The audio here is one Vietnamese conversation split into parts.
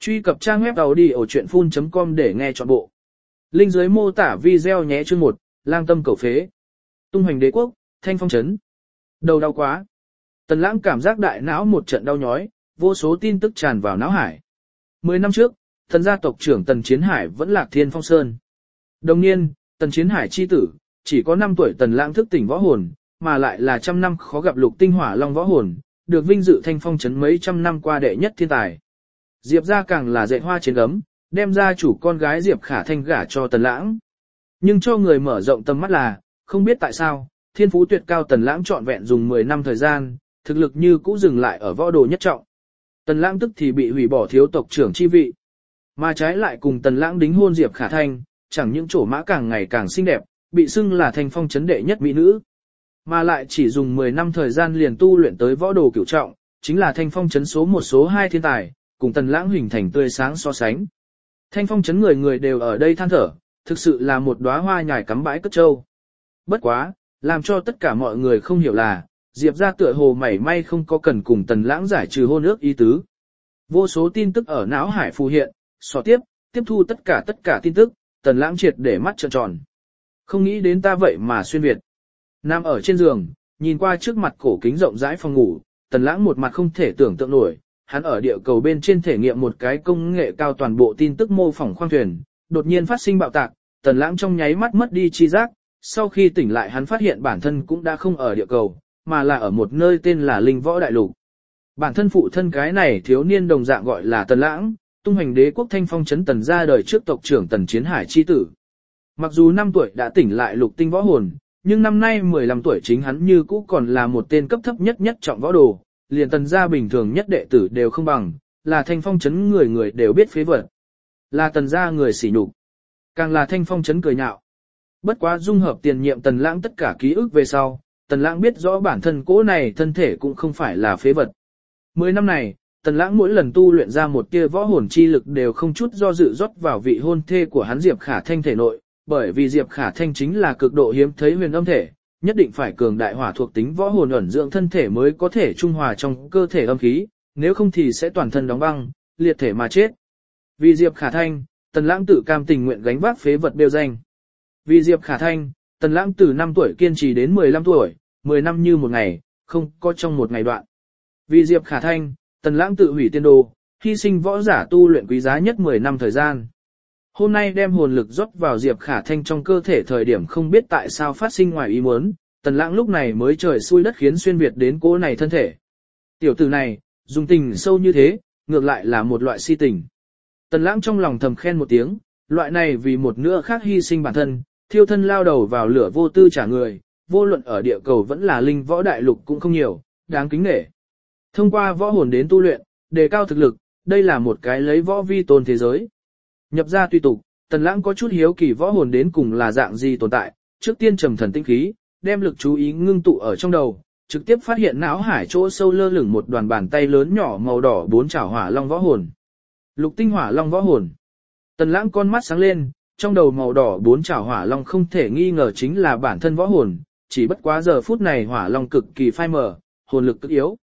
Truy cập trang web audiochuyenphun.com để nghe trọn bộ. Link dưới mô tả video nhé. Chương 1, lang tâm cầu phế. Tung hoành đế quốc, thanh phong trấn. Đầu đau quá. Tần Lãng cảm giác đại não một trận đau nhói, vô số tin tức tràn vào não hải. 10 năm trước, Tần gia tộc trưởng Tần Chiến Hải vẫn lạc Thiên Phong Sơn. Đồng niên, Tần Chiến Hải chi tử, chỉ có 5 tuổi Tần Lãng thức tỉnh võ hồn, mà lại là trăm năm khó gặp lục tinh hỏa long võ hồn, được vinh dự thanh phong trấn mấy trăm năm qua đệ nhất thiên tài. Diệp gia càng là dạy hoa trên gấm, đem ra chủ con gái Diệp Khả Thanh gả cho Tần Lãng. Nhưng cho người mở rộng tầm mắt là, không biết tại sao, thiên phú tuyệt cao Tần Lãng trọn vẹn dùng 10 năm thời gian, thực lực như cũ dừng lại ở võ đồ nhất trọng. Tần Lãng tức thì bị hủy bỏ thiếu tộc trưởng chi vị. Mà trái lại cùng Tần Lãng đính hôn Diệp Khả Thanh, chẳng những trổ mã càng ngày càng xinh đẹp, bị xưng là thanh phong trấn đệ nhất mỹ nữ. Mà lại chỉ dùng 10 năm thời gian liền tu luyện tới võ đồ cửu trọng, chính là thanh phong trấn số 1 số 2 thiên tài, cùng Tần Lãng hình thành tươi sáng so sánh. Thanh phong trấn người người đều ở đây than thở, thực sự là một đóa hoa nhài cắm bãi cất trâu. Bất quá, làm cho tất cả mọi người không hiểu là, Diệp gia tựa hồ mảy may không có cần cùng Tần Lãng giải trừ hôn ước ý tứ. Vô số tin tức ở não hải phù hiện, xỏ tiếp thu tất cả tin tức, Tần Lãng triệt để mắt trợn tròn. Không nghĩ đến ta vậy mà xuyên việt. Nằm ở trên giường, nhìn qua trước mặt cổ kính rộng rãi phòng ngủ, Tần Lãng một mặt không thể tưởng tượng nổi, hắn ở địa cầu bên trên thể nghiệm một cái công nghệ cao toàn bộ tin tức mô phỏng khoang thuyền, đột nhiên phát sinh bạo tạc, Tần Lãng trong nháy mắt mất đi chi giác, sau khi tỉnh lại hắn phát hiện bản thân cũng đã không ở địa cầu, mà là ở một nơi tên là Linh Võ Đại Lục. Bản thân phụ thân cái này thiếu niên đồng dạng gọi là Tần Lãng, tung hoành đế quốc thanh phong trấn Tần gia đời trước tộc trưởng Tần Chiến Hải chi tử. Mặc dù 5 tuổi đã tỉnh lại lục tinh võ hồn, nhưng năm nay 15 tuổi chính hắn như cũ còn là một tên cấp thấp nhất trọng võ đồ, liền Tần gia bình thường nhất đệ tử đều không bằng, là thanh phong trấn người người đều biết phế vật. Là Tần gia người sỉ nhục, càng là thanh phong trấn cười nhạo. Bất quá dung hợp tiền nhiệm Tần Lãng tất cả ký ức về sau, Tần Lãng biết rõ bản thân cố này thân thể cũng không phải là phế vật. 10 năm này, Tần Lãng mỗi lần tu luyện ra một tia võ hồn chi lực đều không chút do dự rót vào vị hôn thê của hắn Diệp Khả Thanh thể nội, bởi vì Diệp Khả Thanh chính là cực độ hiếm thấy huyền âm thể, nhất định phải cường đại hỏa thuộc tính võ hồn ẩn dưỡng thân thể mới có thể trung hòa trong cơ thể âm khí, nếu không thì sẽ toàn thân đóng băng, liệt thể mà chết. Vì Diệp Khả Thanh, Tần Lãng tự cam tình nguyện gánh vác phế vật bêu danh. Vì Diệp Khả Thanh, Tần Lãng từ 5 tuổi kiên trì đến 15 tuổi, 10 năm như một ngày, không có trong một ngày đoạn. Vì Diệp Khả Thanh, Tần Lãng tự hủy tiên đồ, hy sinh võ giả tu luyện quý giá nhất 10 năm thời gian. Hôm nay đem hồn lực rót vào Diệp Khả Thanh trong cơ thể thời điểm không biết tại sao phát sinh ngoài ý muốn, Tần Lãng lúc này mới trời xui đất khiến xuyên việt đến cố này thân thể. Tiểu tử này, dùng tình sâu như thế, ngược lại là một loại si tình. Tần Lãng trong lòng thầm khen một tiếng, loại này vì một nữa khác hy sinh bản thân, thiêu thân lao đầu vào lửa vô tư trả người, vô luận ở địa cầu vẫn là Linh Võ Đại Lục cũng không nhiều, đáng kính nể. Thông qua võ hồn đến tu luyện, đề cao thực lực, đây là một cái lấy võ vi tôn thế giới. Nhập ra tùy tục, Tần Lãng có chút hiếu kỳ võ hồn đến cùng là dạng gì tồn tại, trước tiên trầm thần tinh khí, đem lực chú ý ngưng tụ ở trong đầu, trực tiếp phát hiện não hải chỗ sâu lơ lửng một đoàn bàn tay lớn nhỏ màu đỏ 4 chảo hỏa long võ hồn. Lục tinh hỏa long võ hồn. Tần Lãng con mắt sáng lên, trong đầu màu đỏ 4 chảo hỏa long không thể nghi ngờ chính là bản thân võ hồn, chỉ bất quá giờ phút này hỏa long cực kỳ phai mờ, hồn lực cực yếu.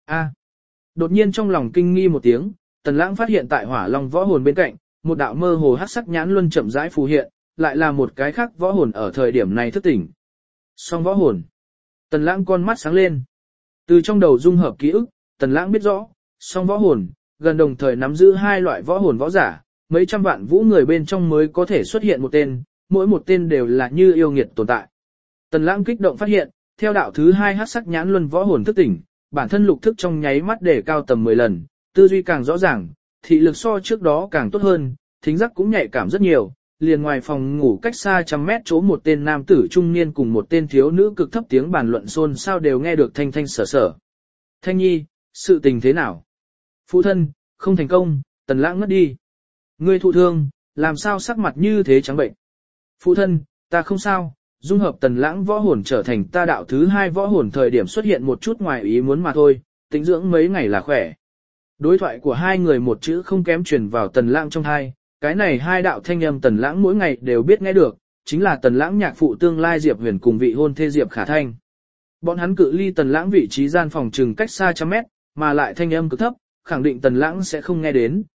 Đột nhiên trong lòng kinh nghi một tiếng, Tần Lãng phát hiện tại hỏa long võ hồn bên cạnh, một đạo mơ hồ hắc sắc nhãn luân chậm rãi phù hiện, lại là một cái khác võ hồn ở thời điểm này thức tỉnh. Song võ hồn. Tần Lãng con mắt sáng lên. Từ trong đầu dung hợp ký ức, Tần Lãng biết rõ, song võ hồn, gần đồng thời nắm giữ hai loại võ hồn võ giả, mấy trăm vạn vũ người bên trong mới có thể xuất hiện một tên, mỗi một tên đều là như yêu nghiệt tồn tại. Tần Lãng kích động phát hiện, theo đạo thứ 2 hắc sắc nhãn luân võ hồn thức tỉnh, bản thân lục thức trong nháy mắt đề cao tầm 10 lần, tư duy càng rõ ràng, thị lực so trước đó càng tốt hơn, thính giác cũng nhạy cảm rất nhiều, liền ngoài phòng ngủ cách xa trăm mét chỗ một tên nam tử trung niên cùng một tên thiếu nữ cực thấp tiếng bàn luận xôn xao đều nghe được thanh thanh sở sở. Thanh nhi, sự tình thế nào? Phụ thân, không thành công, Tần Lãng ngất đi. Ngươi thụ thương, làm sao sắc mặt như thế trắng bệnh? Phụ thân, ta không sao, dung hợp Tần Lãng võ hồn trở thành ta đạo thứ 2 võ hồn thời điểm xuất hiện một chút ngoài ý muốn mà thôi, tĩnh dưỡng mấy ngày là khỏe. Đối thoại của hai người một chữ không kém truyền vào Tần Lãng trong tai, cái này hai đạo thanh âm Tần Lãng mỗi ngày đều biết nghe được, chính là Tần Lãng nhạc phụ tương lai Diệp Huyền cùng vị hôn thê Diệp Khả Thanh. Bọn hắn cự ly Tần Lãng vị trí gian phòng chừng cách xa trăm mét, mà lại thanh âm cực thấp, khẳng định Tần Lãng sẽ không nghe đến,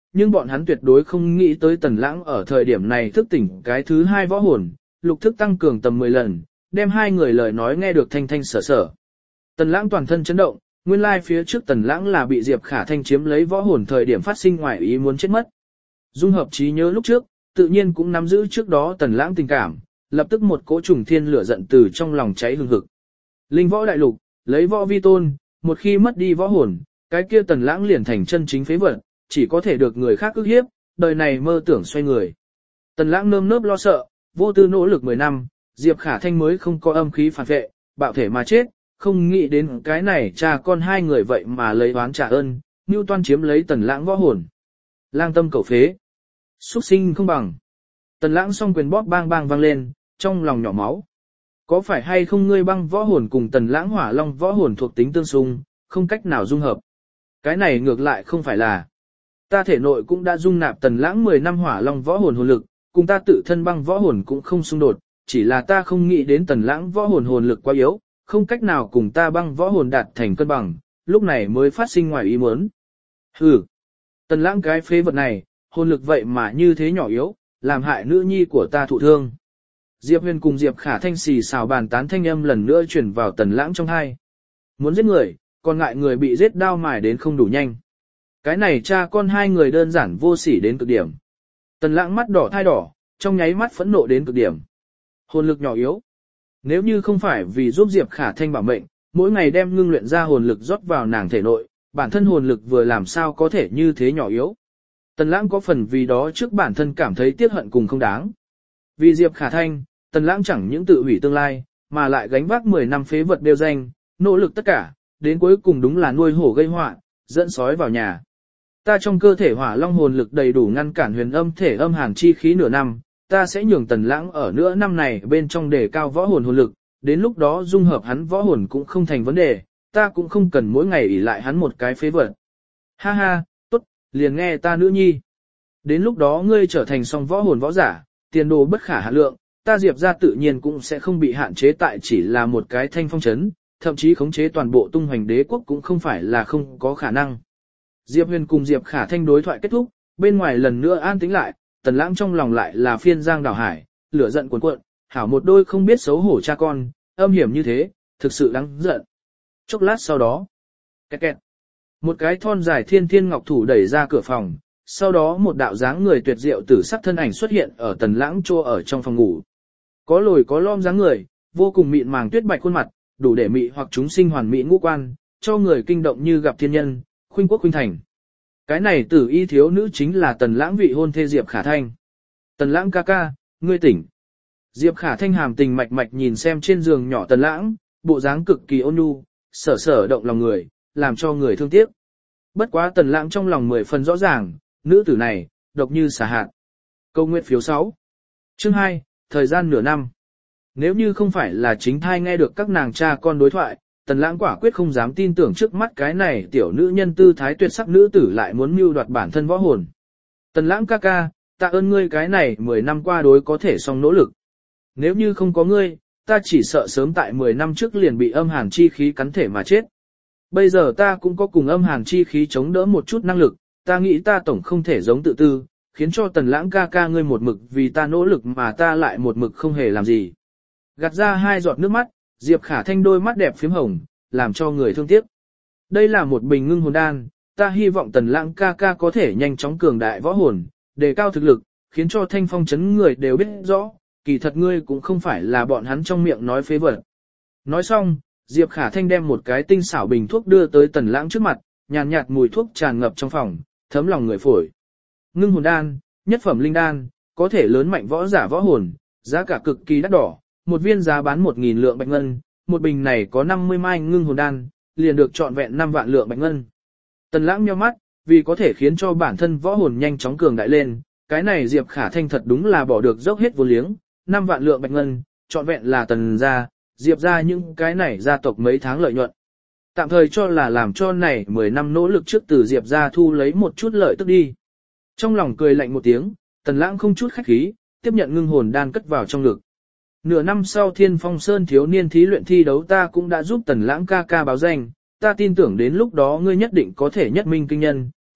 nhưng bọn hắn tuyệt đối không nghĩ tới Tần Lãng ở thời điểm này thức tỉnh cái thứ hai võ hồn, lục thức tăng cường tầm 10 lần, đem hai người lời nói nghe được thanh thanh sở sở. Tần Lãng toàn thân chấn động, nguyên lai phía trước Tần Lãng là bị Diệp Khả Thanh chiếm lấy võ hồn thời điểm phát sinh ngoài ý muốn chết mất. Dung hợp trí nhớ lúc trước, tự nhiên cũng nắm giữ trước đó Tần Lãng tình cảm, lập tức một cỗ trùng thiên lửa giận từ trong lòng cháy hừng hực. Linh võ đại lục, lấy võ vi tôn, một khi mất đi võ hồn, cái kia Tần Lãng liền thành chân chính phế vật, chỉ có thể được người khác ức hiếp, đời này mơ tưởng xoay người. Tần Lãng nơm nớp lo sợ, vô tư nỗ lực 10 năm, Diệp Khả Thanh mới không có âm khí phản vệ, bạo thể mà chết, không nghĩ đến cái này cha con hai người vậy mà lấy oán trả ơn, Nưu Toan chiếm lấy Tần Lãng võ hồn. Lang tâm cẩu phế, xuất sinh không bằng. Tần Lãng song quyền bóp bang bang vang lên, trong lòng nhỏ máu. Có phải hay không ngươi băng võ hồn cùng Tần Lãng hỏa long võ hồn thuộc tính tương xung, không cách nào dung hợp? Cái này ngược lại không phải là. Ta thể nội cũng đã dung nạp Tần Lãng 10 năm hỏa long võ hồn hồn lực, cùng ta tự thân băng võ hồn cũng không xung đột, chỉ là ta không nghĩ đến Tần Lãng võ hồn hồn lực quá yếu, không cách nào cùng ta băng võ hồn đạt thành cân bằng, lúc này mới phát sinh ngoài ý muốn. Hừ, Tần Lãng cái phế vật này, hồn lực vậy mà như thế nhỏ yếu, làm hại nữ nhi của ta thụ thương. Diệp Huyền cùng Diệp Khả Thanh xì xào bàn tán thanh âm lần nữa truyền vào Tần Lãng trong tai. Muốn giết người, còn ngại người bị giết đao mài đến không đủ nhanh. Cái này cha con hai người đơn giản vô sỉ đến cực điểm. Tần Lãng mắt đỏ thai đỏ, trong nháy mắt phẫn nộ đến cực điểm. Hồn lực nhỏ yếu. Nếu như không phải vì giúp Diệp Khả Thanh bảo mệnh, mỗi ngày đem ngưng luyện ra hồn lực rót vào nàng thể nội, bản thân hồn lực vừa làm sao có thể như thế nhỏ yếu. Tần Lãng có phần vì đó trước bản thân cảm thấy tiếc hận cùng không đáng. Vì Diệp Khả Thanh, Tần Lãng chẳng những tự hủy tương lai, mà lại gánh vác 10 năm phế vật đều danh, nỗ lực tất cả, đến cuối cùng đúng là nuôi hổ gây họa, dẫn sói vào nhà. Ta trong cơ thể hỏa long hồn lực đầy đủ ngăn cản huyền âm thể âm hàn chi khí nửa năm, ta sẽ nhường Tần Lãng ở nửa năm này bên trong đề cao võ hồn hồn lực, đến lúc đó dung hợp hắn võ hồn cũng không thành vấn đề, ta cũng không cần mỗi ngày ỷ lại hắn một cái phế vật. Ha ha, tốt, liền nghe ta nữ nhi. Đến lúc đó ngươi trở thành song võ hồn võ giả, tiền đồ bất khả hạn lượng, ta Diệp ra tự nhiên cũng sẽ không bị hạn chế tại chỉ là một cái thanh phong trấn, thậm chí khống chế toàn bộ tung hoành đế quốc cũng không phải là không có khả năng. Diệp Huyền cùng Diệp Khả Thanh đối thoại kết thúc, bên ngoài lần nữa an tĩnh lại, Tần Lãng trong lòng lại là phiên giang đảo hải, lửa giận cuồn cuộn, hảo một đôi không biết xấu hổ cha con, âm hiểm như thế, thực sự đáng giận. Chốc lát sau đó, kẹt kẹt, một cái thon dài thiên thiên ngọc thủ đẩy ra cửa phòng, sau đó một đạo dáng người tuyệt diệu tử sắc thân ảnh xuất hiện ở Tần Lãng chỗ ở trong phòng ngủ. Có lồi có lõm dáng người, vô cùng mịn màng tuyết bạch khuôn mặt, đủ để mị hoặc chúng sinh hoàn mỹ ngũ quan, cho người kinh động như gặp thiên nhân, khuynh quốc khuynh thành. Cái này tử y thiếu nữ chính là Tần Lãng vị hôn thê Diệp Khả Thanh. Tần Lãng ca ca, ngươi tỉnh. Diệp Khả Thanh hàm tình mạch mạch nhìn xem trên giường nhỏ Tần Lãng, bộ dáng cực kỳ ôn nhu, sở sở động lòng người, làm cho người thương tiếc. Bất quá Tần Lãng trong lòng 10 phần rõ ràng, nữ tử này, độc như xà hạt. Câu nguyện phiếu 6. Chương 2, thời gian nửa năm. Nếu như không phải là chính thai nghe được các nàng cha con đối thoại, Tần Lãng quả quyết không dám tin tưởng trước mắt cái này tiểu nữ nhân tư thái tuyệt sắc nữ tử lại muốn mưu đoạt bản thân võ hồn. Tần Lãng ca ca, tạ ơn ngươi cái này 10 năm qua đối có thể song nỗ lực. Nếu như không có ngươi, ta chỉ sợ sớm tại 10 năm trước liền bị âm hàn chi khí cắn thể mà chết. Bây giờ ta cũng có cùng âm hàn chi khí chống đỡ một chút năng lực, ta nghĩ ta tổng không thể giống tự tư, khiến cho Tần Lãng ca ca ngươi một mực vì ta nỗ lực mà ta lại một mực không hề làm gì. Gạt ra 2 giọt nước mắt, Diệp Khả Thanh đôi mắt đẹp phím hồng, làm cho người thương tiếc. Đây là một bình ngưng hồn đan, ta hy vọng Tần Lãng ca ca có thể nhanh chóng cường đại võ hồn, đề cao thực lực, khiến cho thanh phong trấn người đều biết rõ, kỳ thật ngươi cũng không phải là bọn hắn trong miệng nói phế vật. Nói xong, Diệp Khả Thanh đem một cái tinh xảo bình thuốc đưa tới Tần Lãng trước mặt, nhàn nhạt mùi thuốc tràn ngập trong phòng, thấm lòng người phổi. Ngưng hồn đan, nhất phẩm linh đan, có thể lớn mạnh võ giả võ hồn, giá cả cực kỳ đắt đỏ, một viên giá bán 1.000 lượng bạch ngân, một bình này có 50 mai ngưng hồn đan, liền được trọn vẹn 5 vạn lượng bạch ngân. Tần Lãng nhíu mắt, vì có thể khiến cho bản thân võ hồn nhanh chóng cường đại lên, cái này Diệp Khả Thanh thật đúng là bỏ được dốc hết vốn liếng, 5 vạn lượng bạch ngân, trọn vẹn là Tần gia, Diệp gia những cái này gia tộc mấy tháng lợi nhuận. Tạm thời cho là làm cho này 10 năm nỗ lực trước từ Diệp gia thu lấy một chút lợi tức đi. Trong lòng cười lạnh một tiếng, Tần Lãng không chút khách khí, tiếp nhận ngưng hồn đan cất vào trong ngực. Nửa năm sau Thiên Phong Sơn thiếu niên thí luyện thi đấu ta cũng đã giúp Tần Lãng ca ca báo danh, ta tin tưởng đến lúc đó ngươi nhất định có thể nhất minh kinh nhân,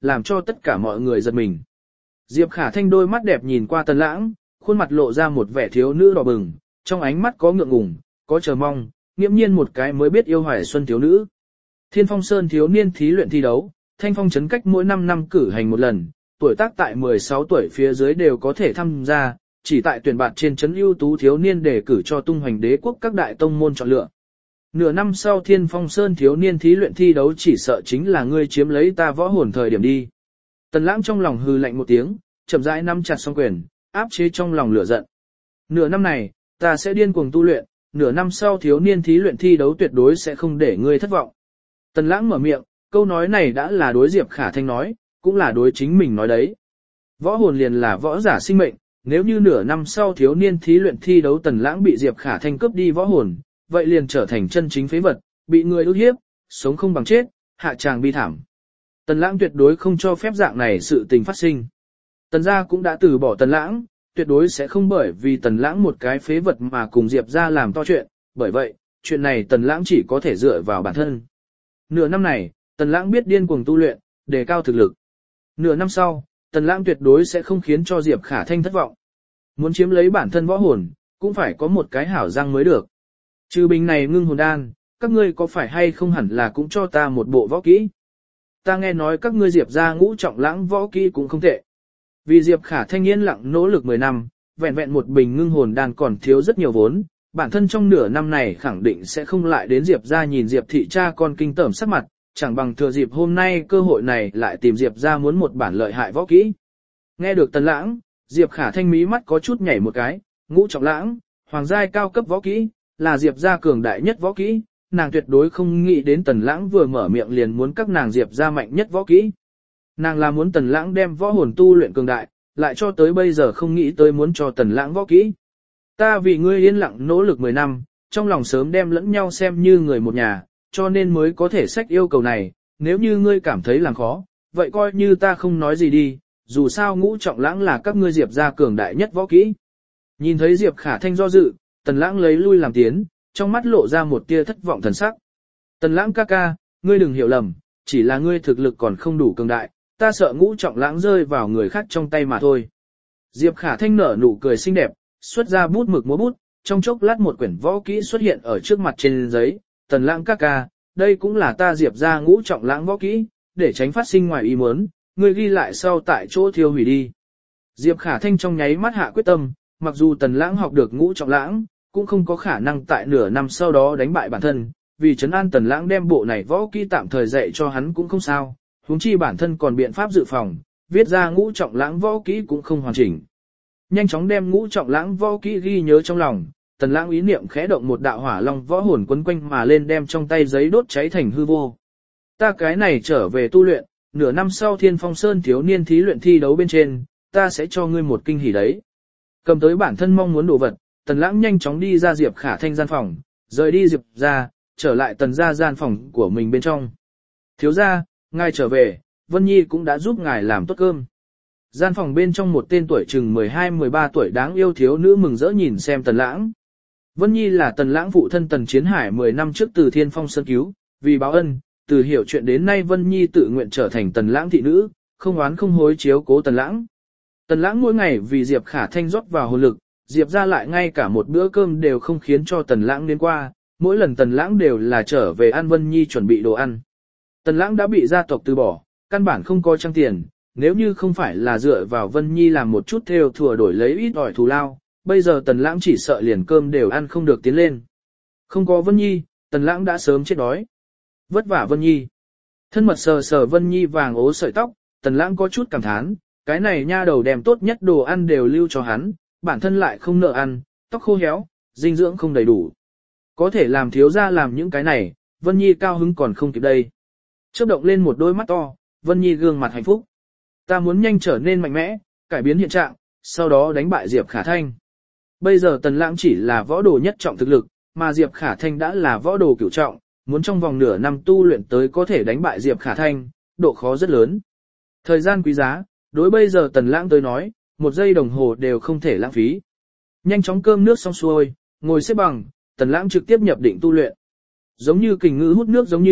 làm cho tất cả mọi người giật mình. Diệp Khả Thanh đôi mắt đẹp nhìn qua Tần Lãng, khuôn mặt lộ ra một vẻ thiếu nữ đỏ bừng, trong ánh mắt có ngượng ngùng, có chờ mong, nghiễm nhiên một cái mới biết yêu hoài xuân thiếu nữ. Thiên Phong Sơn thiếu niên thí luyện thi đấu, Thanh Phong trấn cách mỗi 5 năm cử hành một lần, tuổi tác tại 16 tuổi phía dưới đều có thể tham gia, chỉ tại tuyển bạt trên trấn ưu tú thiếu niên để cử cho tung hoành đế quốc các đại tông môn chọn lựa. Nửa năm sau Thiên Phong Sơn thiếu niên thí luyện thi đấu chỉ sợ chính là ngươi chiếm lấy ta võ hồn thời điểm đi. Tần Lãng trong lòng hừ lạnh một tiếng, chậm rãi nắm chặt song quyền, áp chế trong lòng lửa giận. Nửa năm này, ta sẽ điên cuồng tu luyện, nửa năm sau thiếu niên thí luyện thi đấu tuyệt đối sẽ không để ngươi thất vọng. Tần Lãng mở miệng, câu nói này đã là đối Diệp Khả Thanh nói, cũng là đối chính mình nói đấy. Võ hồn liền là võ giả sinh mệnh, nếu như nửa năm sau thiếu niên thí luyện thi đấu Tần Lãng bị Diệp Khả Thanh cướp đi võ hồn, vậy liền trở thành chân chính phế vật, bị người ức hiếp, sống không bằng chết, hạ tràng bi thảm. Tần Lãng tuyệt đối không cho phép dạng này sự tình phát sinh. Tần gia cũng đã từ bỏ Tần Lãng, tuyệt đối sẽ không bởi vì Tần Lãng một cái phế vật mà cùng Diệp gia làm to chuyện, bởi vậy, chuyện này Tần Lãng chỉ có thể dựa vào bản thân. Nửa năm này, Tần Lãng biết điên cuồng tu luyện, đề cao thực lực. Nửa năm sau, Tần Lãng tuyệt đối sẽ không khiến cho Diệp Khả Thanh thất vọng. Muốn chiếm lấy bản thân võ hồn, cũng phải có một cái hảo răng mới được. Trừ bình này ngưng hồn đan, các ngươi có phải hay không hẳn là cũng cho ta một bộ võ kỹ. Ta nghe nói các ngươi Diệp gia ngũ trọng lãng võ kỹ cũng không tệ. Vì Diệp Khả Thanh yên lặng nỗ lực 10 năm, vẹn vẹn một bình ngưng hồn đan còn thiếu rất nhiều vốn, bản thân trong nửa năm này khẳng định sẽ không lại đến Diệp gia nhìn Diệp thị cha con kinh tởm sắc mặt, chẳng bằng thừa dịp hôm nay cơ hội này lại tìm Diệp gia muốn một bản lợi hại võ kỹ. Nghe được Tần Lãng, Diệp Khả Thanh mí mắt có chút nhảy một cái, ngũ trọng lãng, hoàng giai cao cấp võ kỹ, là Diệp gia cường đại nhất võ kỹ, nàng tuyệt đối không nghĩ đến Tần Lãng vừa mở miệng liền muốn các nàng Diệp gia mạnh nhất võ kỹ. Nàng là muốn Tần Lãng đem võ hồn tu luyện cường đại, lại cho tới bây giờ không nghĩ tới muốn cho Tần Lãng võ kỹ. Ta vì ngươi yên lặng nỗ lực 10 năm, trong lòng sớm đem lẫn nhau xem như người một nhà, cho nên mới có thể xách yêu cầu này, nếu như ngươi cảm thấy làm khó, vậy coi như ta không nói gì đi, dù sao ngũ trọng lãng là các ngươi Diệp gia cường đại nhất võ kỹ. Nhìn thấy Diệp Khả Thanh do dự, Tần Lãng lấy lui làm tiến, trong mắt lộ ra một tia thất vọng thần sắc. Tần Lãng ca ca, ngươi đừng hiểu lầm, chỉ là ngươi thực lực còn không đủ cường đại, ta sợ ngũ trọng lãng rơi vào người khác trong tay mà thôi. Diệp Khả Thanh nở nụ cười xinh đẹp, xuất ra bút mực múa bút, trong chốc lát một quyển võ kỹ xuất hiện ở trước mặt trên giấy. Tần Lãng ca ca, đây cũng là ta Diệp gia ngũ trọng lãng võ kỹ, để tránh phát sinh ngoài ý muốn, ngươi ghi lại sau tại chỗ thiêu hủy đi. Diệp Khả Thanh trong nháy mắt hạ quyết tâm, mặc dù Tần Lãng học được ngũ trọng lãng, cũng không có khả năng tại nửa năm sau đó đánh bại bản thân, vì trấn an Tần Lãng đem bộ này võ kỹ tạm thời dạy cho hắn cũng không sao, huống chi bản thân còn biện pháp dự phòng, viết ra ngũ trọng lãng võ kỹ cũng không hoàn chỉnh. Nhanh chóng đem ngũ trọng lãng võ kỹ ghi nhớ trong lòng, Tần Lãng ý niệm khẽ động một đạo hỏa long võ hồn quấn quanh mà lên đem trong tay giấy đốt cháy thành hư vô. Ta cái này trở về tu luyện, nửa năm sau Thiên Phong Sơn thiếu niên thí luyện thi đấu bên trên, ta sẽ cho ngươi một kinh hỉ đấy. Cầm tới bản thân mong muốn đồ vật, Tần Lãng nhanh chóng đi ra Diệp Khả Thanh gian phòng, rời đi Diệp ra, trở lại Tần gia gian phòng của mình bên trong. Thiếu gia, ngài trở về, Vân Nhi cũng đã giúp ngài làm tốt cơm. Gian phòng bên trong một tên tuổi chừng 12-13 tuổi đáng yêu thiếu nữ mừng rỡ nhìn xem Tần Lãng. Vân Nhi là Tần Lãng phụ thân Tần Chiến Hải 10 năm trước từ Thiên Phong Sơn cứu, vì báo ân, từ hiểu chuyện đến nay Vân Nhi tự nguyện trở thành Tần Lãng thị nữ, không oán không hối chiếu cố Tần Lãng. Tần Lãng mỗi ngày vì Diệp Khả Thanh rót vào hồn lực, Diệp ra lại ngay cả một bữa cơm đều không khiến cho Tần Lãng đến qua, mỗi lần Tần Lãng đều là trở về ăn Vân Nhi chuẩn bị đồ ăn. Tần Lãng đã bị gia tộc từ bỏ, căn bản không có trang tiền, nếu như không phải là dựa vào Vân Nhi làm một chút theo thừa đổi lấy ít ỏi thù lao, bây giờ Tần Lãng chỉ sợ liền cơm đều ăn không được tiến lên. Không có Vân Nhi, Tần Lãng đã sớm chết đói. Vất vả Vân Nhi. Thân mật sờ sờ Vân Nhi vàng ố sợi tóc, Tần Lãng có chút cảm thán, cái này nha đầu đem tốt nhất đồ ăn đều lưu cho hắn, bản thân lại không nợ ăn, tóc khô héo, dinh dưỡng không đầy đủ. Có thể làm thiếu gia làm những cái này, Vân Nhi cao hứng còn không kịp đây. Chớp động lên một đôi mắt to, Vân Nhi gương mặt hạnh phúc. Ta muốn nhanh trở nên mạnh mẽ, cải biến hiện trạng, sau đó đánh bại Diệp Khả Thanh. Bây giờ Tần Lãng chỉ là võ đồ nhất trọng thực lực, mà Diệp Khả Thanh đã là võ đồ cửu trọng, muốn trong vòng nửa năm tu luyện tới có thể đánh bại Diệp Khả Thanh, độ khó rất lớn. Thời gian quý giá, đối bây giờ Tần Lãng tới nói, một giây đồng hồ đều không thể lãng phí. Nhanh chóng cơm nước xong xuôi, ngồi xếp bằng, Tần Lãng trực tiếp nhập định tu luyện. Giống như kình ngư hút nước giống như,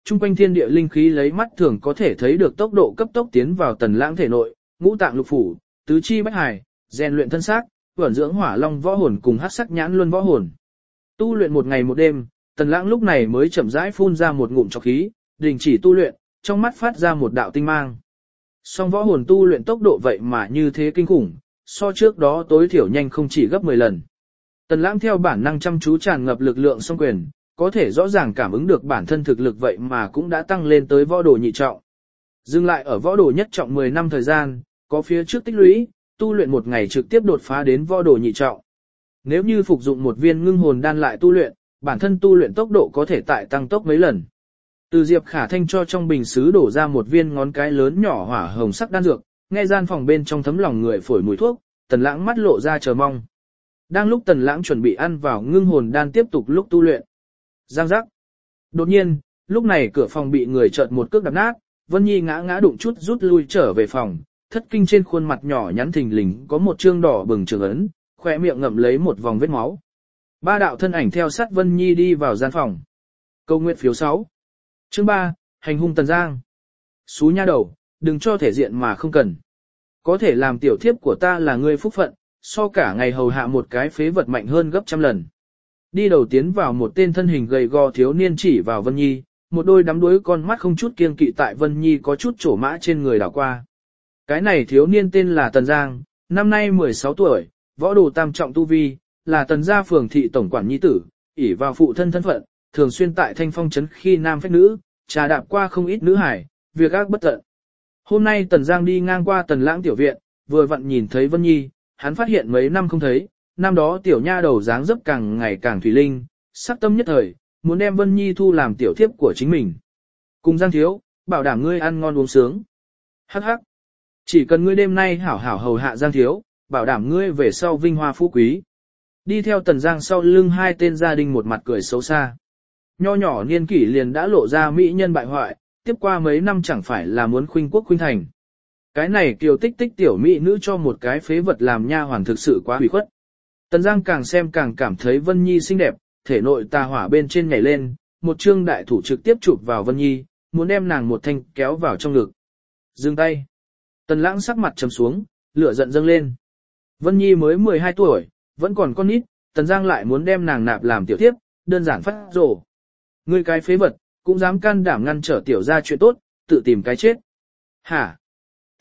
trung quanh thiên địa linh khí lấy mắt thường có thể thấy được tốc độ cấp tốc tiến vào Tần Lãng thể nội, ngũ tạng lục phủ, tứ chi bách hải, rèn luyện thân xác, vận dưỡng hỏa long võ hồn cùng hắc sắc nhãn luân võ hồn. Tu luyện một ngày một đêm, Tần Lãng lúc này mới chậm rãi phun ra một ngụm trọc khí, đình chỉ tu luyện, trong mắt phát ra một đạo tinh mang. Song võ hồn tu luyện tốc độ vậy mà như thế kinh khủng, so trước đó tối thiểu nhanh không chỉ gấp 10 lần. Tần Lãng theo bản năng chăm chú tràn ngập lực lượng song quyền, có thể rõ ràng cảm ứng được bản thân thực lực vậy mà cũng đã tăng lên tới võ đồ nhị trọng. Dừng lại ở võ đồ nhất trọng 10 năm thời gian, có phía trước tích lũy, tu luyện một ngày trực tiếp đột phá đến võ đồ nhị trọng. Nếu như phục dụng một viên ngưng hồn đan lại tu luyện, bản thân tu luyện tốc độ có thể tại tăng tốc mấy lần. Từ Diệp Khả Thanh cho trong bình sứ đổ ra một viên ngón cái lớn nhỏ hỏa hồng sắc đan dược, nghe gian phòng bên trong thấm lòng người phổi mùi thuốc, Tần Lãng mắt lộ ra chờ mong. Đang lúc Tần Lãng chuẩn bị ăn vào ngưng hồn đan tiếp tục lúc tu luyện. Giang giác. Đột nhiên, lúc này cửa phòng bị người chợt một cước đập nát, Vân Nhi ngã ngã đụng chút rút lui trở về phòng, thất kinh trên khuôn mặt nhỏ nhắn thình lình có một trương đỏ bừng trường ấn, khỏe miệng ngậm lấy một vòng vết máu. Ba đạo thân ảnh theo sát Vân Nhi đi vào gian phòng. Câu nguyện phiếu 6. Chương 3, hành hung Tần Giang. Xú nha đầu, đừng cho thể diện mà không cần. Có thể làm tiểu thiếp của ta là ngươi phúc phận, so cả ngày hầu hạ một cái phế vật mạnh hơn gấp trăm lần. Đi đầu tiến vào một tên thân hình gầy gò thiếu niên chỉ vào Vân Nhi, một đôi đắm đuối con mắt không chút kiêng kỵ tại Vân Nhi có chút trổ mã trên người đảo qua. Cái này thiếu niên tên là Tần Giang, năm nay 16 tuổi, võ đồ tam trọng tu vi, là Tần gia phường thị tổng quản nhi tử, ỷ vào phụ thân thân phận, thường xuyên tại Thanh Phong trấn khi nam phách nữ, trà đạp qua không ít nữ hải, việc ác bất tận. Hôm nay Tần Giang đi ngang qua Tần Lãng tiểu viện, vừa vặn nhìn thấy Vân Nhi, hắn phát hiện mấy năm không thấy, năm đó tiểu nha đầu dáng dấp càng ngày càng thủy linh, sắc tâm nhất thời, muốn đem Vân Nhi thu làm tiểu thiếp của chính mình. Cùng Giang thiếu, bảo đảm ngươi ăn ngon uống sướng. Hắc hắc. Chỉ cần ngươi đêm nay hảo hảo hầu hạ Giang thiếu, bảo đảm ngươi về sau vinh hoa phú quý. Đi theo Tần Giang sau lưng hai tên gia đình một mặt cười xấu xa. Nho nhỏ niên kỷ liền đã lộ ra mỹ nhân bại hoại, tiếp qua mấy năm chẳng phải là muốn khuynh quốc khuynh thành. Cái này kiều tích tích tiểu mỹ nữ cho một cái phế vật làm nha hoàn thực sự quá hủy khuất. Tần Giang càng xem càng cảm thấy Vân Nhi xinh đẹp, thể nội tà hỏa bên trên nhảy lên, một trương đại thủ trực tiếp chụp vào Vân Nhi, muốn đem nàng một thanh kéo vào trong ngực. Dừng tay. Tần Lãng sắc mặt trầm xuống, lửa giận dâng lên. Vân Nhi mới 12 tuổi, vẫn còn con nít, Tần Giang lại muốn đem nàng nạp làm tiểu thiếp, đơn giản phát rồ. Ngươi cái phế vật, cũng dám can đảm ngăn trở tiểu gia chuyện tốt, tự tìm cái chết. Hả? T.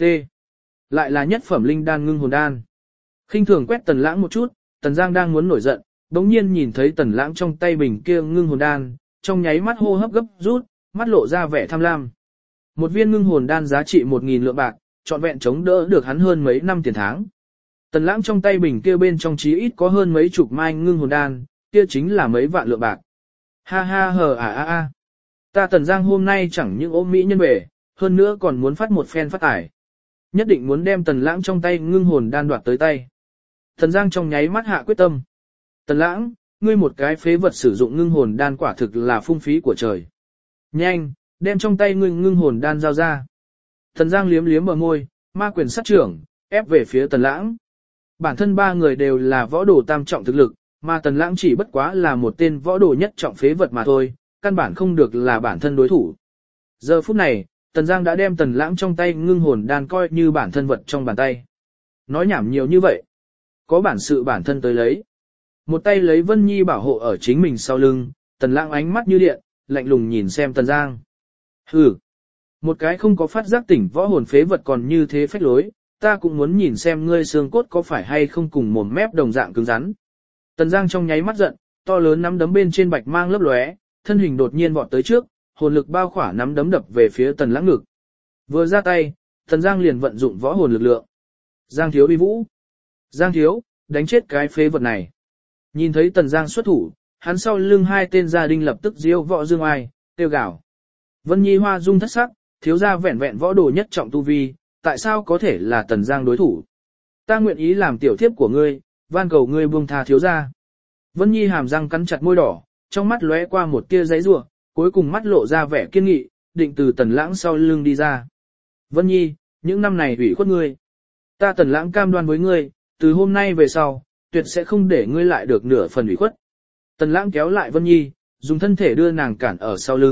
Lại là nhất phẩm linh đan ngưng hồn đan. Khinh thường quét Tần Lãng một chút, Tần Giang đang muốn nổi giận, bỗng nhiên nhìn thấy Tần Lãng trong tay bình kia ngưng hồn đan, trong nháy mắt hô hấp gấp rút, mắt lộ ra vẻ tham lam. Một viên ngưng hồn đan giá trị 1.000 lượng bạc, trọn vẹn chống đỡ được hắn hơn mấy năm tiền tháng. Tần Lãng trong tay bình kia bên trong chí ít có hơn mấy chục mai ngưng hồn đan, kia chính là mấy vạn lượng bạc. Ha ha hờ à. Ta Tần Giang hôm nay chẳng những ôm mỹ nhân về, hơn nữa còn muốn phát một phen phát tải. Nhất định muốn đem Tần Lãng trong tay ngưng hồn đan đoạt tới tay. Tần Giang trong nháy mắt hạ quyết tâm. Tần Lãng, ngươi một cái phế vật sử dụng ngưng hồn đan quả thực là phung phí của trời. Nhanh, đem trong tay ngươi ngưng hồn đan giao ra. Tần Giang liếm liếm bờ môi, ma quyền sát trưởng, ép về phía Tần Lãng. Bản thân ba người đều là võ đồ tam trọng thực lực, mà Tần Lãng chỉ bất quá là một tên võ đồ nhất trọng phế vật mà thôi, căn bản không được là bản thân đối thủ. Giờ phút này, Tần Giang đã đem Tần Lãng trong tay ngưng hồn đan coi như bản thân vật trong bàn tay. Nói nhảm nhiều như vậy. Có bản sự bản thân tới lấy. Một tay lấy Vân Nhi bảo hộ ở chính mình sau lưng, Tần Lãng ánh mắt như điện, lạnh lùng nhìn xem Tần Giang. Hừ. Một cái không có phát giác tỉnh võ hồn phế vật còn như thế phách lối, ta cũng muốn nhìn xem ngươi xương cốt có phải hay không cùng mồm mép đồng dạng cứng rắn. Tần Giang trong nháy mắt giận, to lớn nắm đấm bên trên bạch mang lấp lóe, thân hình đột nhiên vọt tới trước, hồn lực bao khỏa nắm đấm đập về phía Tần Lãng ngực. Vừa ra tay, Tần Giang liền vận dụng võ hồn lực lượng. Giang thiếu uy vũ. Giang thiếu, đánh chết cái phế vật này. Nhìn thấy Tần Giang xuất thủ, hắn sau lưng hai tên gia đình lập tức diêu võ dương ai, tiêu gào. Vân Nhi hoa dung thất sắc, thiếu gia vẹn vẹn võ đồ nhất trọng tu vi, tại sao có thể là Tần Giang đối thủ? Ta nguyện ý làm tiểu thiếp của ngươi, van cầu ngươi buông tha thiếu gia. Vân Nhi hàm răng cắn chặt môi đỏ, trong mắt lóe qua một tia giấy rủa, cuối cùng mắt lộ ra vẻ kiên nghị, định từ Tần Lãng sau lưng đi ra. Vân Nhi, những năm này ủy khuất ngươi. Ta Tần Lãng cam đoan với ngươi, từ hôm nay về sau, tuyệt sẽ không để ngươi lại được nửa phần ủy khuất. Tần Lãng kéo lại Vân Nhi, dùng thân thể đưa nàng cản ở sau lưng,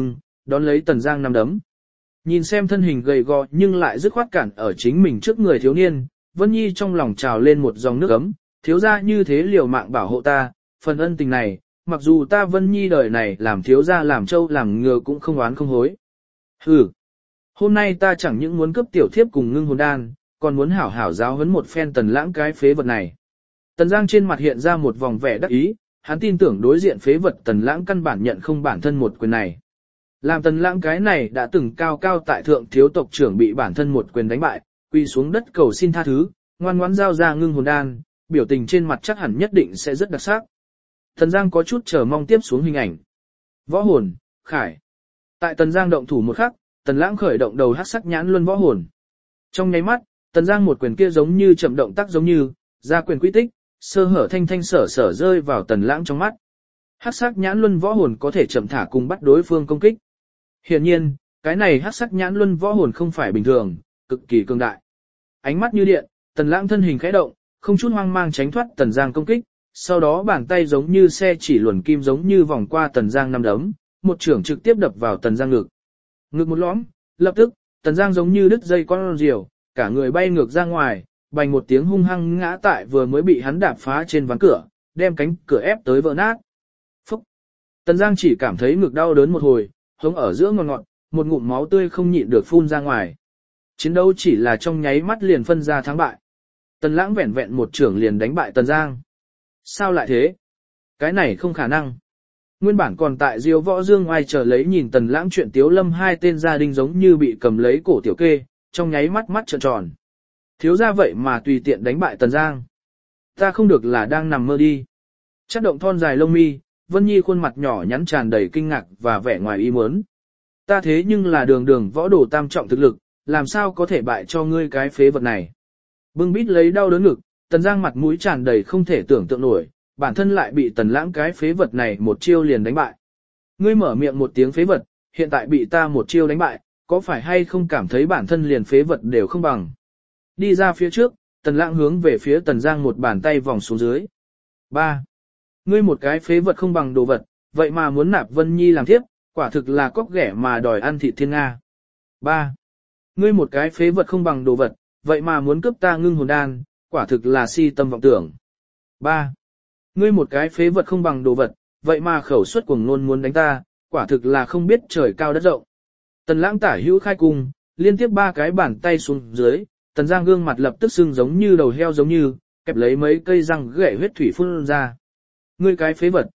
đón lấy Tần Giang nắm đấm. Nhìn xem thân hình gầy gò nhưng lại dứt khoát cản ở chính mình trước người thiếu niên, Vân Nhi trong lòng trào lên một dòng nước ấm, thiếu gia như thế liều mạng bảo hộ ta, phần ân tình này, mặc dù ta Vân Nhi đời này làm thiếu gia làm trâu làm ngựa cũng không oán không hối. Hừ, hôm nay ta chẳng những muốn cướp tiểu thiếp cùng ngưng hồn đan, còn muốn hảo hảo giáo huấn một phen Tần Lãng cái phế vật này. Tần Giang trên mặt hiện ra một vòng vẻ đắc ý, hắn tin tưởng đối diện phế vật Tần Lãng căn bản nhận không bản thân một quyền này. Làm Tần Lãng cái này đã từng cao cao tại thượng thiếu tộc trưởng bị bản thân một quyền đánh bại, quỳ xuống đất cầu xin tha thứ, ngoan ngoãn giao ra ngưng hồn đan, biểu tình trên mặt chắc hẳn nhất định sẽ rất đặc sắc. Tần Giang có chút chờ mong tiếp xuống hình ảnh. Võ hồn, khải. Tại Tần Giang động thủ một khắc, Tần Lãng khởi động đầu hắc sắc nhãn luân võ hồn. Trong nháy mắt, Tần Giang một quyền kia giống như chậm động tác giống như, ra quyền quy tích, sơ hở thanh thanh sở sở rơi vào Tần Lãng trong mắt. Hắc sắc nhãn luân võ hồn có thể chậm thả cùng bắt đối phương công kích. Hiển nhiên, cái này hắc sắc nhãn luân võ hồn không phải bình thường, cực kỳ cường đại. Ánh mắt như điện, Tần Lãng thân hình khẽ động, không chút hoang mang tránh thoát Tần Giang công kích, sau đó bàn tay giống như xe chỉ luồn kim giống như vòng qua Tần Giang nắm đấm, một chưởng trực tiếp đập vào Tần Giang ngực. Ngực một lõm, lập tức, Tần Giang giống như đứt dây con diều, cả người bay ngược ra ngoài, bành một tiếng hung hăng ngã tại vừa mới bị hắn đạp phá trên ván cửa, đem cánh cửa ép tới vỡ nát. Phúc! Tần Giang chỉ cảm thấy ngực đau đớn một hồi, hống ở giữa ngọt ngọt, một ngụm máu tươi không nhịn được phun ra ngoài. Chiến đấu chỉ là trong nháy mắt liền phân ra thắng bại. Tần Lãng vẹn vẹn một chưởng liền đánh bại Tần Giang. Sao lại thế? Cái này không khả năng. Nguyên bản còn tại Diêu Võ Dương ngoài chờ lấy nhìn Tần Lãng chuyện Tiếu Lâm hai tên gia đình giống như bị cầm lấy cổ tiểu kê, trong nháy mắt mắt trợn tròn. Thiếu gia vậy mà tùy tiện đánh bại Tần Giang. Ta không được là đang nằm mơ đi. Chắc động thon dài lông mi, Vân Nhi khuôn mặt nhỏ nhắn tràn đầy kinh ngạc và vẻ ngoài ý muốn. Ta thế nhưng là đường đường võ đồ tam trọng thực lực, làm sao có thể bại cho ngươi cái phế vật này. Bưng bít lấy đau đớn ngực, Tần Giang mặt mũi tràn đầy không thể tưởng tượng nổi, bản thân lại bị Tần Lãng cái phế vật này một chiêu liền đánh bại. Ngươi mở miệng một tiếng phế vật, hiện tại bị ta một chiêu đánh bại, có phải hay không cảm thấy bản thân liền phế vật đều không bằng. Đi ra phía trước, Tần Lãng hướng về phía Tần Giang một bàn tay vòng xuống dưới. 3. Ngươi một cái phế vật không bằng đồ vật, vậy mà muốn nạp Vân Nhi làm thiếp, quả thực là cóc ghẻ mà đòi ăn thịt thiên Nga. 3. Ngươi một cái phế vật không bằng đồ vật, vậy mà muốn cướp ta ngưng hồn đan, quả thực là si tâm vọng tưởng. 3. Ngươi một cái phế vật không bằng đồ vật, vậy mà khẩu suất cuồng ngôn muốn đánh ta, quả thực là không biết trời cao đất rộng. Tần Lãng tả hữu khai cung, liên tiếp 3 cái bàn tay xuống dưới, Tần Giang gương mặt lập tức sưng giống như đầu heo giống như, kẹp lấy mấy cây răng gãy huyết thủy phun ra. Ngươi cái phế vật,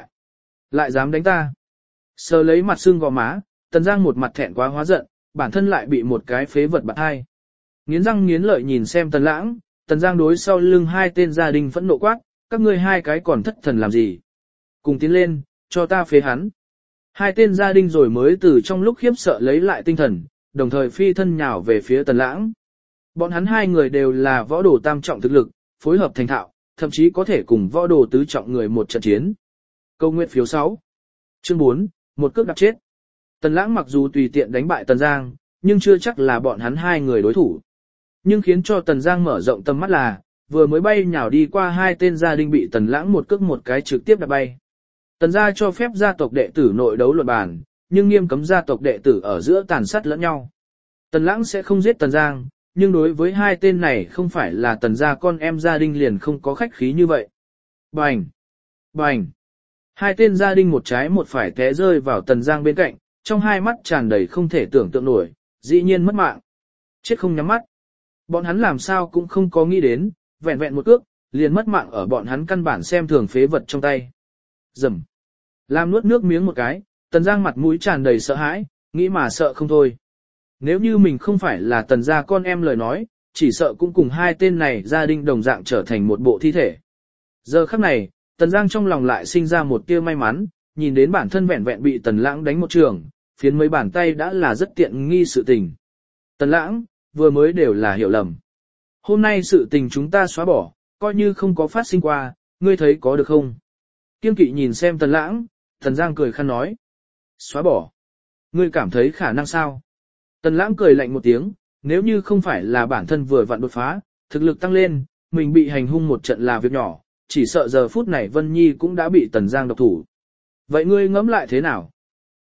lại dám đánh ta. Sờ lấy mặt sưng gò má, Tần Giang một mặt thẹn quá hóa giận, bản thân lại bị một cái phế vật bạt hai. Nghiến răng nghiến lợi nhìn xem Tần Lãng, Tần Giang đối sau lưng hai tên gia đình phẫn nộ quát, các ngươi hai cái còn thất thần làm gì? Cùng tiến lên, cho ta phế hắn. Hai tên gia đình rồi mới từ trong lúc khiếp sợ lấy lại tinh thần, đồng thời phi thân nhào về phía Tần Lãng. Bọn hắn hai người đều là võ đồ tam trọng thực lực, phối hợp thành thạo, thậm chí có thể cùng võ đồ tứ trọng người một trận chiến. Câu nguyện phiếu 6. Chương 4, một cước đạp chết. Tần Lãng mặc dù tùy tiện đánh bại Tần Giang, nhưng chưa chắc là bọn hắn hai người đối thủ. Nhưng khiến cho Tần Giang mở rộng tầm mắt là, vừa mới bay nhào đi qua hai tên gia đình bị Tần Lãng một cước một cái trực tiếp đạp bay. Tần gia cho phép gia tộc đệ tử nội đấu luận bàn, nhưng nghiêm cấm gia tộc đệ tử ở giữa tàn sát lẫn nhau. Tần Lãng sẽ không giết Tần Giang, nhưng đối với hai tên này không phải là Tần gia con em gia đình liền không có khách khí như vậy. Bành! Bành! Hai tên gia đình một trái một phải té rơi vào Tần Giang bên cạnh, trong hai mắt tràn đầy không thể tưởng tượng nổi, dĩ nhiên mất mạng. Chết không nhắm mắt. Bọn hắn làm sao cũng không có nghĩ đến, vẹn vẹn một cước, liền mất mạng ở bọn hắn căn bản xem thường phế vật trong tay. Rầm. Làm nuốt nước miếng một cái, Tần Giang mặt mũi tràn đầy sợ hãi, nghĩ mà sợ không thôi. Nếu như mình không phải là Tần gia con em lời nói, chỉ sợ cũng cùng hai tên này gia đình đồng dạng trở thành một bộ thi thể. Giờ khắc này, Tần Giang trong lòng lại sinh ra một tia may mắn, nhìn đến bản thân vẹn vẹn bị Tần Lãng đánh một trường, phiến mấy bàn tay đã là rất tiện nghi sự tình. Tần Lãng, vừa mới đều là hiểu lầm. Hôm nay sự tình chúng ta xóa bỏ, coi như không có phát sinh qua, ngươi thấy có được không? Kiên kỵ nhìn xem Tần Lãng, Tần Giang cười khăn nói. Xóa bỏ? Ngươi cảm thấy khả năng sao? Tần Lãng cười lạnh một tiếng, nếu như không phải là bản thân vừa vặn đột phá, thực lực tăng lên, mình bị hành hung một trận là việc nhỏ, chỉ sợ giờ phút này Vân Nhi cũng đã bị Tần Giang độc thủ. Vậy ngươi ngẫm lại thế nào?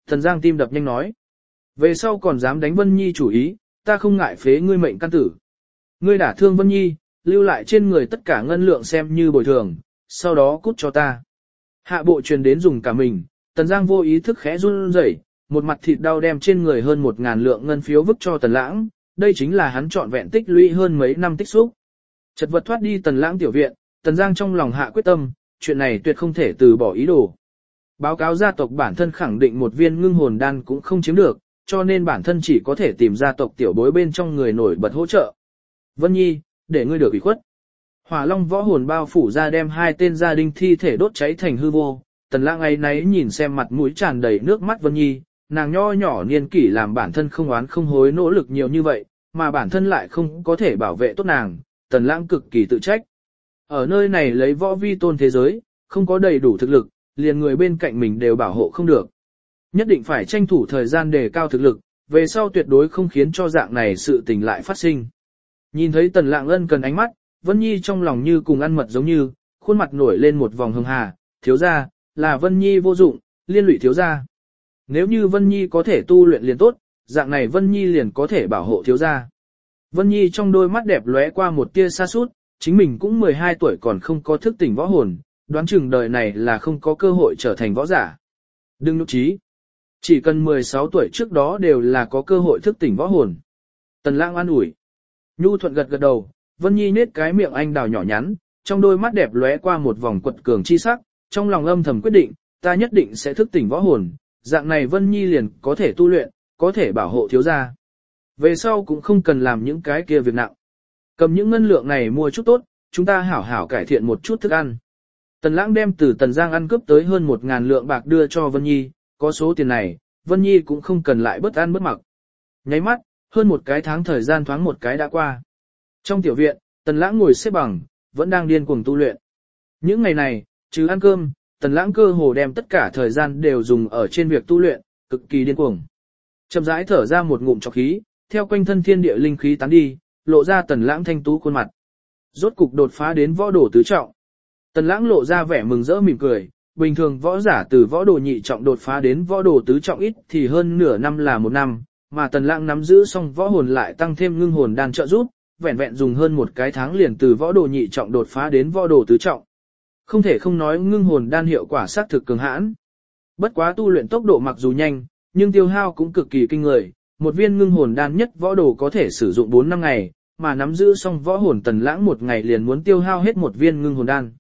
Tần Giang tim đập nhanh nói. Về sau còn dám đánh Vân Nhi chủ ý, ta không ngại phế ngươi mệnh căn tử. Ngươi đả thương Vân Nhi, lưu lại trên người tất cả ngân lượng xem như bồi thường, sau đó cút cho ta. Hạ bộ truyền đến dùng cả mình, Tần Giang vô ý thức khẽ run rẩy, một mặt thịt đau đem trên người hơn 1.000 lượng ngân phiếu vứt cho Tần Lãng, đây chính là hắn trọn vẹn tích lũy hơn mấy năm tích xúc. Chật vật thoát đi Tần Lãng tiểu viện, Tần Giang trong lòng hạ quyết tâm, chuyện này tuyệt không thể từ bỏ ý đồ. Báo cáo gia tộc bản thân khẳng định một viên ngưng hồn đan cũng không chiếm được, cho nên bản thân chỉ có thể tìm gia tộc tiểu bối bên trong người nổi bật hỗ trợ. Vân Nhi, để ngươi được ủy khuất. Hỏa Long võ hồn bao phủ ra đem hai tên gia đình thi thể đốt cháy thành hư vô. Tần Lãng ấy náy nhìn xem mặt mũi tràn đầy nước mắt Vân Nhi, nàng nho nhỏ niên kỷ làm bản thân không oán không hối nỗ lực nhiều như vậy, mà bản thân lại không có thể bảo vệ tốt nàng, Tần Lãng cực kỳ tự trách. Ở nơi này lấy võ vi tôn thế giới, không có đầy đủ thực lực, liền người bên cạnh mình đều bảo hộ không được. Nhất định phải tranh thủ thời gian đề cao thực lực, về sau tuyệt đối không khiến cho dạng này sự tình lại phát sinh. Nhìn thấy Tần Lãng ân cần ánh mắt, Vân Nhi trong lòng như cùng ăn mật giống như, khuôn mặt nổi lên một vòng hường hà, thiếu gia, là Vân Nhi vô dụng, liên lụy thiếu gia. Nếu như Vân Nhi có thể tu luyện liền tốt, dạng này Vân Nhi liền có thể bảo hộ thiếu gia. Vân Nhi trong đôi mắt đẹp lóe qua một tia xa sút, chính mình cũng 12 tuổi còn không có thức tỉnh võ hồn, đoán chừng đời này là không có cơ hội trở thành võ giả. Đừng nhục trí. Chỉ cần 16 tuổi trước đó đều là có cơ hội thức tỉnh võ hồn. Tần Lãng an ủi. Nhu thuận gật gật đầu, Vân Nhi nết cái miệng anh đào nhỏ nhắn, trong đôi mắt đẹp lóe qua một vòng quật cường chi sắc, trong lòng âm thầm quyết định, ta nhất định sẽ thức tỉnh võ hồn, dạng này Vân Nhi liền có thể tu luyện, có thể bảo hộ thiếu gia. Về sau cũng không cần làm những cái kia việc nặng. Cầm những ngân lượng này mua chút tốt, chúng ta hảo hảo cải thiện một chút thức ăn. Tần Lãng đem từ Tần Giang ăn cướp tới hơn 1.000 lượng bạc đưa cho Vân Nhi, có số tiền này, Vân Nhi cũng không cần lại bớt ăn bớt mặc. Nháy mắt, hơn một cái tháng thời gian thoáng một cái đã qua. Trong tiểu viện, Tần Lãng ngồi xếp bằng, vẫn đang điên cuồng tu luyện. Những ngày này, trừ ăn cơm, Tần Lãng cơ hồ đem tất cả thời gian đều dùng ở trên việc tu luyện, cực kỳ điên cuồng. Chậm rãi thở ra một ngụm trọc khí, theo quanh thân thiên địa linh khí tán đi, lộ ra Tần Lãng thanh tú khuôn mặt. Rốt cục đột phá đến võ đồ tứ trọng. Tần Lãng lộ ra vẻ mừng rỡ mỉm cười, bình thường võ giả từ võ đồ nhị trọng đột phá đến võ đồ tứ trọng ít thì hơn nửa năm là một năm, mà Tần Lãng nắm giữ xong võ hồn lại tăng thêm ngưng hồn đan trợ giúp, vẹn vẹn dùng hơn một cái tháng liền từ võ đồ nhị trọng đột phá đến võ đồ tứ trọng. Không thể không nói ngưng hồn đan hiệu quả xác thực cường hãn. Bất quá tu luyện tốc độ mặc dù nhanh, nhưng tiêu hao cũng cực kỳ kinh người, một viên ngưng hồn đan nhất võ đồ có thể sử dụng 4 năm ngày, mà nắm giữ xong võ hồn Tần Lãng một ngày liền muốn tiêu hao hết một viên ngưng hồn đan.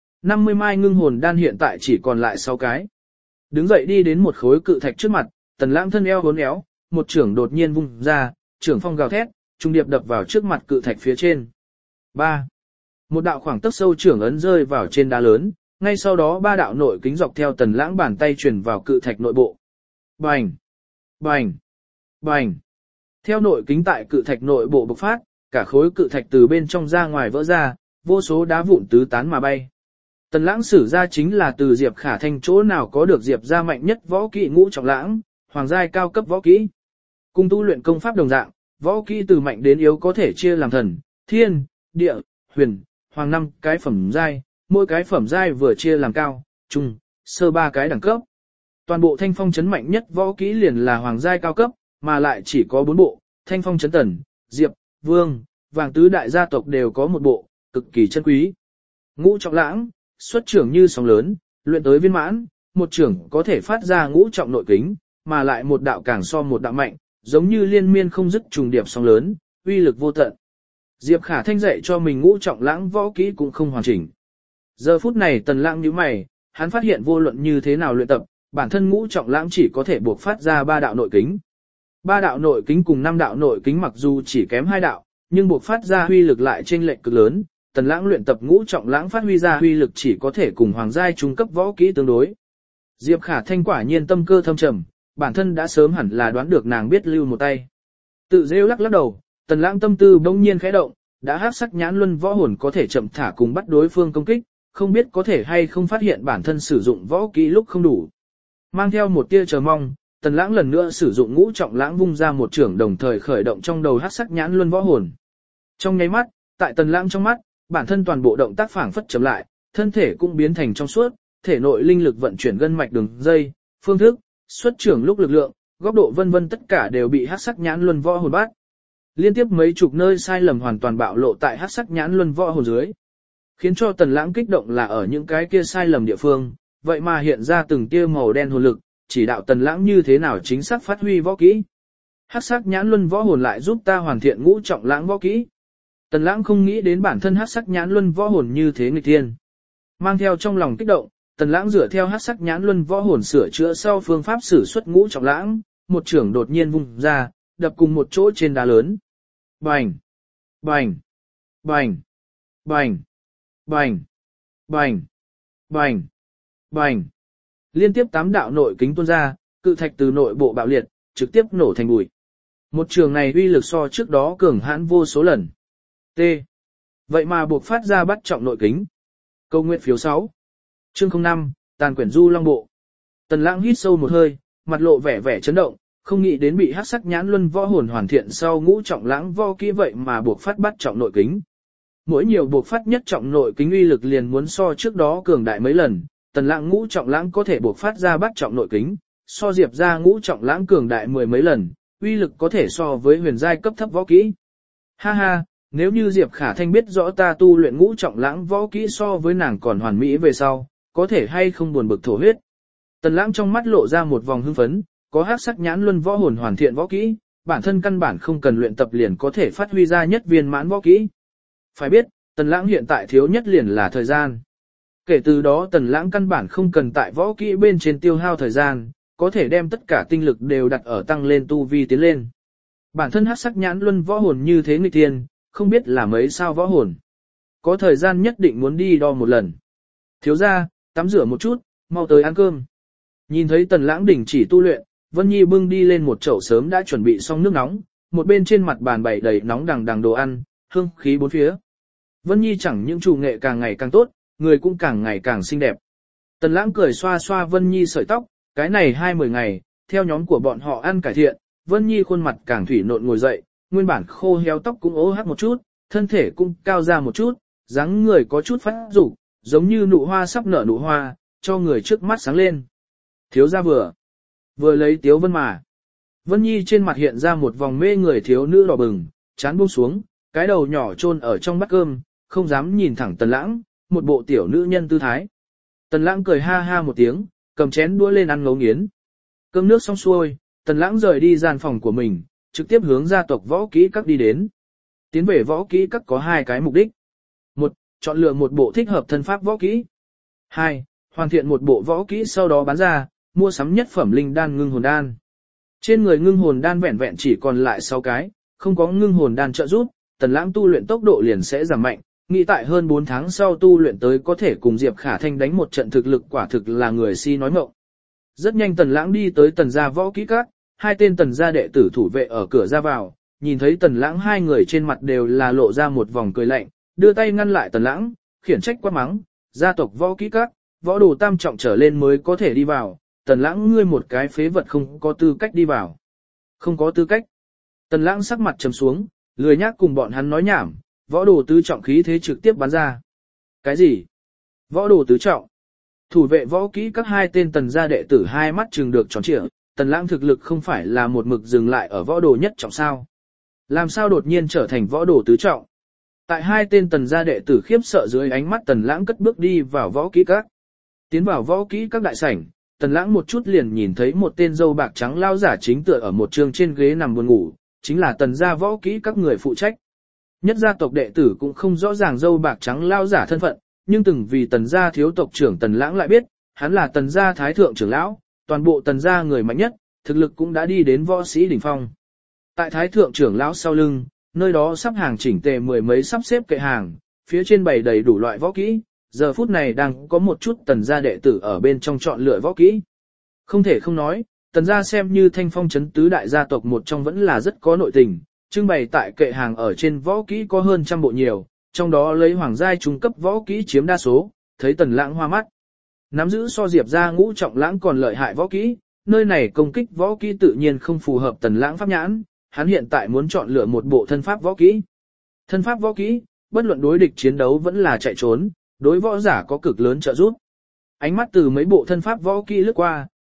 50 mai ngưng hồn đan hiện tại chỉ còn lại 6 cái. Đứng dậy đi đến một khối cự thạch trước mặt, Tần Lãng thân eo uốn éo, một chưởng đột nhiên vung ra, chưởng phong gào thét, trung điệp đập vào trước mặt cự thạch phía trên. 3. Một đạo khoảng tấc sâu chưởng ấn rơi vào trên đá lớn, ngay sau đó 3 đạo nội kính dọc theo Tần Lãng bàn tay truyền vào cự thạch nội bộ. Bành! Bành! Bành! Theo nội kính tại cự thạch nội bộ bộc phát, cả khối cự thạch từ bên trong ra ngoài vỡ ra, vô số đá vụn tứ tán mà bay. Tần Lãng sử ra chính là từ Diệp Khả Thanh chỗ nào có được Diệp gia mạnh nhất võ kỹ ngũ trọng lãng, hoàng giai cao cấp võ kỹ. Cùng tu luyện công pháp đồng dạng, võ kỹ từ mạnh đến yếu có thể chia làm thần, thiên, địa, huyền, hoàng 5 cái phẩm giai, mỗi cái phẩm giai vừa chia làm cao, trung, sơ 3 cái đẳng cấp. Toàn bộ Thanh Phong trấn mạnh nhất võ kỹ liền là hoàng giai cao cấp, mà lại chỉ có 4 bộ, Thanh Phong trấn Tần, Diệp, Vương, Vàng tứ đại gia tộc đều có một bộ, cực kỳ chân quý. Ngũ trọng lãng, xuất trưởng như sóng lớn, luyện tới viên mãn, một trưởng có thể phát ra ngũ trọng nội kính, mà lại một đạo càng so một đạo mạnh, giống như liên miên không dứt trùng điệp sóng lớn, uy lực vô tận. Diệp Khả Thanh dạy cho mình ngũ trọng lãng võ kỹ cũng không hoàn chỉnh. Giờ phút này Tần Lãng nhíu mày, hắn phát hiện vô luận như thế nào luyện tập, bản thân ngũ trọng lãng chỉ có thể buộc phát ra 3 đạo nội kính. 3 đạo nội kính cùng 5 đạo nội kính mặc dù chỉ kém 2 đạo, nhưng buộc phát ra huy lực lại chênh lệch cực lớn. Tần Lãng luyện tập ngũ trọng lãng phát huy ra huy lực chỉ có thể cùng hoàng giai trung cấp võ kỹ tương đối. Diệp Khả Thanh quả nhiên tâm cơ thâm trầm, bản thân đã sớm hẳn là đoán được nàng biết lưu một tay. Tự rêu lắc đầu, Tần Lãng tâm tư bỗng nhiên khẽ động, đã hắc sắc nhãn luân võ hồn có thể chậm thả cùng bắt đối phương công kích, không biết có thể hay không phát hiện bản thân sử dụng võ kỹ lúc không đủ. Mang theo một tia chờ mong, Tần Lãng lần nữa sử dụng ngũ trọng lãng vung ra một chưởng đồng thời khởi động trong đầu hắc sắc nhãn luân võ hồn. Trong nháy mắt, tại Tần Lãng trong mắt, bản thân toàn bộ động tác phảng phất chậm lại, thân thể cũng biến thành trong suốt, thể nội linh lực vận chuyển gân mạch đường dây, phương thức, xuất trưởng lúc lực lượng, góc độ vân vân tất cả đều bị hắc sắc nhãn luân võ hồn bắt. Liên tiếp mấy chục nơi sai lầm hoàn toàn bạo lộ tại hắc sắc nhãn luân võ hồn dưới. Khiến cho Tần Lãng kích động là ở những cái kia sai lầm địa phương, vậy mà hiện ra từng tia màu đen hồn lực, chỉ đạo Tần Lãng như thế nào chính xác phát huy võ kỹ. Hắc sắc nhãn luân võ hồn lại giúp ta hoàn thiện ngũ trọng lãng võ kỹ. Tần Lãng không nghĩ đến bản thân hắc sắc nhãn luân võ hồn như thế nghịch thiên. Mang theo trong lòng kích động, Tần Lãng dựa theo hắc sắc nhãn luân võ hồn sửa chữa sau phương pháp sử xuất ngũ trọng lãng, một chưởng đột nhiên vung ra, đập cùng một chỗ trên đá lớn. Bành! Bành! Bành! Bành! Bành! Bành! Bành! Bành! Liên tiếp 8 đạo nội kính tuôn ra, cự thạch từ nội bộ bạo liệt, trực tiếp nổ thành bụi. Một trường này uy lực so trước đó cường hãn vô số lần. T. Vậy mà buộc phát ra bắt trọng nội kính. Câu nguyện phiếu 6. Chương 05, tàn quyển du long bộ. Tần Lãng hít sâu một hơi, mặt lộ vẻ vẻ chấn động, không nghĩ đến bị hắc sắc nhãn luân võ hồn hoàn thiện sau ngũ trọng lãng võ kỹ vậy mà buộc phát bắt trọng nội kính. Mỗi nhiều buộc phát nhất trọng nội kính uy lực liền muốn so trước đó cường đại mấy lần, Tần Lãng ngũ trọng lãng có thể buộc phát ra bắt trọng nội kính, so Diệp ra ngũ trọng lãng cường đại 10 mấy lần, uy lực có thể so với huyền giai cấp thấp võ kỹ. Ha ha, nếu như Diệp Khả Thanh biết rõ ta tu luyện ngũ trọng lãng võ kỹ so với nàng còn hoàn mỹ về sau, có thể hay không buồn bực thổ huyết. Tần Lãng trong mắt lộ ra một vòng hưng phấn, có hắc sắc nhãn luân võ hồn hoàn thiện võ kỹ, bản thân căn bản không cần luyện tập liền có thể phát huy ra nhất viên mãn võ kỹ. Phải biết, Tần Lãng hiện tại thiếu nhất liền là thời gian. Kể từ đó Tần Lãng căn bản không cần tại võ kỹ bên trên tiêu hao thời gian, có thể đem tất cả tinh lực đều đặt ở tăng lên tu vi tiến lên. Bản thân hắc sắc nhãn luân võ hồn như thế nghịch thiên, không biết là mấy sao võ hồn. Có thời gian nhất định muốn đi đo một lần. Thiếu gia, tắm rửa một chút, mau tới ăn cơm. Nhìn thấy Tần Lãng đình chỉ tu luyện, Vân Nhi bưng đi lên một chậu sớm đã chuẩn bị xong nước nóng, một bên trên mặt bàn bày đầy nóng đằng đằng đồ ăn, hương khí bốn phía. Vân Nhi chẳng những chủ nghệ càng ngày càng tốt, người cũng càng ngày càng xinh đẹp. Tần Lãng cười xoa xoa Vân Nhi sợi tóc, cái này 20 ngày, theo nhóm của bọn họ ăn cải thiện, Vân Nhi khuôn mặt càng thủy nộn ngồi dậy, nguyên bản khô héo tóc cũng ố hát một chút, thân thể cũng cao ra một chút, dáng người có chút phát dục, giống như nụ hoa sắp nở nụ hoa, cho người trước mắt sáng lên. Thiếu gia vừa lấy Tiếu Vân mà. Vân Nhi trên mặt hiện ra một vòng mê người thiếu nữ đỏ bừng, chán buông xuống, cái đầu nhỏ chôn ở trong bát cơm, không dám nhìn thẳng Tần Lãng, một bộ tiểu nữ nhân tư thái. Tần Lãng cười ha ha một tiếng, cầm chén đũa lên ăn ngấu nghiến. Cơm nước xong xuôi, Tần Lãng rời đi gian phòng của mình, trực tiếp hướng gia tộc võ kỹ các đi đến. Tiến về võ kỹ các có 2 cái mục đích. 1. Chọn lựa một bộ thích hợp thân pháp võ kỹ. 2. Hoàn thiện một bộ võ kỹ sau đó bán ra, mua sắm nhất phẩm linh đan ngưng hồn đan. Trên người ngưng hồn đan vẹn vẹn chỉ còn lại 6 cái, không có ngưng hồn đan trợ giúp, Tần Lãng tu luyện tốc độ liền sẽ giảm mạnh, nghĩ tại hơn 4 tháng sau tu luyện tới có thể cùng Diệp Khả Thanh đánh một trận thực lực quả thực là người si nói ngọng. Rất nhanh Tần Lãng đi tới Tần gia võ kỹ các, 2 tên Tần gia đệ tử thủ vệ ở cửa ra vào, nhìn thấy Tần Lãng 2 người trên mặt đều là lộ ra một vòng cười lạnh, đưa tay ngăn lại Tần Lãng, khiển trách quát mắng, gia tộc võ kỹ các, võ đồ tam trọng trở lên mới có thể đi vào, Tần Lãng ngươi một cái phế vật không có tư cách đi vào. Không có tư cách. Tần Lãng sắc mặt trầm xuống, lười nhác cùng bọn hắn nói nhảm, võ đồ tứ trọng khí thế trực tiếp bắn ra. Cái gì? Võ đồ tứ trọng? Thủ vệ võ kỹ các 2 tên Tần gia đệ tử hai mắt trừng được tròn trịa, Tần Lãng thực lực không phải là một mực dừng lại ở võ đồ nhất trọng sao? Làm sao đột nhiên trở thành võ đồ tứ trọng? Tại 2 tên Tần gia đệ tử khiếp sợ dưới ánh mắt Tần Lãng cất bước đi vào võ kỹ các. Tiến vào võ kỹ các đại sảnh, Tần Lãng một chút liền nhìn thấy một tên râu bạc trắng lao giả chính tựa ở một trường trên ghế nằm buồn ngủ, chính là Tần gia võ kỹ các người phụ trách. Nhất gia tộc đệ tử cũng không rõ ràng râu bạc trắng lao giả thân phận, nhưng từng vì Tần gia thiếu tộc trưởng Tần Lãng lại biết, hắn là Tần gia thái thượng trưởng lão, toàn bộ Tần gia người mạnh nhất, thực lực cũng đã đi đến võ sĩ đỉnh phong. Tại thái thượng trưởng lão sau lưng, nơi đó sắp hàng chỉnh tề 10 mấy sắp xếp kệ hàng, phía trên bày đầy đủ loại võ kỹ, giờ phút này đang có một chút Tần gia đệ tử ở bên trong chọn lựa võ kỹ. Không thể không nói, Tần gia xem như Thanh Phong trấn tứ đại gia tộc một trong vẫn là rất có nội tình, trưng bày tại kệ hàng ở trên võ kỹ có hơn trăm bộ nhiều, trong đó lấy hoàng giai trung cấp võ kỹ chiếm đa số, thấy Tần Lãng hoa mắt. Nắm giữ so Diệp gia ngũ trọng lãng còn lợi hại võ kỹ, nơi này công kích võ kỹ tự nhiên không phù hợp Tần Lãng pháp nhãn, hắn hiện tại muốn chọn lựa một bộ thân pháp võ kỹ. Thân pháp võ kỹ, bất luận đối địch chiến đấu vẫn là chạy trốn, đối võ giả có cực lớn trợ giúp. Ánh mắt từ mấy bộ thân pháp võ kỹ lướt qua,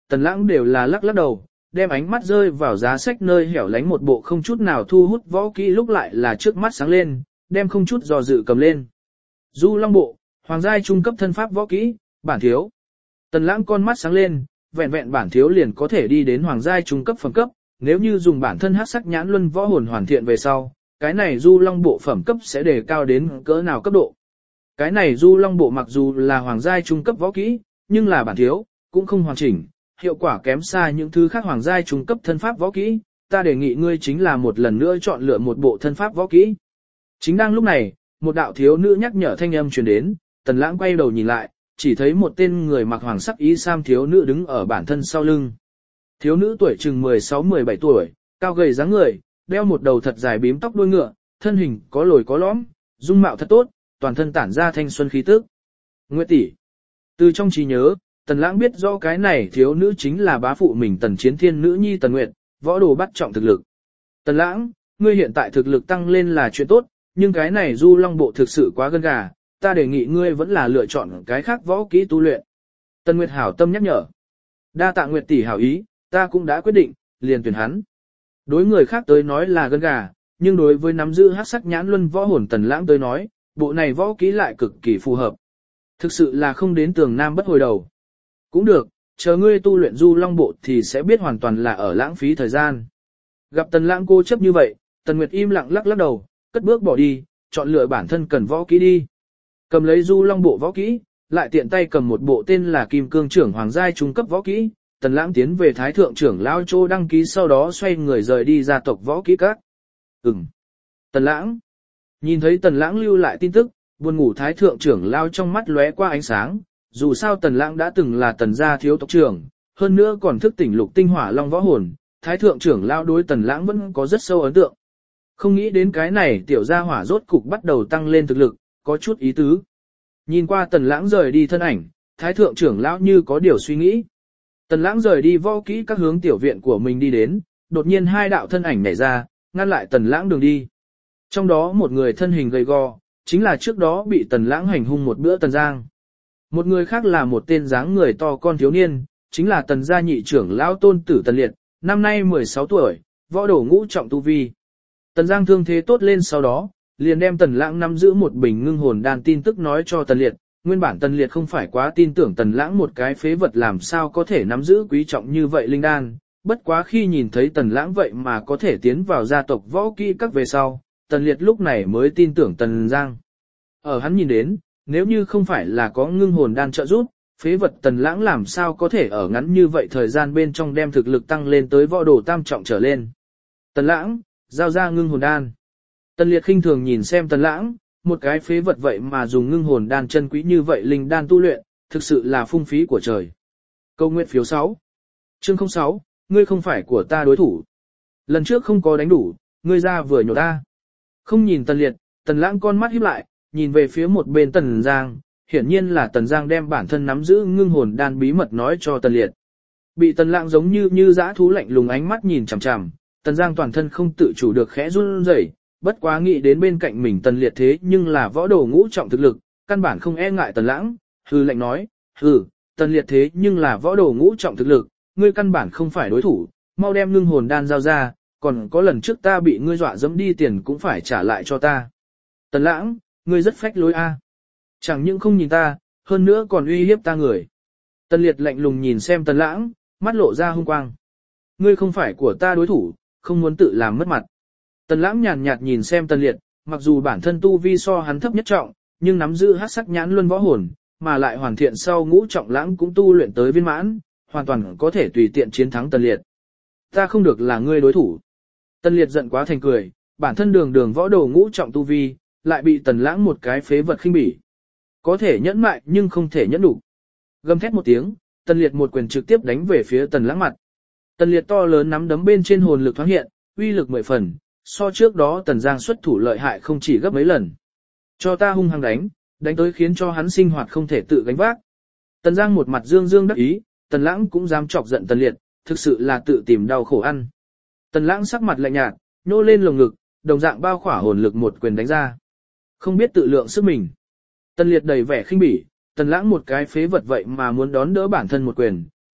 Tần Lãng đều là lắc lắc đầu, đem ánh mắt rơi vào giá sách nơi hẻo lánh một bộ không chút nào thu hút võ kỹ lúc lại là trước mắt sáng lên, đem không chút do dự cầm lên. Du Long Bộ, hoàng giai trung cấp thân pháp võ kỹ, bản thiếu. Tần Lãng con mắt sáng lên, vẹn vẹn bản thiếu liền có thể đi đến hoàng giai trung cấp phẩm cấp, nếu như dùng bản thân hắc sắc nhãn luân võ hồn hoàn thiện về sau, cái này Du Long Bộ phẩm cấp sẽ đề cao đến cỡ nào cấp độ. Cái này Du Long Bộ mặc dù là hoàng giai trung cấp võ kỹ, nhưng là bản thiếu, cũng không hoàn chỉnh, hiệu quả kém xa những thứ khác hoàng giai trung cấp thân pháp võ kỹ, ta đề nghị ngươi chính là một lần nữa chọn lựa một bộ thân pháp võ kỹ. Chính đang lúc này, một đạo thiếu nữ nhắc nhở thanh âm truyền đến, Tần Lãng quay đầu nhìn lại, chỉ thấy một tên người mặc hoàng sắc y sam thiếu nữ đứng ở bản thân sau lưng. Thiếu nữ tuổi chừng 16-17 tuổi, cao gầy dáng người, đeo một đầu thật dài bím tóc đuôi ngựa, thân hình có lồi có lõm, dung mạo thật tốt, toàn thân tản ra thanh xuân khí tức. Nguyệt tỷ. Từ trong trí nhớ, Tần Lãng biết rõ cái này thiếu nữ chính là bá phụ mình Tần Chiến Thiên nữ nhi Tần Nguyệt, võ đồ bắt trọng thực lực. Tần Lãng, ngươi hiện tại thực lực tăng lên là chuyện tốt, nhưng cái này Du Long Bộ thực sự quá gân gà, ta đề nghị ngươi vẫn là lựa chọn cái khác võ kỹ tu luyện. Tần Nguyệt hảo tâm nhắc nhở. Đa tạ Nguyệt tỷ hảo ý, ta cũng đã quyết định, liền tuyển hắn. Đối người khác tới nói là gân gà, nhưng đối với nắm giữ hắc sắc nhãn luân võ hồn Tần Lãng tới nói, bộ này võ kỹ lại cực kỳ phù hợp. Thực sự là không đến tường nam bất hồi đầu. Cũng được, chờ ngươi tu luyện Du Long Bộ thì sẽ biết hoàn toàn là ở lãng phí thời gian. Gặp Tần Lãng cố chấp như vậy, Tần Nguyệt im lặng lắc lắc đầu, cất bước bỏ đi, chọn lựa bản thân cần võ kỹ đi. Cầm lấy Du Long Bộ võ kỹ, lại tiện tay cầm một bộ tên là Kim Cương Trưởng Hoàng giai trung cấp võ kỹ, Tần Lãng tiến về Thái Thượng Trưởng lão chỗ đăng ký sau đó xoay người rời đi gia tộc võ kỹ các. Tần Lãng. Nhìn thấy Tần Lãng lưu lại tin tức, buồn ngủ Thái Thượng Trưởng lão trong mắt lóe qua ánh sáng, dù sao Tần Lãng đã từng là Tần gia thiếu tộc trưởng, hơn nữa còn thức tỉnh lục tinh hỏa long võ hồn, Thái Thượng Trưởng lão đối Tần Lãng vẫn có rất sâu ấn tượng. Không nghĩ đến cái này tiểu gia hỏa rốt cục bắt đầu tăng lên thực lực, có chút ý tứ. Nhìn qua Tần Lãng rời đi thân ảnh, Thái Thượng Trưởng lão như có điều suy nghĩ. Tần Lãng rời đi võ kỹ các hướng tiểu viện của mình đi đến, đột nhiên hai đạo thân ảnh nhảy ra, ngăn lại Tần Lãng đường đi. Trong đó một người thân hình gầy gò, chính là trước đó bị Tần Lãng hành hung một bữa Tần Giang. Một người khác là một tên dáng người to con thiếu niên, chính là Tần gia nhị trưởng lão tôn tử Tần Liệt, năm nay 16 tuổi, võ đồ ngũ trọng tu vi. Tần Giang thương thế tốt lên sau đó, liền đem Tần Lãng nắm giữ một bình ngưng hồn đan tin tức nói cho Tần Liệt. Nguyên bản Tần Liệt không phải quá tin tưởng Tần Lãng một cái phế vật làm sao có thể nắm giữ quý trọng như vậy linh đan, bất quá khi nhìn thấy Tần Lãng vậy mà có thể tiến vào gia tộc võ kỹ các về sau, Tần Liệt lúc này mới tin tưởng Tần Giang. Ở hắn nhìn đến, nếu như không phải là có ngưng hồn đan trợ giúp, phế vật Tần Lãng làm sao có thể ở ngắn như vậy thời gian bên trong đem thực lực tăng lên tới võ đồ tam trọng trở lên. Tần Lãng, giao ra ngưng hồn đan. Tần Liệt khinh thường nhìn xem Tần Lãng, một cái phế vật vậy mà dùng ngưng hồn đan chân quý như vậy linh đan tu luyện, thực sự là phung phí của trời. Câu nguyện phiếu 6. Chương 06, ngươi không phải của ta đối thủ. Lần trước không có đánh đủ, ngươi ra vừa nhổ ta. Không nhìn Tần Liệt, Tần Lãng con mắt híp lại, nhìn về phía một bên Tần Giang, hiển nhiên là Tần Giang đem bản thân nắm giữ ngưng hồn đan bí mật nói cho Tần Liệt. Bị Tần Lãng giống như dã thú lạnh lùng ánh mắt nhìn chằm chằm, Tần Giang toàn thân không tự chủ được khẽ run rẩy, bất quá nghĩ đến bên cạnh mình Tần Liệt thế nhưng là võ đồ ngũ trọng thực lực, căn bản không e ngại Tần Lãng, hừ lạnh nói, Tần Liệt thế nhưng là võ đồ ngũ trọng thực lực, ngươi căn bản không phải đối thủ, mau đem ngưng hồn đan giao ra, còn có lần trước ta bị ngươi dọa dẫm đi tiền cũng phải trả lại cho ta. Tần Lãng, ngươi rất phách lối a. Chẳng những không nhìn ta, hơn nữa còn uy hiếp ta người. Tần Liệt lạnh lùng nhìn xem Tần Lãng, mắt lộ ra hung quang. Ngươi không phải của ta đối thủ, không muốn tự làm mất mặt. Tần Lãng nhàn nhạt nhìn xem Tần Liệt, mặc dù bản thân tu vi so hắn thấp nhất trọng, nhưng nắm giữ hắc sắc nhãn luân võ hồn, mà lại hoàn thiện sau ngũ trọng Lãng cũng tu luyện tới viên mãn, hoàn toàn có thể tùy tiện chiến thắng Tần Liệt. Ta không được là ngươi đối thủ. Tần Liệt giận quá thành cười, bản thân đường võ đồ ngũ trọng tu vi, lại bị Tần Lãng một cái phế vật khinh bỉ. Có thể nhẫn mại nhưng không thể nhẫn đủ. Gầm thét một tiếng, Tần Liệt một quyền trực tiếp đánh về phía Tần Lãng mặt. Tần Liệt to lớn nắm đấm bên trên hồn lực thoáng hiện, uy lực 10 phần, so trước đó Tần Giang xuất thủ lợi hại không chỉ gấp mấy lần. Cho ta hung hăng đánh tới khiến cho hắn sinh hoạt không thể tự gánh vác. Tần Giang một mặt dương đắc ý, Tần Lãng cũng dám chọc giận Tần Liệt, thực sự là tự tìm đau khổ ăn. Tần Lãng sắc mặt lạnh nhạt, nhô lên lồng ngực, đồng dạng bao khỏa hồn lực một quyền đánh ra. Không biết tự lượng sức mình. Tần Liệt đầy vẻ khinh bỉ, Tần Lãng một cái phế vật vậy mà muốn đón đỡ bản thân một quyền,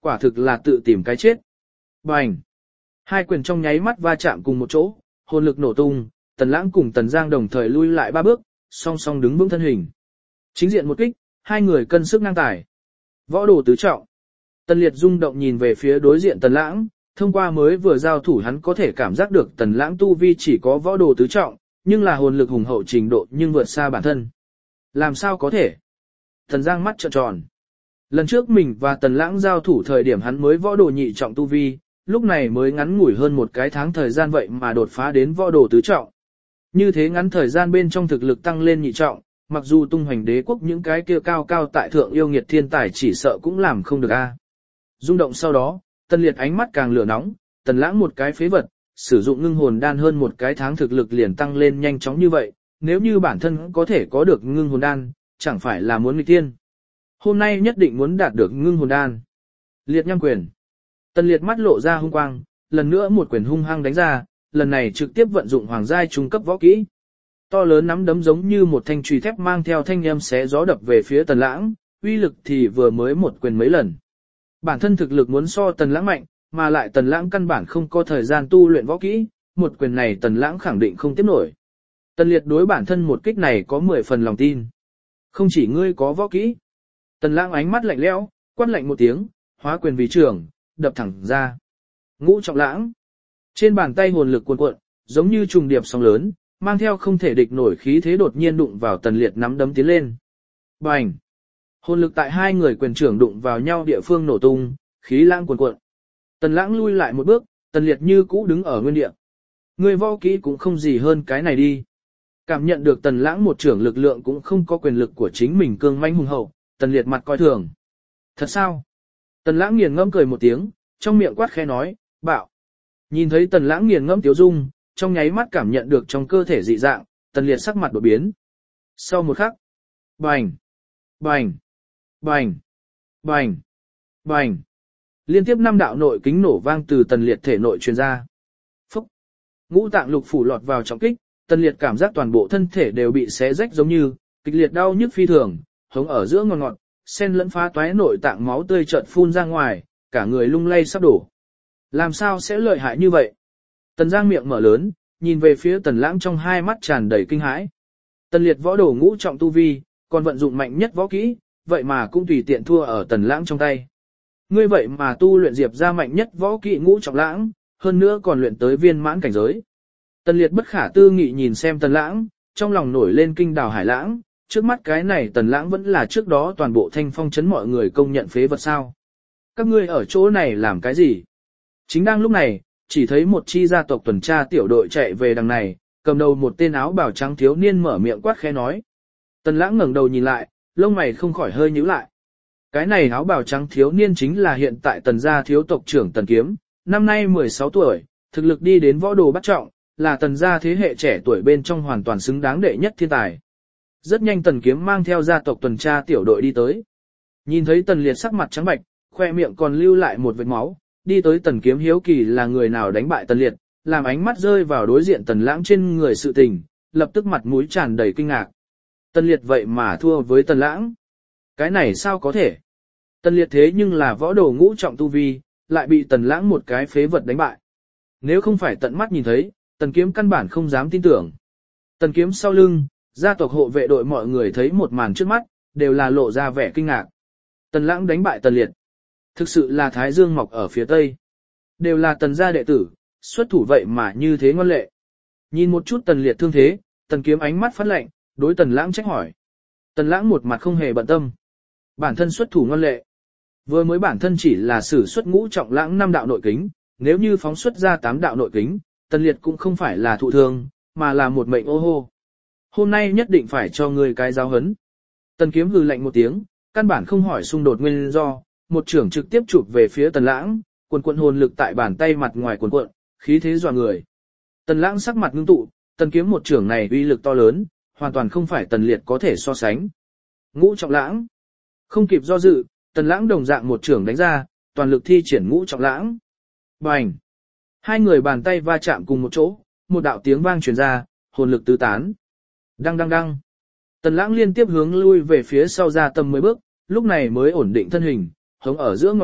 quả thực là tự tìm cái chết. Bành! Hai quyền trong nháy mắt va chạm cùng một chỗ, hồn lực nổ tung, Tần Lãng cùng Tần Giang đồng thời lui lại 3 bước, song song đứng vững thân hình. Chính diện một kích, hai người cân sức ngang tài. Võ đồ tứ trọng. Tần Liệt rung động nhìn về phía đối diện Tần Lãng, thông qua mới vừa giao thủ hắn có thể cảm giác được Tần Lãng tu vi chỉ có võ đồ tứ trọng, nhưng là hồn lực hùng hậu trình độ nhưng vượt xa bản thân. Làm sao có thể? Tần Giang mắt trợn tròn. Lần trước mình và Tần Lãng giao thủ thời điểm hắn mới võ đồ nhị trọng tu vi, lúc này mới ngắn ngủi hơn một cái tháng thời gian vậy mà đột phá đến võ đồ tứ trọng. Như thế ngắn thời gian bên trong thực lực tăng lên nhị trọng, mặc dù tung hoành đế quốc những cái kia cao cao tại thượng yêu nghiệt thiên tài chỉ sợ cũng làm không được a. Rung động sau đó, Tần Liệt ánh mắt càng lửa nóng, Tần Lãng một cái phế vật, sử dụng ngưng hồn đan hơn một cái tháng thực lực liền tăng lên nhanh chóng như vậy, nếu như bản thân có thể có được ngưng hồn đan, chẳng phải là muốn nghịch tiên. Hôm nay nhất định muốn đạt được ngưng hồn đan. Liệt nham quyền. Tần Liệt mắt lộ ra hung quang, lần nữa một quyền hung hăng đánh ra, lần này trực tiếp vận dụng hoàng giai trung cấp võ kỹ. To lớn nắm đấm giống như một thanh chùy thép mang theo thanh âm xé gió đập về phía Tần Lãng, uy lực thì vừa mới một quyền mấy lần. Bản thân thực lực muốn so Tần Lãng mạnh, mà lại Tần Lãng căn bản không có thời gian tu luyện võ kỹ, một quyền này Tần Lãng khẳng định không tiếp nổi. Tần Liệt đối bản thân một kích này có 10 phần lòng tin. Không chỉ ngươi có võ kỹ. Tần Lãng ánh mắt lạnh lẽo, quát lạnh một tiếng, hóa quyền vì trưởng, đập thẳng ra. Ngũ trọng lãng. Trên bàn tay hồn lực cuồn cuộn, giống như trùng điệp sóng lớn, mang theo không thể địch nổi khí thế đột nhiên đụng vào Tần Liệt nắm đấm tiến lên. Bành! Hồn lực tại hai người quyền trưởng đụng vào nhau địa phương nổ tung, khí lãng cuồn cuộn. Tần Lãng lui lại một bước, Tần Liệt như cũ đứng ở nguyên địa. Người võ kỹ cũng không gì hơn cái này đi. Cảm nhận được Tần Lãng một trưởng lực lượng cũng không có quyền lực của chính mình cương mãnh hùng hậu, Tần Liệt mặt coi thường. Thật sao? Tần Lãng nghiền ngẫm cười một tiếng, trong miệng quát khẽ nói, bạo. Nhìn thấy Tần Lãng nghiền ngẫm tiếu dung, trong nháy mắt cảm nhận được trong cơ thể dị dạng, Tần Liệt sắc mặt đột biến. Sau một khắc, bành, bành, bành, bành, bành. Liên tiếp 5 đạo nội kính nổ vang từ Tần Liệt thể nội truyền ra. Phúc! Ngũ tạng lục phủ lọt vào trọng kích, Tần Liệt cảm giác toàn bộ thân thể đều bị xé rách giống như, kịch liệt đau nhức phi thường, hống ở giữa ngọt ngọt, xen lẫn phá toái nội tạng máu tươi chợt phun ra ngoài, cả người lung lay sắp đổ. Làm sao sẽ lợi hại như vậy? Tần Giang miệng mở lớn, nhìn về phía Tần Lãng trong hai mắt tràn đầy kinh hãi. Tần Liệt võ đồ ngũ trọng tu vi, còn vận dụng mạnh nhất võ kỹ, vậy mà cũng tùy tiện thua ở Tần Lãng trong tay. Ngươi vậy mà tu luyện diệp ra mạnh nhất võ kỹ ngũ trọng lãng, hơn nữa còn luyện tới viên mãn cảnh giới. Tần Liệt bất khả tư nghị nhìn xem Tần Lãng, trong lòng nổi lên kinh đào hải lãng, trước mắt cái này Tần Lãng vẫn là trước đó toàn bộ Thanh Phong trấn mọi người công nhận phế vật sao. Các ngươi ở chỗ này làm cái gì? Chính đang lúc này, chỉ thấy một chi gia tộc tuần tra tiểu đội chạy về đằng này, cầm đầu một tên áo bào trắng thiếu niên mở miệng quát khẽ nói. Tần Lãng ngẩng đầu nhìn lại, lông mày không khỏi hơi nhíu lại. Cái này áo bào trắng thiếu niên chính là hiện tại Tần gia thiếu tộc trưởng Tần Kiếm, năm nay 16 tuổi, thực lực đi đến võ đồ bát trọng, là Tần gia thế hệ trẻ tuổi bên trong hoàn toàn xứng đáng đệ nhất thiên tài. Rất nhanh Tần Kiếm mang theo gia tộc tuần tra tiểu đội đi tới. Nhìn thấy Tần Liệt sắc mặt trắng bệch, khoe miệng còn lưu lại một vệt máu, đi tới Tần Kiếm hiếu kỳ là người nào đánh bại Tần Liệt, làm ánh mắt rơi vào đối diện Tần Lãng trên người sự tình, lập tức mặt mũi tràn đầy kinh ngạc. Tần Liệt vậy mà thua với Tần Lãng. Cái này sao có thể? Tần Liệt thế nhưng là võ đồ ngũ trọng tu vi, lại bị Tần Lãng một cái phế vật đánh bại. Nếu không phải tận mắt nhìn thấy, Tần Kiếm căn bản không dám tin tưởng. Tần Kiếm sau lưng, gia tộc hộ vệ đội mọi người thấy một màn trước mắt, đều là lộ ra vẻ kinh ngạc. Tần Lãng đánh bại Tần Liệt. Thực sự là Thái Dương mọc ở phía Tây. Đều là Tần gia đệ tử, xuất thủ vậy mà như thế ngoan lệ. Nhìn một chút Tần Liệt thương thế, Tần Kiếm ánh mắt phát lạnh, đối Tần Lãng trách hỏi. Tần Lãng một mặt không hề bận tâm. Bản thân xuất thủ ngoan lệ. Vừa mới bản thân chỉ là sử xuất ngũ trọng lãng 5 đạo nội kính, nếu như phóng xuất ra 8 đạo nội kính, Tần Liệt cũng không phải là thụ thương, mà là một mệnh ô hô. Hôm nay nhất định phải cho ngươi cái giáo hấn. Tần Kiếm hừ lạnh một tiếng, căn bản không hỏi xung đột nguyên do, một trưởng trực tiếp chụp về phía Tần Lãng, cuồn cuộn hồn lực tại bàn tay mặt ngoài cuồn cuộn, khí thế dọa người. Tần Lãng sắc mặt ngưng tụ, Tần Kiếm một trưởng này uy lực to lớn, hoàn toàn không phải Tần Liệt có thể so sánh. Ngũ trọng lãng. Không kịp do dự, Tần Lãng đồng dạng một trưởng đánh ra, toàn lực thi triển ngũ trọng lãng. Bành! Hai người bàn tay va chạm cùng một chỗ, một đạo tiếng vang truyền ra, hồn lực tứ tán. Đăng đăng đăng. Tần Lãng liên tiếp hướng lui về phía sau ra tầm 10 bước, lúc này mới ổn định thân hình, hống ở giữa ngọt ngọt,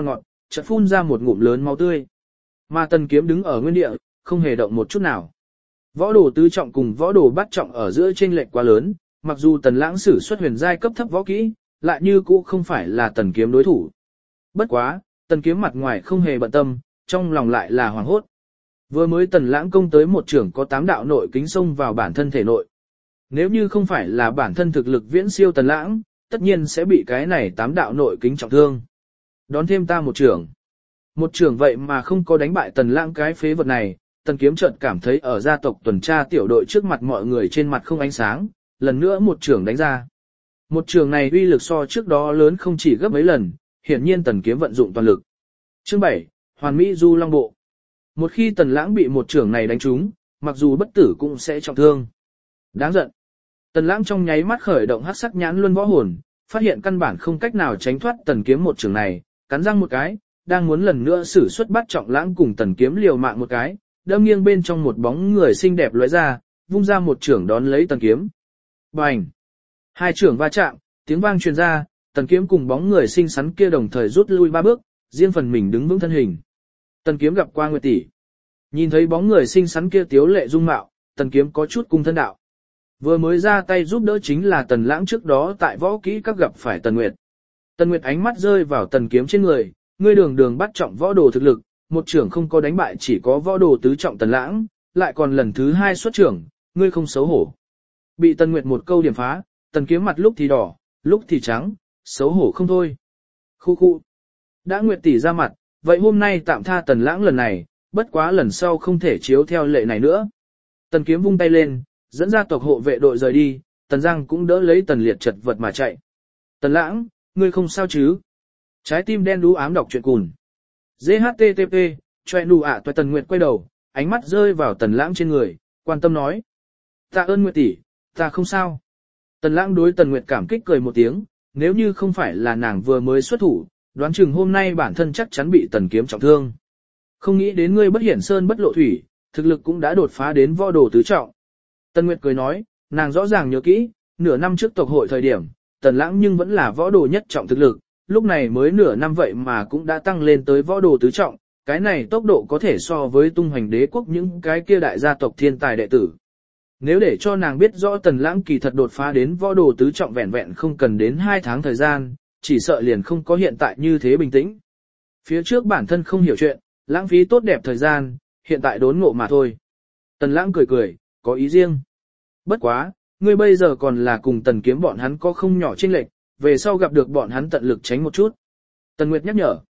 chợt phun ra một ngụm lớn máu tươi. Mà Tần Kiếm đứng ở nguyên địa, không hề động một chút nào. Võ đồ tứ trọng cùng võ đồ bát trọng ở giữa chênh lệch quá lớn, mặc dù Tần Lãng sử xuất huyền giai cấp thấp võ kỹ, lại như cũ không phải là Tần Kiếm đối thủ. Bất quá, Tần Kiếm mặt ngoài không hề bận tâm, trong lòng lại là hoảng hốt. Vừa mới Tần Lãng công tới một trưởng có 8 đạo nội kính xông vào bản thân thể nội. Nếu như không phải là bản thân thực lực viễn siêu Tần Lãng, tất nhiên sẽ bị cái này 8 đạo nội kính trọng thương. Đón thêm ta một trưởng. Một trưởng vậy mà không có đánh bại Tần Lãng cái phế vật này, Tần Kiếm chợt cảm thấy ở gia tộc tuần tra tiểu đội trước mặt mọi người trên mặt không ánh sáng, lần nữa một trưởng đánh ra. Một trưởng này uy lực so trước đó lớn không chỉ gấp mấy lần, hiển nhiên Tần Kiếm vận dụng toàn lực. Chương 7, Hoàn Mỹ Du Long Bộ. Một khi Tần Lãng bị một trưởng này đánh trúng, mặc dù bất tử cũng sẽ trọng thương. Đáng giận. Tần Lãng trong nháy mắt khởi động hắc sắc nhãn luân võ hồn, phát hiện căn bản không cách nào tránh thoát Tần Kiếm một trưởng này, cắn răng một cái, đang muốn lần nữa sử xuất bắt trọng lãng cùng Tần Kiếm liều mạng một cái, đâm nghiêng bên trong một bóng người xinh đẹp lóe ra, vung ra một trưởng đón lấy Tần Kiếm. Bành! Hai trưởng va chạm, tiếng vang truyền ra, Tần Kiếm cùng bóng người xinh xắn kia đồng thời rút lui 3 bước, riêng phần mình đứng vững thân hình. Tần Kiếm gặp qua Nguyệt tỷ. Nhìn thấy bóng người xinh xắn kia tiếu lệ dung mạo, Tần Kiếm có chút cung thân đạo. Vừa mới ra tay giúp đỡ chính là Tần Lãng trước đó tại võ kỹ các gặp phải Tần Nguyệt. Tần Nguyệt ánh mắt rơi vào Tần Kiếm trên người, ngươi đường đường bắt trọng võ đồ thực lực, một trưởng không có đánh bại chỉ có võ đồ tứ trọng Tần Lãng, lại còn lần thứ 2 xuất trưởng, ngươi không xấu hổ. Bị Tần Nguyệt một câu điểm phá, Tần Kiếm mặt lúc thì đỏ, lúc thì trắng, xấu hổ không thôi. Khu khu. Đã Nguyệt tỷ ra mặt, vậy hôm nay tạm tha Tần Lãng lần này, bất quá lần sau không thể chiếu theo lệ này nữa. Tần Kiếm vung tay lên, dẫn ra tộc hộ vệ đội rời đi, Tần Giang cũng đỡ lấy Tần Liệt chật vật mà chạy. Tần Lãng, ngươi không sao chứ? Trái tim đen đú ám đọc truyện cùn. GHTTP, choe nụ ạ toại Tần Nguyệt quay đầu, ánh mắt rơi vào Tần Lãng trên người, quan tâm nói. Tạ ơn Nguyệt tỷ, ta không sao. Tần Lãng đối Tần Nguyệt cảm kích cười một tiếng, nếu như không phải là nàng vừa mới xuất thủ, đoán chừng hôm nay bản thân chắc chắn bị Tần Kiếm trọng thương. Không nghĩ đến ngươi bất hiển sơn bất lộ thủy, thực lực cũng đã đột phá đến võ đồ tứ trọng. Tần Nguyệt cười nói, nàng rõ ràng nhớ kỹ, nửa năm trước tộc hội thời điểm, Tần Lãng nhưng vẫn là võ đồ nhất trọng thực lực, lúc này mới nửa năm vậy mà cũng đã tăng lên tới võ đồ tứ trọng, cái này tốc độ có thể so với tung hoành đế quốc những cái kia đại gia tộc thiên tài đệ tử. Nếu để cho nàng biết rõ Tần Lãng kỳ thật đột phá đến võ đồ tứ trọng vẹn vẹn không cần đến 2 tháng thời gian, chỉ sợ liền không có hiện tại như thế bình tĩnh. Phía trước bản thân không hiểu chuyện, lãng phí tốt đẹp thời gian, hiện tại đốn ngộ mà thôi. Tần Lãng cười cười, có ý riêng. Bất quá, ngươi bây giờ còn là cùng Tần Kiếm bọn hắn có không nhỏ chênh lệch, về sau gặp được bọn hắn tận lực tránh một chút. Tần Nguyệt nhắc nhở.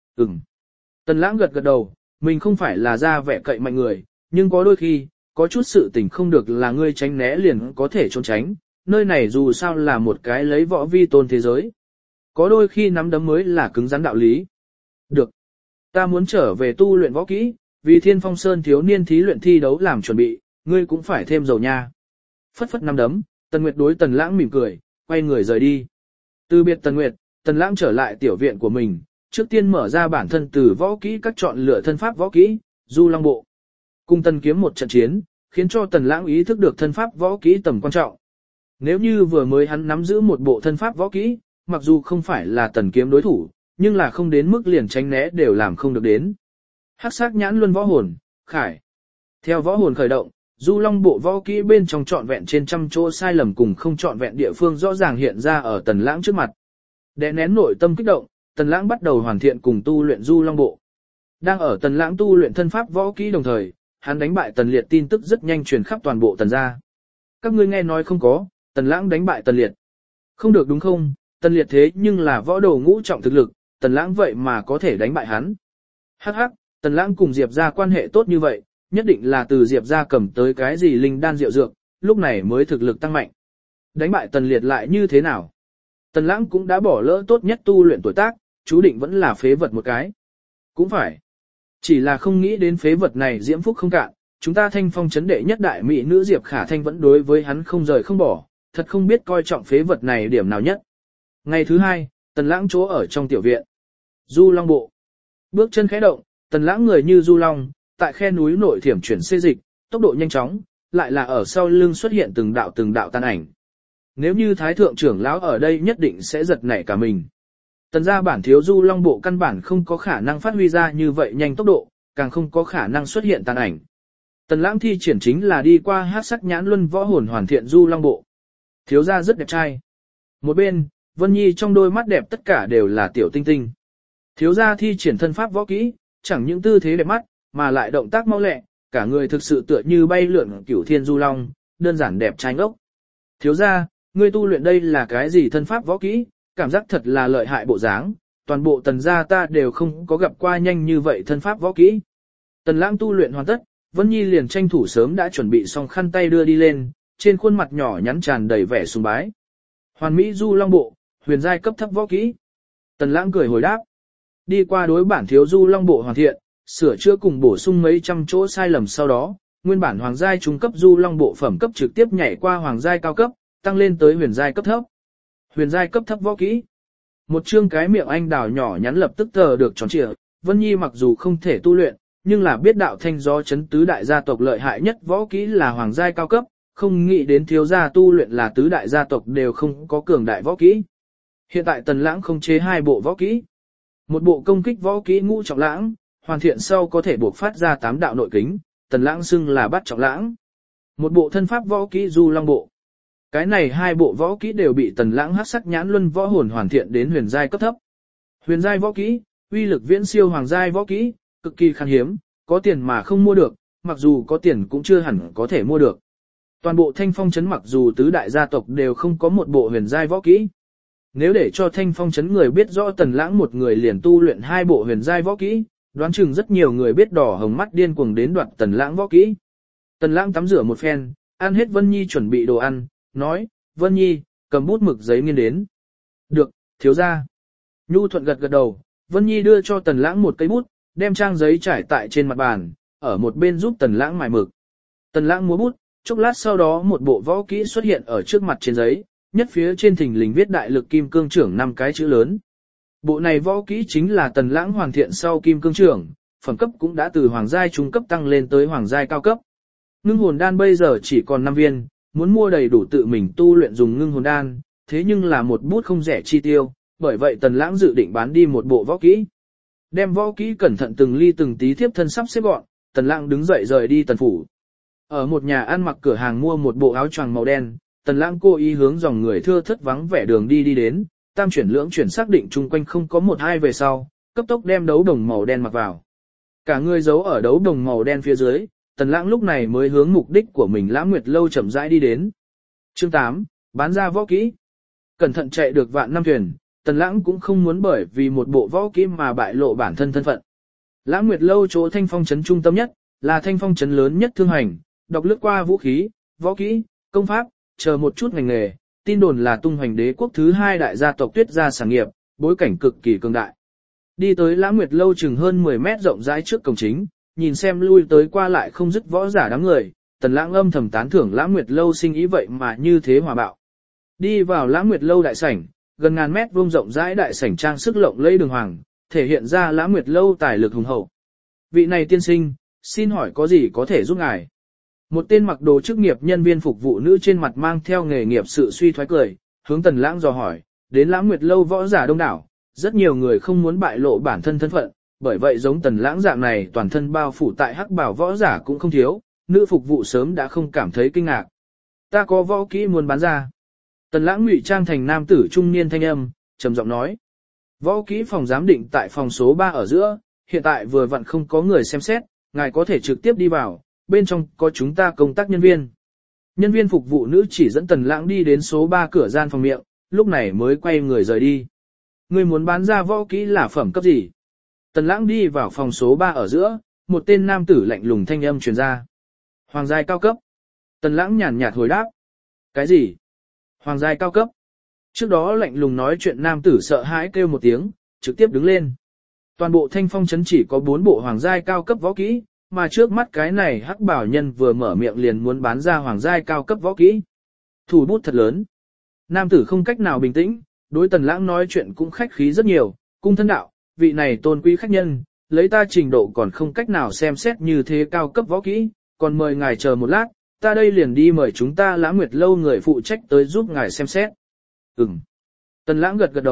Tần Lãng gật gật đầu, mình không phải là ra vẻ cậy mạnh người, nhưng có đôi khi, có chút sự tình không được là ngươi tránh né liền có thể trốn tránh, nơi này dù sao là một cái lấy võ vi tôn thế giới. Có đôi khi nắm đấm mới là cứng rắn đạo lý. Được. Ta muốn trở về tu luyện võ kỹ, vì Thiên Phong Sơn thiếu niên thí luyện thi đấu làm chuẩn bị, ngươi cũng phải thêm dầu nha. Phất phất nắm đấm, Tần Nguyệt đối Tần Lãng mỉm cười, quay người rời đi. Từ biệt Tần Nguyệt, Tần Lãng trở lại tiểu viện của mình, trước tiên mở ra bản thân từ võ kỹ các chọn lựa thân pháp võ kỹ, Du Long Bộ. Cùng Tần Kiếm một trận chiến, khiến cho Tần Lãng ý thức được thân pháp võ kỹ tầm quan trọng. Nếu như vừa mới hắn nắm giữ một bộ thân pháp võ kỹ, mặc dù không phải là Tần Kiếm đối thủ, nhưng là không đến mức liền tránh né đều làm không được đến. Hắc sắc nhãn luân võ hồn, khải. Theo võ hồn khởi động, Du Long Bộ võ kỹ bên trong trọn vẹn trên trăm chỗ sai lầm cùng không trọn vẹn địa phương rõ ràng hiện ra ở Tần Lãng trước mặt. Đè nén nội tâm kích động, Tần Lãng bắt đầu hoàn thiện cùng tu luyện Du Long Bộ. Đang ở Tần Lãng tu luyện thân pháp võ kỹ đồng thời, hắn đánh bại Tần Liệt tin tức rất nhanh truyền khắp toàn bộ Tần gia. Các ngươi nghe nói không có, Tần Lãng đánh bại Tần Liệt. Không được đúng không, Tần Liệt thế nhưng là võ đồ ngũ trọng thực lực, Tần Lãng vậy mà có thể đánh bại hắn. Hắc hắc, Tần Lãng cùng Diệp gia quan hệ tốt như vậy, nhất định là từ Diệp gia cầm tới cái gì linh đan diệu dược, lúc này mới thực lực tăng mạnh. Đánh bại Tần Liệt lại như thế nào? Tần Lãng cũng đã bỏ lỡ tốt nhất tu luyện tuổi tác, chú định vẫn là phế vật một cái. Cũng phải. Chỉ là không nghĩ đến phế vật này diễm phúc không cạn, chúng ta Thanh Phong trấn đệ nhất đại mỹ nữ Diệp Khả Thanh vẫn đối với hắn không rời không bỏ, thật không biết coi trọng phế vật này điểm nào nhất. Ngày thứ 2, Tần Lãng chỗ ở trong tiểu viện. Du Long Bộ. Bước chân khẽ động, Tần Lãng người như du long, tại khe núi nội thiểm chuyển xê dịch, tốc độ nhanh chóng, lại là ở sau lưng xuất hiện từng đạo tan ảnh. Nếu như Thái thượng trưởng lão ở đây nhất định sẽ giật nảy cả mình. Tần gia bản thiếu du long bộ căn bản không có khả năng phát huy ra như vậy nhanh tốc độ, càng không có khả năng xuất hiện tàn ảnh. Tần lãng thi triển chính là đi qua hát sắc nhãn luân võ hồn hoàn thiện du long bộ. Thiếu gia rất đẹp trai. Một bên, Vân Nhi trong đôi mắt đẹp tất cả đều là tiểu tinh tinh. Thiếu gia thi triển thân pháp võ kỹ, chẳng những tư thế đẹp mắt, mà lại động tác mau lẹ, cả người thực sự tựa như bay lượn cửu thiên du long, đơn giản đẹp trai ngốc. Thiếu gia, ngươi tu luyện đây là cái gì thân pháp võ kỹ, cảm giác thật là lợi hại bộ dáng, toàn bộ tần gia ta đều không có gặp qua nhanh như vậy thân pháp võ kỹ. Tần lãng tu luyện hoàn tất, Vân Nhi liền tranh thủ sớm đã chuẩn bị xong khăn tay đưa đi lên, trên khuôn mặt nhỏ nhắn tràn đầy vẻ sùng bái. Hoàn Mỹ du long bộ, huyền giai cấp thấp võ kỹ. Tần lãng cười hồi đáp. Đi qua đối bản thiếu du long bộ hoàn thiện, sửa chữa cùng bổ sung mấy trăm chỗ sai lầm sau đó, nguyên bản hoàng giai trung cấp du long bộ phẩm cấp trực tiếp nhảy qua hoàng giai cao cấp, tăng lên tới huyền giai cấp thấp. Huyền giai cấp thấp võ kỹ. Một chương cái miệng anh đào nhỏ nhắn lập tức tờ được tròn trịa, Vân Nhi mặc dù không thể tu luyện, nhưng là biết đạo thanh gió chấn tứ đại gia tộc lợi hại nhất võ kỹ là hoàng giai cao cấp, không nghĩ đến thiếu gia tu luyện là tứ đại gia tộc đều không có cường đại võ kỹ. Hiện tại Tần Lãng không chế hai bộ võ kỹ. Một bộ công kích võ kỹ ngũ trọng lãng, hoàn thiện sau có thể buộc phát ra 8 đạo nội kính, Tần Lãng xưng là bát trọng lãng. Một bộ thân pháp võ kỹ du long bộ. Cái này hai bộ võ kỹ đều bị Tần Lãng hắc sắc nhãn luân võ hồn hoàn thiện đến huyền giai cấp thấp. Huyền giai võ kỹ, uy lực viễn siêu hoàng giai võ kỹ, cực kỳ khan hiếm, có tiền mà không mua được, mặc dù có tiền cũng chưa hẳn có thể mua được. Toàn bộ Thanh Phong trấn mặc dù tứ đại gia tộc đều không có một bộ huyền giai võ kỹ. Nếu để cho Thanh Phong trấn người biết rõ Tần Lãng một người liền tu luyện hai bộ huyền giai võ kỹ, đoán chừng rất nhiều người biết đỏ hồng mắt điên cuồng đến đoạt Tần Lãng võ kỹ. Tần Lãng tắm rửa một phen, ăn hết Vân Nhi chuẩn bị đồ ăn, nói, Vân Nhi, cầm bút mực giấy nghiên đến. Được, thiếu gia. Nhu thuận gật gật đầu, Vân Nhi đưa cho Tần Lãng một cây bút, đem trang giấy trải tại trên mặt bàn, ở một bên giúp Tần Lãng mài mực. Tần Lãng múa bút, chốc lát sau đó một bộ võ kỹ xuất hiện ở trước mặt trên giấy, nhất phía trên thình lình viết đại lực kim cương trưởng 5 cái chữ lớn. Bộ này võ kỹ chính là Tần Lãng hoàn thiện sau kim cương trưởng, phẩm cấp cũng đã từ hoàng giai trung cấp tăng lên tới hoàng giai cao cấp. Ngưng hồn đan bây giờ chỉ còn 5 viên, muốn mua đầy đủ tự mình tu luyện dùng ngưng hồn đan, thế nhưng là một bút không rẻ chi tiêu, bởi vậy Tần Lãng dự định bán đi một bộ võ kỹ. Đem võ kỹ cẩn thận từng ly từng tí tiếp thân sắp xếp gọn, Tần Lãng đứng dậy rời đi Tần phủ. Ở một nhà ăn mặc cửa hàng mua một bộ áo choàng màu đen, Tần Lãng cố ý hướng dòng người thưa thớt vắng vẻ đường đi đến, tam chuyển lưỡng chuyển xác định chung quanh không có một hai về sau, cấp tốc đem đấu đồng màu đen mặc vào. Cả người giấu ở đấu đồng màu đen phía dưới, Tần Lãng lúc này mới hướng mục đích của mình Lãng Nguyệt lâu chậm rãi đi đến. Chương 8, bán ra võ kỹ. Cẩn thận chạy được vạn năm thuyền, Tần Lãng cũng không muốn bởi vì một bộ võ kỹ mà bại lộ bản thân thân phận. Lãng Nguyệt lâu chỗ Thanh Phong trấn trung tâm nhất, là Thanh Phong trấn lớn nhất thương hành, đọc lướt qua vũ khí, võ kỹ, công pháp, chờ một chút ngành nghề, tin đồn là tung hoành đế quốc thứ 2 đại gia tộc Tuyết gia sản nghiệp, bối cảnh cực kỳ cường đại. Đi tới Lãng Nguyệt lâu chừng hơn 10 mét rộng rãi trước cổng chính, nhìn xem lui tới qua lại không dứt võ giả đám người, Tần Lãng âm thầm tán thưởng Lãng Nguyệt lâu sinh ý vậy mà như thế hòa bạo. Đi vào Lãng Nguyệt lâu đại sảnh, gần ngàn mét vuông rộng rãi đại sảnh trang sức lộng lẫy đường hoàng, thể hiện ra Lãng Nguyệt lâu tài lực hùng hậu. Vị này tiên sinh, xin hỏi có gì có thể giúp ngài? Một tên mặc đồ chức nghiệp nhân viên phục vụ nữ trên mặt mang theo nghề nghiệp sự suy thoái cười, hướng Tần Lãng dò hỏi, đến Lãng Nguyệt lâu võ giả đông đảo, rất nhiều người không muốn bại lộ bản thân thân phận, bởi vậy giống Tần Lãng dạng này toàn thân bao phủ tại hắc bảo võ giả cũng không thiếu, nữ phục vụ sớm đã không cảm thấy kinh ngạc. Ta có võ kỹ muốn bán ra. Tần Lãng ngụy trang thành nam tử trung niên thanh âm, trầm giọng nói. Võ kỹ phòng giám định tại phòng số 3 ở giữa, hiện tại vừa vặn không có người xem xét, ngài có thể trực tiếp đi vào, bên trong có chúng ta công tác nhân viên. Nhân viên phục vụ nữ chỉ dẫn Tần Lãng đi đến số 3 cửa gian phòng miệng, lúc này mới quay người rời đi. Ngươi muốn bán ra võ kỹ là phẩm cấp gì? Tần Lãng đi vào phòng số 3 ở giữa, một tên nam tử lạnh lùng thanh âm truyền ra. Hoàng giai cao cấp. Tần Lãng nhàn nhạt hồi đáp. Cái gì? Hoàng giai cao cấp. Trước đó lạnh lùng nói chuyện nam tử sợ hãi kêu một tiếng, trực tiếp đứng lên. Toàn bộ Thanh Phong trấn chỉ có 4 bộ hoàng giai cao cấp võ kỹ, mà trước mắt cái này hắc bảo nhân vừa mở miệng liền muốn bán ra hoàng giai cao cấp võ kỹ. Thủ bút thật lớn. Nam tử không cách nào bình tĩnh, đối Tần Lãng nói chuyện cũng khách khí rất nhiều, cung thân đạo, vị này tôn quý khách nhân, lấy ta trình độ còn không cách nào xem xét như thế cao cấp võ kỹ, còn mời ngài chờ một lát, ta đây liền đi mời chúng ta Lãng Nguyệt lâu người phụ trách tới giúp ngài xem xét. Tần Lãng gật gật đầu,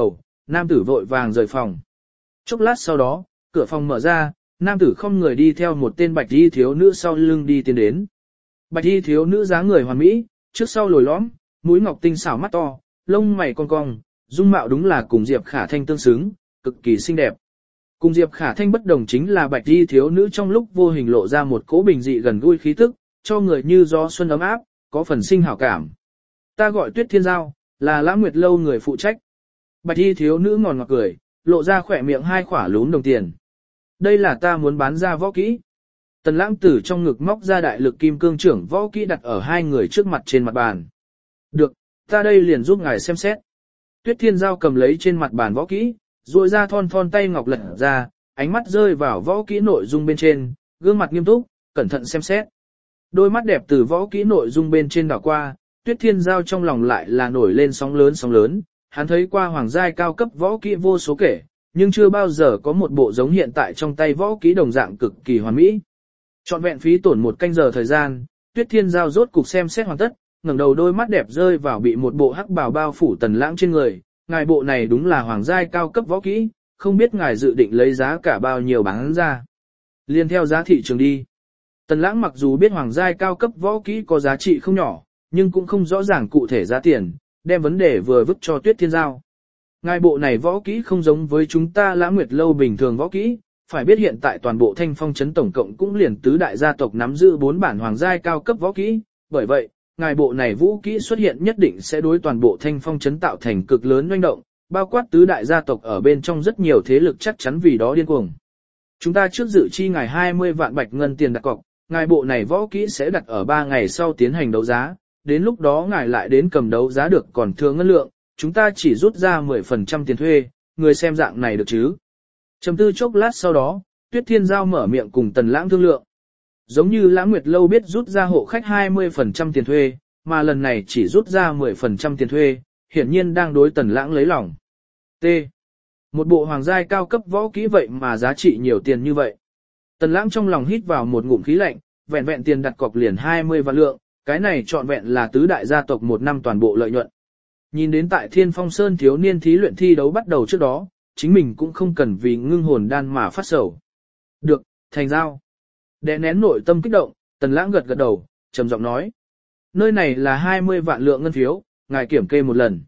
Nam tử vội vàng rời phòng. Chốc lát sau đó, cửa phòng mở ra, nam tử không người đi theo một tên bạch y thiếu nữ sau lưng đi tiến đến. Bạch y thiếu nữ dáng người hoàn mỹ, trước sau lồi lõm, mũi ngọc tinh xảo mắt to, lông mày cong cong, dung mạo đúng là cùng Diệp Khả Thanh tương xứng, cực kỳ xinh đẹp. Cùng Diệp Khả Thanh bất đồng chính là bạch y thiếu nữ trong lúc vô hình lộ ra một cỗ bình dị gần gũi khí tức, cho người như gió xuân ấm áp, có phần sinh hảo cảm. Ta gọi Tuyết Thiên Giao, là Lãng Nguyệt lâu người phụ trách. Bạch y thiếu nữ ngòn ngọt cười, lộ ra khỏe miệng hai khỏa lún đồng tiền. Đây là ta muốn bán ra võ kỹ. Tần Lãng từ trong ngực móc ra đại lực kim cương trưởng võ kỹ đặt ở hai người trước mặt trên mặt bàn. Được, ta đây liền giúp ngài xem xét. Tuyết Thiên Giao cầm lấy trên mặt bàn võ kỹ, duỗi ra thon thon tay ngọc lật ra, ánh mắt rơi vào võ kỹ nội dung bên trên, gương mặt nghiêm túc, cẩn thận xem xét. Đôi mắt đẹp từ võ kỹ nội dung bên trên đảo qua, Tuyết Thiên Giao trong lòng lại là nổi lên sóng lớn, hắn thấy qua hoàng giai cao cấp võ kỹ vô số kể, nhưng chưa bao giờ có một bộ giống hiện tại trong tay võ kỹ đồng dạng cực kỳ hoàn mỹ. Trọn vẹn phí tổn một canh giờ thời gian, Tuyết Thiên Giao rốt cục xem xét hoàn tất, ngẩng đầu đôi mắt đẹp rơi vào bị một bộ hắc bào bao phủ Tần Lãng trên người, ngài bộ này đúng là hoàng giai cao cấp võ kỹ, không biết ngài dự định lấy giá cả bao nhiêu bán ra. Liên theo giá thị trường đi. Tần Lãng mặc dù biết hoàng giai cao cấp võ kỹ có giá trị không nhỏ, nhưng cũng không rõ ràng cụ thể giá tiền, đem vấn đề vừa vứt cho Tuyết Thiên Giao. Ngài bộ này võ kỹ không giống với chúng ta Lãng Nguyệt lâu bình thường võ kỹ, phải biết hiện tại toàn bộ Thanh Phong trấn tổng cộng cũng liền tứ đại gia tộc nắm giữ 4 bản hoàng giai cao cấp võ kỹ, bởi vậy, ngài bộ này vũ kỹ xuất hiện nhất định sẽ đối toàn bộ Thanh Phong trấn tạo thành cực lớn doanh động, bao quát tứ đại gia tộc ở bên trong rất nhiều thế lực chắc chắn vì đó điên cuồng. Chúng ta trước dự chi ngài 20 vạn bạch ngân tiền đặt cọc, ngài bộ này võ kỹ sẽ đặt ở 3 ngày sau tiến hành đấu giá, đến lúc đó ngài lại đến cầm đấu giá được còn thừa ngân lượng, chúng ta chỉ rút ra 10% tiền thuê, người xem dạng này được chứ. Trầm tư chốc lát sau đó, Tuyết Thiên Giao mở miệng cùng Tần Lãng thương lượng. Giống như Lãng Nguyệt lâu biết rút ra hộ khách 20% tiền thuê, mà lần này chỉ rút ra 10% tiền thuê, hiển nhiên đang đối Tần Lãng lấy lòng. T. Một bộ hoàng giai cao cấp võ kỹ vậy mà giá trị nhiều tiền như vậy. Tần Lãng trong lòng hít vào một ngụm khí lạnh, vẹn vẹn tiền đặt cọc liền 20 vạn lượng, cái này trọn vẹn là tứ đại gia tộc một năm toàn bộ lợi nhuận. Nhìn đến tại Thiên Phong Sơn thiếu niên thí luyện thi đấu bắt đầu trước đó, chính mình cũng không cần vì ngưng hồn đan mà phát sầu. Được, thành giao. Đè nén nội tâm kích động, Tần Lãng gật gật đầu, trầm giọng nói. Nơi này là 20 vạn lượng ngân phiếu, ngài kiểm kê một lần.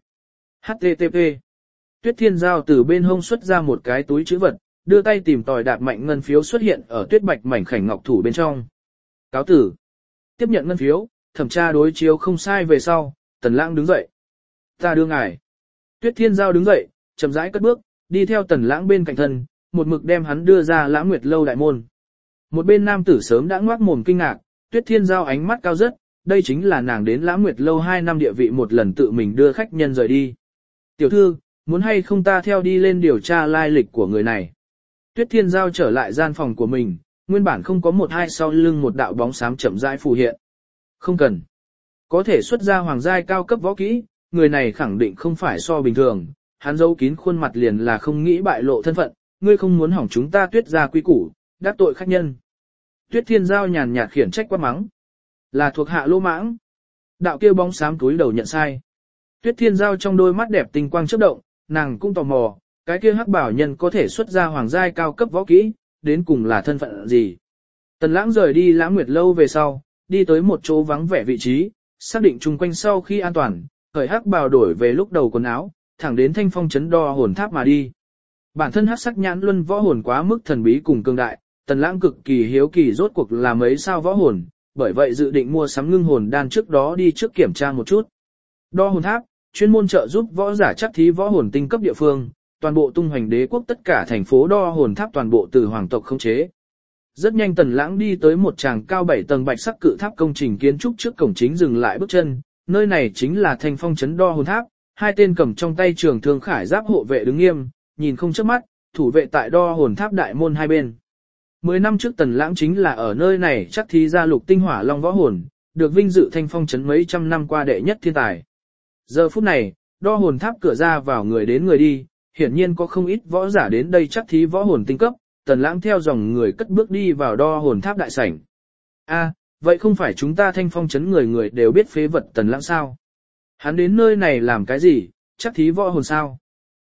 HTTP. Tuyết Thiên Giao từ bên hông xuất ra một cái túi trữ vật, đưa tay tìm tòi đạp mạnh ngân phiếu xuất hiện ở tuyết bạch mảnh khảnh ngọc thủ bên trong. Cáo tử. Tiếp nhận ngân phiếu, thẩm tra đối chiếu không sai về sau, Tần Lãng đứng dậy. Ta đưa ngài. Tuyết Thiên Giao đứng dậy, chậm rãi cất bước, đi theo Tần Lãng bên cạnh thân, một mực đem hắn đưa ra Lãng Nguyệt lâu đại môn. Một bên nam tử sớm đã ngoác mồm kinh ngạc, Tuyết Thiên Giao ánh mắt cao rất, đây chính là nàng đến Lãng Nguyệt lâu 2 năm địa vị một lần tự mình đưa khách nhân rời đi. Tiểu thư, muốn hay không ta theo đi lên điều tra lai lịch của người này. Tuyết Thiên Giao trở lại gian phòng của mình, nguyên bản không có một hai sau lưng một đạo bóng xám chậm rãi phù hiện. Không cần. Có thể xuất ra hoàng giai cao cấp võ kỹ, người này khẳng định không phải so bình thường, hắn giấu kín khuôn mặt liền là không nghĩ bại lộ thân phận, ngươi không muốn hỏng chúng ta Tuyết gia quy củ, đắc tội khách nhân. Tuyết Thiên Giao nhàn nhạt khiển trách quát mắng. Là thuộc hạ lỗ mãng. Đạo kia bóng xám túi đầu nhận sai. Tuyết Thiên Giao trong đôi mắt đẹp tinh quang chớp động, nàng cũng tò mò, cái kia hắc bảo nhân có thể xuất ra hoàng giai cao cấp võ kỹ, đến cùng là thân phận gì. Tần Lãng rời đi Lãng Nguyệt lâu về sau, đi tới một chỗ vắng vẻ vị trí, xác định chung quanh sau khi an toàn, khởi hắc bào đổi về lúc đầu quần áo, thẳng đến Thanh Phong trấn đo hồn tháp mà đi. Bản thân hắc sắc nhãn luân võ hồn quá mức thần bí cùng cường đại, Tần Lãng cực kỳ hiếu kỳ rốt cuộc là mấy sao võ hồn, bởi vậy dự định mua sắm ngưng hồn đan trước đó đi trước kiểm tra một chút. Đo hồn tháp, chuyên môn trợ giúp võ giả chắc thí võ hồn tinh cấp địa phương, toàn bộ Tung Hoành Đế quốc tất cả thành phố đo hồn tháp toàn bộ từ hoàng tộc khống chế. Rất nhanh Tần Lãng đi tới một tràng cao 7 tầng bạch sắc cự tháp công trình kiến trúc trước cổng chính dừng lại bước chân, nơi này chính là Thanh Phong trấn đo hồn tháp, hai tên cầm trong tay trường thương khải giáp hộ vệ đứng nghiêm, nhìn không chớp mắt, thủ vệ tại đo hồn tháp đại môn hai bên. 10 năm trước Tần Lãng chính là ở nơi này chắc thí ra lục tinh hỏa long võ hồn, được vinh dự Thanh Phong trấn mấy trăm năm qua đệ nhất thiên tài. Giờ phút này, đo hồn tháp cửa ra vào người đến người đi, hiển nhiên có không ít võ giả đến đây chắc thí võ hồn tinh cấp, Tần Lãng theo dòng người cất bước đi vào đo hồn tháp đại sảnh. A, vậy không phải chúng ta Thanh Phong trấn người người đều biết phế vật Tần Lãng sao? Hắn đến nơi này làm cái gì, chắc thí võ hồn sao?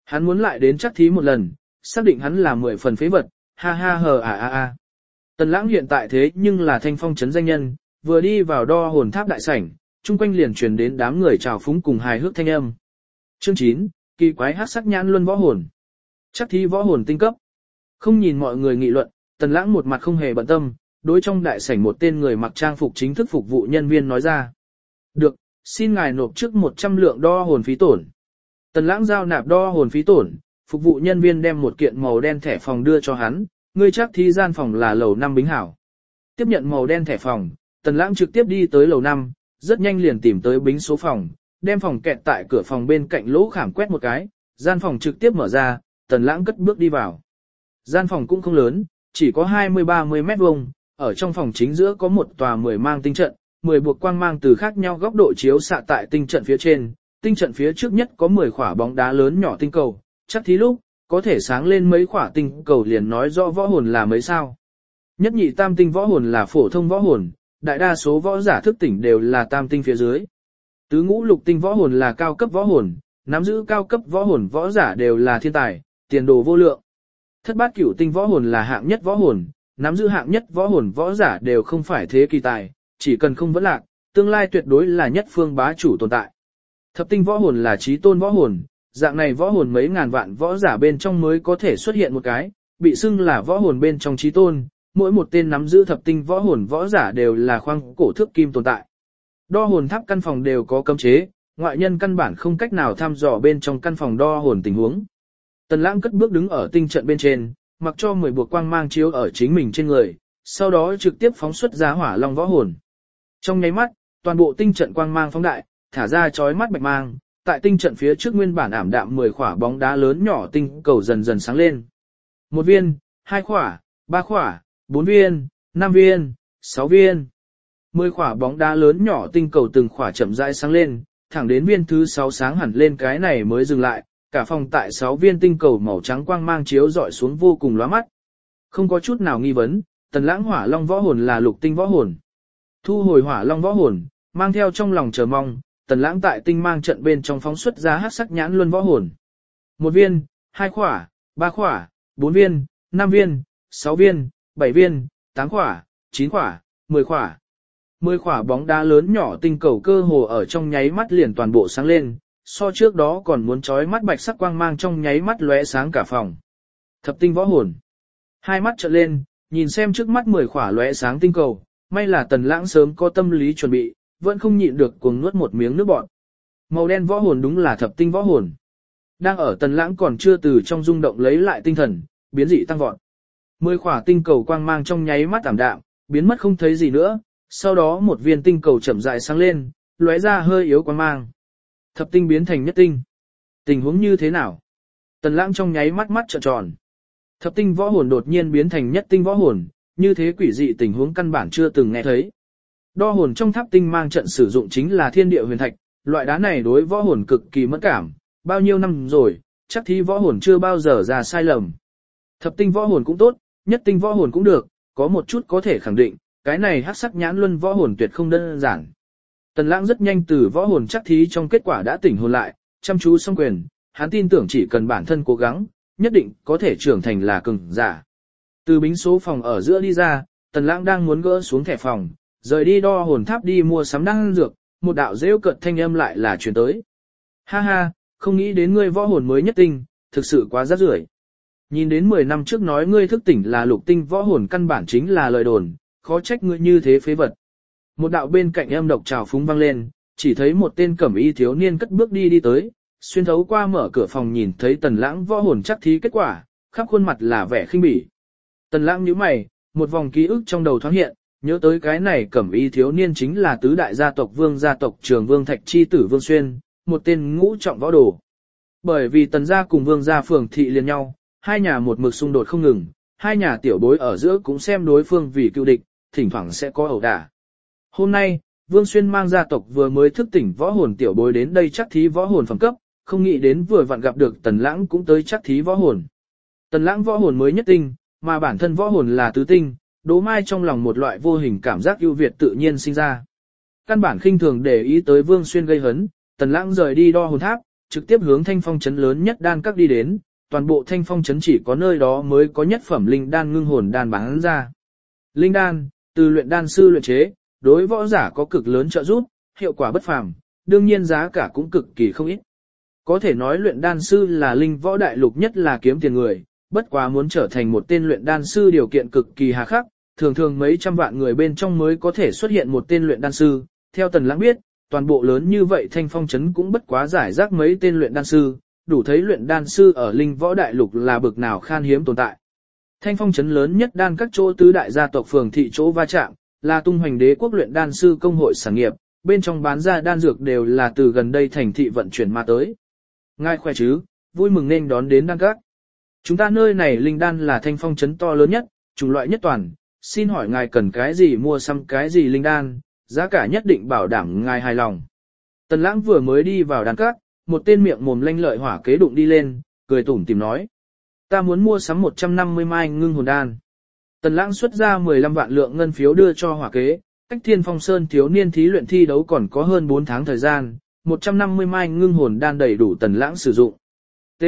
Hắn muốn lại đến chắc thí một lần, xác định hắn là 10 phần phế vật, ha ha hờ à. Tần Lãng hiện tại thế nhưng là Thanh Phong trấn danh nhân, vừa đi vào đo hồn tháp đại sảnh, chung quanh liền truyền đến đám người chào phúng cùng hài hước thanh âm. Chương 9, kỳ quái hắc sắc nhãn luân võ hồn. Chắc thí võ hồn tinh cấp. Không nhìn mọi người nghị luận, Tần Lãng một mặt không hề bận tâm, đối trong đại sảnh một tên người mặc trang phục chính thức phục vụ nhân viên nói ra. Được, xin ngài nộp trước 100 lượng đo hồn phí tổn. Tần Lãng giao nạp đo hồn phí tổn, phục vụ nhân viên đem một kiện màu đen thẻ phòng đưa cho hắn, ngươi chắc thí gian phòng là lầu 5 Bính Hảo. Tiếp nhận màu đen thẻ phòng, Tần Lãng trực tiếp đi tới lầu 5, rất nhanh liền tìm tới Bính số phòng, đem phòng kẹt tại cửa phòng bên cạnh lỗ khảm quét một cái, gian phòng trực tiếp mở ra, Tần Lãng cất bước đi vào. Gian phòng cũng không lớn, chỉ có 20-30 mét vuông, ở trong phòng chính giữa có một tòa 10 mang tinh trận, 10 buộc quang mang từ khác nhau góc độ chiếu xạ tại tinh trận phía trên, tinh trận phía trước nhất có 10 quả bóng đá lớn nhỏ tinh cầu, chắc thí lúc, có thể sáng lên mấy quả tinh cầu liền nói rõ võ hồn là mấy sao. Nhất nhị tam tinh võ hồn là phổ thông võ hồn, đại đa số võ giả thức tỉnh đều là tam tinh phía dưới. Tứ ngũ lục tinh võ hồn là cao cấp võ hồn, nắm giữ cao cấp võ hồn võ giả đều là thiên tài, tiền đồ vô lượng. Thất bát cửu tinh võ hồn là hạng nhất võ hồn, nắm giữ hạng nhất võ hồn võ giả đều không phải thế kỳ tài, chỉ cần không vẫn lạc, tương lai tuyệt đối là nhất phương bá chủ tồn tại. Thập tinh võ hồn là chí tôn võ hồn, dạng này võ hồn mấy ngàn vạn võ giả bên trong mới có thể xuất hiện một cái, bị xưng là võ hồn bên trong chí tôn, mỗi một tên nắm giữ thập tinh võ hồn võ giả đều là khoang cổ thước kim tồn tại. Đo hồn tháp căn phòng đều có cấm chế, ngoại nhân căn bản không cách nào thăm dò bên trong căn phòng đo hồn tình huống. Tần Lãng cất bước đứng ở tinh trận bên trên, mặc cho 10 buộc quang mang chiếu ở chính mình trên người, sau đó trực tiếp phóng xuất ra hỏa long võ hồn. Trong nháy mắt, toàn bộ tinh trận quang mang phóng đại, thả ra chói mắt bạch mang, tại tinh trận phía trước nguyên bản ảm đạm 10 quả bóng đá lớn nhỏ tinh cầu dần dần sáng lên. 1 viên, 2 quả, 3 quả, 4 viên, 5 viên, 6 viên. 10 quả bóng đá lớn nhỏ tinh cầu từng quả chậm rãi sáng lên, thẳng đến viên thứ 6 sáng hẳn lên cái này mới dừng lại, cả phòng tại 6 viên tinh cầu màu trắng quang mang chiếu rọi xuống vô cùng lóa mắt. Không có chút nào nghi vấn, Tần Lãng hỏa long võ hồn là lục tinh võ hồn. Thu hồi hỏa long võ hồn, mang theo trong lòng chờ mong, Tần Lãng tại tinh mang trận bên trong phóng xuất ra hắc sắc nhãn luân võ hồn. 1 viên, 2 quả, 3 quả, 4 viên, 5 viên, 6 viên, 7 viên, 8 quả, 9 quả, 10 quả. 10 quả bóng đá lớn nhỏ tinh cầu cơ hồ ở trong nháy mắt liền toàn bộ sáng lên, so trước đó còn muốn chói mắt bạch sắc quang mang trong nháy mắt lóe sáng cả phòng. Thập tinh võ hồn. Hai mắt trợn lên, nhìn xem trước mắt 10 quả lóe sáng tinh cầu, may là Tần Lãng sớm có tâm lý chuẩn bị, vẫn không nhịn được cuồng nuốt một miếng nước bọt. Màu đen võ hồn đúng là thập tinh võ hồn. Đang ở Tần Lãng còn chưa từ trong rung động lấy lại tinh thần, biến dị tăng vọt. 10 quả tinh cầu quang mang trong nháy mắt ảm đạm, biến mất không thấy gì nữa, sau đó một viên tinh cầu chậm rãi sáng lên, lóe ra hơi yếu quang mang. Thập tinh biến thành nhất tinh. Tình huống như thế nào? Tần Lãng trong nháy mắt mắt trợn tròn. Thập tinh võ hồn đột nhiên biến thành nhất tinh võ hồn, như thế quỷ dị tình huống căn bản chưa từng nghe thấy. Đo hồn trong tháp tinh mang trận sử dụng chính là thiên địa huyền thạch, loại đá này đối võ hồn cực kỳ mẫn cảm, bao nhiêu năm rồi, chắc thí võ hồn chưa bao giờ ra sai lầm. Thập tinh võ hồn cũng tốt, nhất tinh võ hồn cũng được, có một chút có thể khẳng định, cái này hắc sắc nhãn luân võ hồn tuyệt không đơn giản. Tần Lãng rất nhanh từ võ hồn chắc thí trong kết quả đã tỉnh hồn lại, chăm chú song quyền, hắn tin tưởng chỉ cần bản thân cố gắng, nhất định có thể trưởng thành là cường giả. Từ bính số phòng ở giữa đi ra, Tần Lãng đang muốn gỡ xuống thẻ phòng, rời đi đo hồn tháp đi mua sắm đan dược, một đạo rêu cợt thanh âm lại là truyền tới. Ha ha, không nghĩ đến ngươi võ hồn mới nhất tinh, thực sự quá rác rưởi. Nhìn đến 10 năm trước nói ngươi thức tỉnh là lục tinh võ hồn căn bản chính là lời đồn, khó trách ngươi như thế phế vật. Một đạo bên cạnh âm độc trào phúng vang lên, chỉ thấy một tên cẩm y thiếu niên cất bước đi tới, xuyên thấu qua mở cửa phòng nhìn thấy Tần Lãng võ hồn chắc thí kết quả, khắp khuôn mặt là vẻ khinh bỉ. Tần Lãng nhíu mày, một vòng ký ức trong đầu thoáng hiện, nhớ tới cái này cẩm y thiếu niên chính là tứ đại gia tộc Vương gia tộc Trường Vương Thạch chi tử Vương Xuyên, một tên ngũ trọng võ đồ. Bởi vì Tần gia cùng Vương gia phường thị liền nhau, hai nhà một mực xung đột không ngừng, hai nhà tiểu bối ở giữa cũng xem đối phương vì cựu địch, thỉnh thoảng sẽ có ẩu đả. Hôm nay, Vương Xuyên mang gia tộc vừa mới thức tỉnh võ hồn tiểu bối đến đây chắc thí võ hồn phẩm cấp, không nghĩ đến vừa vặn gặp được Tần Lãng cũng tới chắc thí võ hồn. Tần Lãng võ hồn mới nhất tinh, mà bản thân võ hồn là tứ tinh, Đỗ Mai trong lòng một loại vô hình cảm giác ưu việt tự nhiên sinh ra. Căn bản khinh thường để ý tới Vương Xuyên gây hấn, Tần Lãng rời đi đo hồn tháp, trực tiếp hướng Thanh Phong trấn lớn nhất đan các đi đến, toàn bộ Thanh Phong trấn chỉ có nơi đó mới có nhất phẩm linh đan ngưng hồn đan bán ra. Linh đan, từ luyện đan sư luyện chế, đối võ giả có cực lớn trợ giúp, hiệu quả bất phàm, đương nhiên giá cả cũng cực kỳ không ít. Có thể nói luyện đan sư là linh võ đại lục nhất là kiếm tiền người, bất quá muốn trở thành một tên luyện đan sư điều kiện cực kỳ hà khắc, thường thường mấy trăm vạn người bên trong mới có thể xuất hiện một tên luyện đan sư. Theo Tần Lãng biết, toàn bộ lớn như vậy Thanh Phong trấn cũng bất quá giải rác mấy tên luyện đan sư, đủ thấy luyện đan sư ở linh võ đại lục là bực nào khan hiếm tồn tại. Thanh Phong trấn lớn nhất đan các chỗ tứ đại gia tộc phường thị chỗ va chạm, là Tung Hoành Đế quốc luyện đan sư công hội sản nghiệp, bên trong bán ra đan dược đều là từ gần đây thành thị vận chuyển mà tới. Ngài khỏe chứ, vui mừng nên đón đến đan các. Chúng ta nơi này linh đan là Thanh Phong trấn to lớn nhất, chủng loại nhất toàn, xin hỏi ngài cần cái gì mua xăm cái gì linh đan, giá cả nhất định bảo đảm ngài hài lòng. Tần Lãng vừa mới đi vào đan các, một tên miệng mồm lanh lợi hỏa kế đụng đi lên, cười tủm tỉm nói. Ta muốn mua sắm 150 mai ngưng hồn đan. Tần Lãng xuất ra 15 vạn lượng ngân phiếu đưa cho hỏa kế, cách Thiên Phong Sơn thiếu niên thí luyện thi đấu còn có hơn 4 tháng thời gian, 150 mai ngưng hồn đan đầy đủ Tần Lãng sử dụng. T.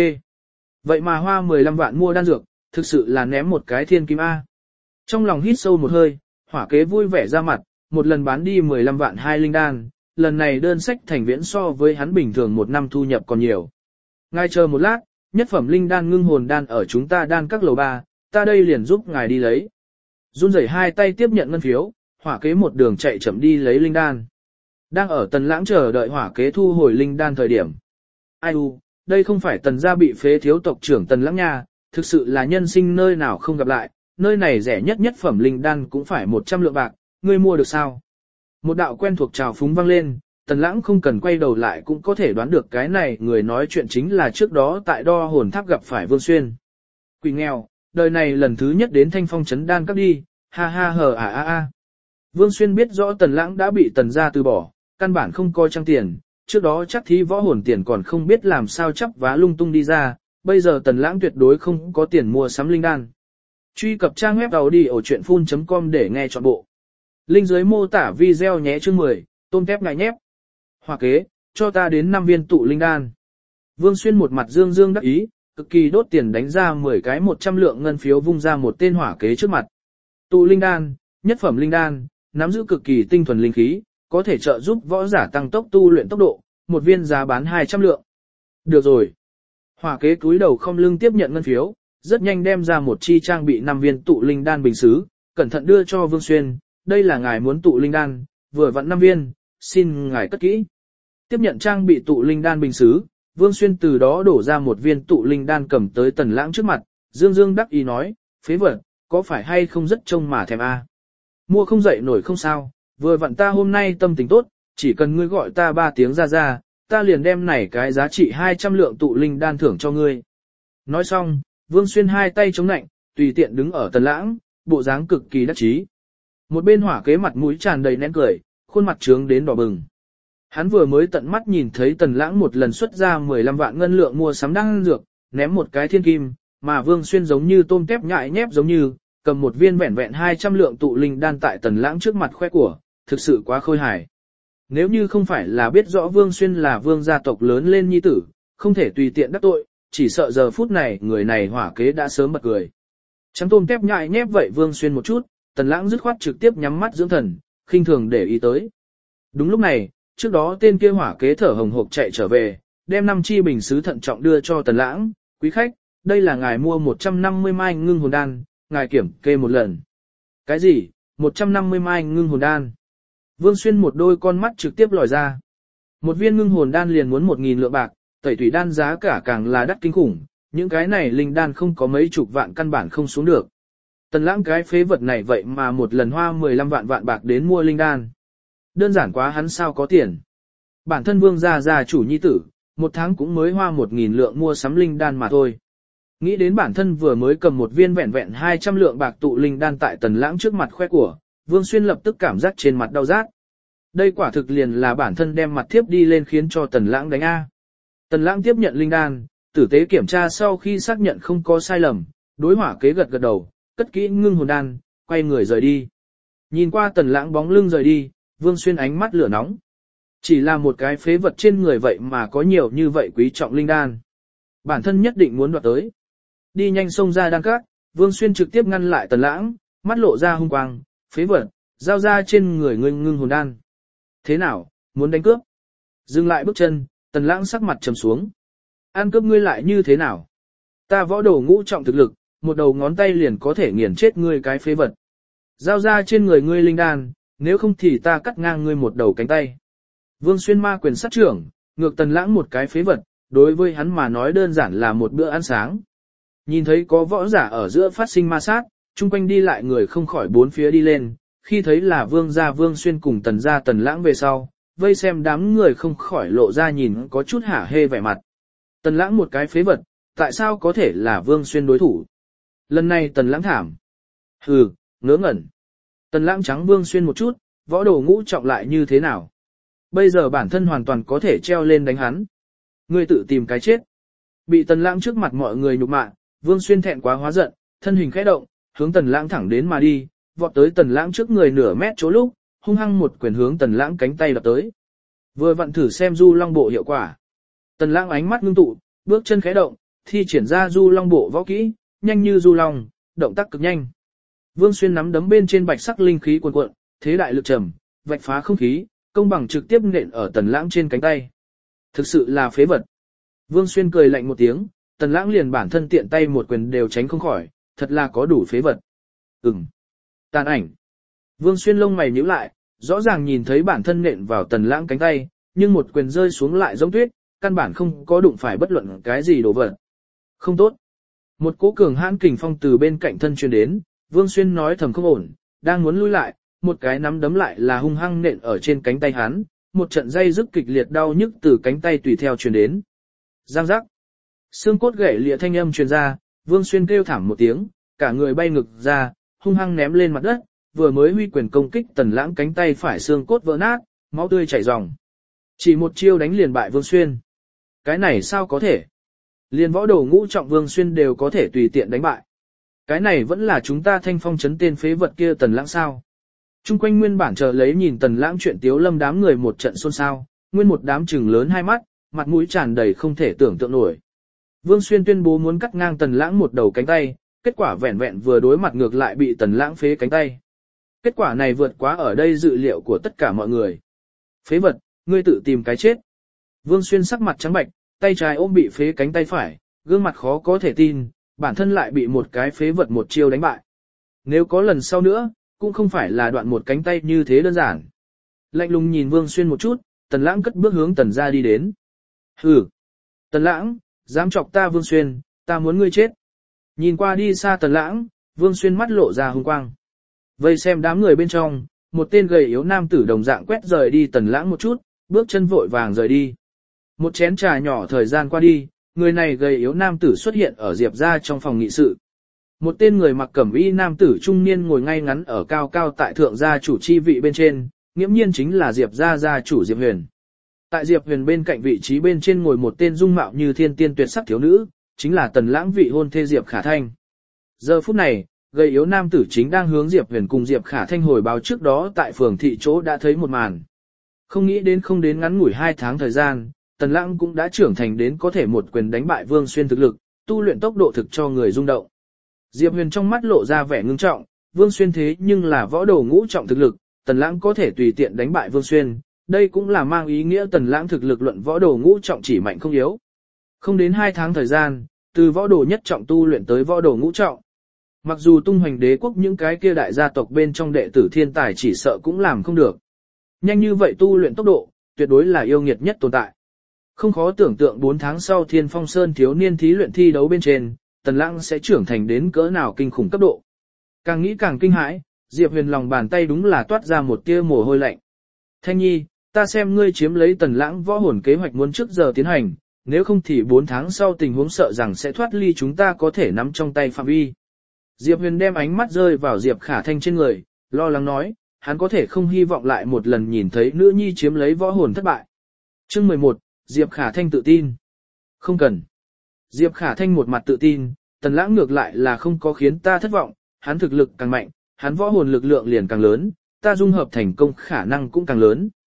Vậy mà hoa 15 vạn mua đan dược, thực sự là ném một cái thiên kim A. Trong lòng hít sâu một hơi, hỏa kế vui vẻ ra mặt, một lần bán đi 15 vạn 2 linh đan, lần này đơn sách thành viễn so với hắn bình thường một năm thu nhập còn nhiều. Ngài chờ một lát, nhất phẩm linh đan ngưng hồn đan ở chúng ta đan các lầu 3, ta đây liền giúp ngài đi lấy. Run rẩy hai tay tiếp nhận ngân phiếu, hỏa kế một đường chạy chậm đi lấy linh đan. Đang ở Tần Lãng chờ đợi hỏa kế thu hồi linh đan thời điểm. Ai u, đây không phải Tần gia bị phế thiếu tộc trưởng Tần Lãng nha, thực sự là nhân sinh nơi nào không gặp lại, nơi này rẻ nhất nhất phẩm linh đan cũng phải 100 lượng bạc, ngươi mua được sao? Một đạo quen thuộc trào phúng vang lên, Tần Lãng không cần quay đầu lại cũng có thể đoán được cái này người nói chuyện chính là trước đó tại đo hồn tháp gặp phải Vương Xuyên. Quỷ nghèo, đời này lần thứ nhất đến Thanh Phong trấn đan các đi, ha ha hờ à a a. Vương Xuyên biết rõ Tần Lãng đã bị Tần gia từ bỏ, căn bản không coi trang tiền, trước đó chắc thí võ hồn tiền còn không biết làm sao chắp vá lung tung đi ra, bây giờ Tần Lãng tuyệt đối không có tiền mua sắm linh đan. Truy cập trang web audiochuyenphun.com để nghe trọn bộ. Link dưới mô tả video nhé chương 10, tôm tép ngại nhép. Hỏa kế, cho ta đến 5 viên tụ linh đan. Vương Xuyên một mặt dương dương đắc ý, cực kỳ đốt tiền đánh ra 10 cái 100 lượng ngân phiếu vung ra một tên hỏa kế trước mặt. Tụ linh đan, nhất phẩm linh đan, nắm giữ cực kỳ tinh thuần linh khí, có thể trợ giúp võ giả tăng tốc tu luyện tốc độ, một viên giá bán 200 lượng. Được rồi. Hỏa kế cúi đầu không lưng tiếp nhận ngân phiếu, rất nhanh đem ra một chi trang bị 5 viên tụ linh đan bình sứ, cẩn thận đưa cho Vương Xuyên, đây là ngài muốn tụ linh đan, vừa vặn 5 viên, xin ngài cất kỹ. Tiếp nhận trang bị tụ linh đan bình sứ, Vương Xuyên từ đó đổ ra một viên tụ linh đan cầm tới Tần Lãng trước mặt, dương dương đắc ý nói, phế vật, có phải hay không rất trông mà thèm a? Mua không dậy nổi không sao, vừa vặn ta hôm nay tâm tình tốt, chỉ cần ngươi gọi ta 3 tiếng ra, ta liền đem này cái giá trị 200 lượng tụ linh đan thưởng cho ngươi. Nói xong, Vương Xuyên hai tay chống nạnh, tùy tiện đứng ở Tần Lãng, bộ dáng cực kỳ đắc chí. Một bên hỏa kế mặt mũi tràn đầy nén cười, khuôn mặt trướng đến đỏ bừng. Hắn vừa mới tận mắt nhìn thấy Tần Lãng một lần xuất ra 15 vạn ngân lượng mua sắm đan dược, ném một cái thiên kim, mà Vương Xuyên giống như tôm tép nhại nhép giống như, cầm một viên vẹn vẹn 200 lượng tụ linh đan tại Tần Lãng trước mặt khoe của, thực sự quá khôi hài. Nếu như không phải là biết rõ Vương Xuyên là vương gia tộc lớn lên nhi tử, không thể tùy tiện đắc tội, chỉ sợ giờ phút này người này hỏa kế đã sớm bật cười. Trắng tôm tép nhại nhép vậy Vương Xuyên một chút, Tần Lãng dứt khoát trực tiếp nhắm mắt dưỡng thần, khinh thường để ý tới. Đúng lúc này, trước đó tên kia hỏa kế thở hồng hộc chạy trở về, đem 5 chi bình sứ thận trọng đưa cho Tần Lãng, quý khách, đây là ngài mua 150 mai ngưng hồn đan, ngài kiểm kê một lần. Cái gì, 150 mai ngưng hồn đan? Vương Xuyên một đôi con mắt trực tiếp lòi ra. Một viên ngưng hồn đan liền muốn 1.000 lượng bạc, tẩy thủy đan giá cả càng là đắt kinh khủng, những cái này linh đan không có mấy chục vạn căn bản không xuống được. Tần Lãng cái phế vật này vậy mà một lần hoa 15 vạn bạc đến mua linh đan. Đơn giản quá hắn sao có tiền. Bản thân vương gia chủ nhi tử, một tháng cũng mới hoa 1.000 lượng mua sắm linh đan mà thôi. Nghĩ đến bản thân vừa mới cầm một viên vẹn vẹn 200 lượng bạc tụ linh đan tại Tần Lãng trước mặt khoe của, Vương Xuyên lập tức cảm giác trên mặt đau rát. Đây quả thực liền là bản thân đem mặt thiếp đi lên khiến cho Tần Lãng đánh A. Tần Lãng tiếp nhận linh đan, tử tế kiểm tra sau khi xác nhận không có sai lầm, đối hỏa kế gật gật đầu, cất kỹ ngưng hồn đan, quay người rời đi. Nhìn qua Tần Lãng bóng lưng rời đi, Vương Xuyên ánh mắt lửa nóng. Chỉ là một cái phế vật trên người vậy mà có nhiều như vậy quý trọng linh đan. Bản thân nhất định muốn đoạt tới. Đi nhanh xông ra đan các, Vương Xuyên trực tiếp ngăn lại Tần Lãng, mắt lộ ra hung quang, phế vật, giao ra trên người ngươi ngưng hồn đan. Thế nào, muốn đánh cướp? Dừng lại bước chân, Tần Lãng sắc mặt trầm xuống. Ăn cướp ngươi lại như thế nào? Ta võ đồ ngũ trọng thực lực, một đầu ngón tay liền có thể nghiền chết ngươi cái phế vật. Giao ra trên người ngươi linh đan, nếu không thì ta cắt ngang ngươi một đầu cánh tay. Vương Xuyên ma quyền sát trưởng, ngược Tần Lãng một cái phế vật, đối với hắn mà nói đơn giản là một bữa ăn sáng. Nhìn thấy có võ giả ở giữa phát sinh ma sát, chung quanh đi lại người không khỏi bốn phía đi lên, khi thấy là Vương gia Vương Xuyên cùng Tần gia Tần Lãng về sau, vây xem đám người không khỏi lộ ra nhìn có chút hả hê vẻ mặt. Tần Lãng một cái phế vật, tại sao có thể là Vương Xuyên đối thủ? Lần này Tần Lãng thảm. Hừ, ngớ ngẩn. Tần Lãng trắng Vương Xuyên một chút, võ đồ ngũ trọng lại như thế nào? Bây giờ bản thân hoàn toàn có thể treo lên đánh hắn. Ngươi tự tìm cái chết. Bị Tần Lãng trước mặt mọi người nhục mạ, Vương Xuyên thẹn quá hóa giận, thân hình khẽ động, hướng Tần Lãng thẳng đến mà đi, vọt tới Tần Lãng trước người nửa mét chỗ lúc, hung hăng một quyền hướng Tần Lãng cánh tay đập tới. Vừa vặn thử xem Du Long bộ hiệu quả. Tần Lãng ánh mắt ngưng tụ, bước chân khẽ động, thi triển ra Du Long bộ võ kỹ, nhanh như Du Long, động tác cực nhanh. Vương Xuyên nắm đấm bên trên bạch sắc linh khí cuồn cuộn, thế đại lực trầm, vạch phá không khí, công bằng trực tiếp nện ở Tần Lãng trên cánh tay. Thực sự là phế vật. Vương Xuyên cười lạnh một tiếng, Tần Lãng liền bản thân tiện tay một quyền đều tránh không khỏi, thật là có đủ phế vật. Tàn ảnh. Vương Xuyên lông mày nhíu lại, rõ ràng nhìn thấy bản thân nện vào Tần Lãng cánh tay, nhưng một quyền rơi xuống lại giống tuyết, căn bản không có đụng phải bất luận cái gì đồ vật. Không tốt. Một cỗ cường hãn kình phong từ bên cạnh thân truyền đến, Vương Xuyên nói thầm không ổn, đang muốn lui lại, một cái nắm đấm lại là hung hăng nện ở trên cánh tay hắn, một trận dây dứt kịch liệt đau nhức từ cánh tay tùy theo truyền đến. Giang giác. Xương cốt gãy lìa thanh âm truyền ra, Vương Xuyên kêu thảm một tiếng, cả người bay ngực ra, hung hăng ném lên mặt đất, vừa mới huy quyền công kích Tần Lãng cánh tay phải xương cốt vỡ nát, máu tươi chảy ròng. Chỉ một chiêu đánh liền bại Vương Xuyên. Cái này sao có thể? Liền võ đồ ngũ trọng Vương Xuyên đều có thể tùy tiện đánh bại. Cái này vẫn là chúng ta Thanh Phong trấn tên phế vật kia Tần Lãng sao? Trung quanh nguyên bản chờ lấy nhìn Tần Lãng chuyện tiếu lâm đám người một trận xôn xao, nguyên một đám trừng lớn hai mắt, mặt mũi tràn đầy không thể tưởng tượng nổi. Vương Xuyên tuyên bố muốn cắt ngang Tần Lãng một đầu cánh tay, kết quả vẹn vẹn vừa đối mặt ngược lại bị Tần Lãng phế cánh tay. Kết quả này vượt quá ở đây dự liệu của tất cả mọi người. Phế vật, ngươi tự tìm cái chết. Vương Xuyên sắc mặt trắng bệch, tay trái ôm bị phế cánh tay phải, gương mặt khó có thể tin, bản thân lại bị một cái phế vật một chiêu đánh bại. Nếu có lần sau nữa, cũng không phải là đoạn một cánh tay như thế đơn giản. Lạnh lùng nhìn Vương Xuyên một chút, Tần Lãng cất bước hướng Tần gia đi đến. Hừ, Tần Lãng, dám chọc ta Vương Xuyên, ta muốn ngươi chết. Nhìn qua đi xa Tần Lãng, Vương Xuyên mắt lộ ra hung quang. Vây xem đám người bên trong, một tên gầy yếu nam tử đồng dạng quét rời đi Tần Lãng một chút, bước chân vội vàng rời đi. Một chén trà nhỏ thời gian qua đi, người này gầy yếu nam tử xuất hiện ở Diệp gia trong phòng nghị sự. Một tên người mặc cẩm y nam tử trung niên ngồi ngay ngắn ở cao cao tại thượng gia chủ chi vị bên trên, nghiễm nhiên chính là Diệp gia gia chủ Diệp Huyền. Tại Diệp Huyền bên cạnh vị trí bên trên ngồi một tên dung mạo như thiên tiên tuyệt sắc thiếu nữ, chính là Tần Lãng vị hôn thê Diệp Khả Thanh. Giờ phút này, gầy yếu nam tử chính đang hướng Diệp Huyền cùng Diệp Khả Thanh hồi báo trước đó tại phường thị chỗ đã thấy một màn. Không nghĩ đến không đến ngắn ngủi 2 tháng thời gian, Tần Lãng cũng đã trưởng thành đến có thể một quyền đánh bại Vương Xuyên thực lực, tu luyện tốc độ thực cho người rung động. Diệp Huyền trong mắt lộ ra vẻ ngưng trọng, Vương Xuyên thế nhưng là võ đồ ngũ trọng thực lực, Tần Lãng có thể tùy tiện đánh bại Vương Xuyên, đây cũng là mang ý nghĩa Tần Lãng thực lực luận võ đồ ngũ trọng chỉ mạnh không yếu. Không đến 2 tháng thời gian, từ võ đồ nhất trọng tu luyện tới võ đồ ngũ trọng. Mặc dù tung hoành đế quốc những cái kia đại gia tộc bên trong đệ tử thiên tài chỉ sợ cũng làm không được. Nhanh như vậy tu luyện tốc độ, tuyệt đối là yêu nghiệt nhất tồn tại. Không khó tưởng tượng 4 tháng sau Thiên Phong Sơn thiếu niên thí luyện thi đấu bên trên, Tần Lãng sẽ trưởng thành đến cỡ nào kinh khủng cấp độ. Càng nghĩ càng kinh hãi, Diệp Huyền lòng bàn tay đúng là toát ra một tia mồ hôi lạnh. Thanh Nhi, ta xem ngươi chiếm lấy Tần Lãng võ hồn kế hoạch muốn trước giờ tiến hành, nếu không thì 4 tháng sau tình huống sợ rằng sẽ thoát ly chúng ta có thể nắm trong tay phạm vi. Diệp Huyền đem ánh mắt rơi vào Diệp Khả Thanh trên người, lo lắng nói, hắn có thể không hy vọng lại một lần nhìn thấy nữ nhi chiếm lấy võ hồn thất bại. Chương 11, Diệp Khả Thanh tự tin. Không cần. Diệp Khả Thanh một mặt tự tin, Tần Lãng ngược lại là không có khiến ta thất vọng, hắn thực lực càng mạnh, hắn võ hồn lực lượng liền càng lớn, ta dung hợp thành công khả năng cũng càng lớn.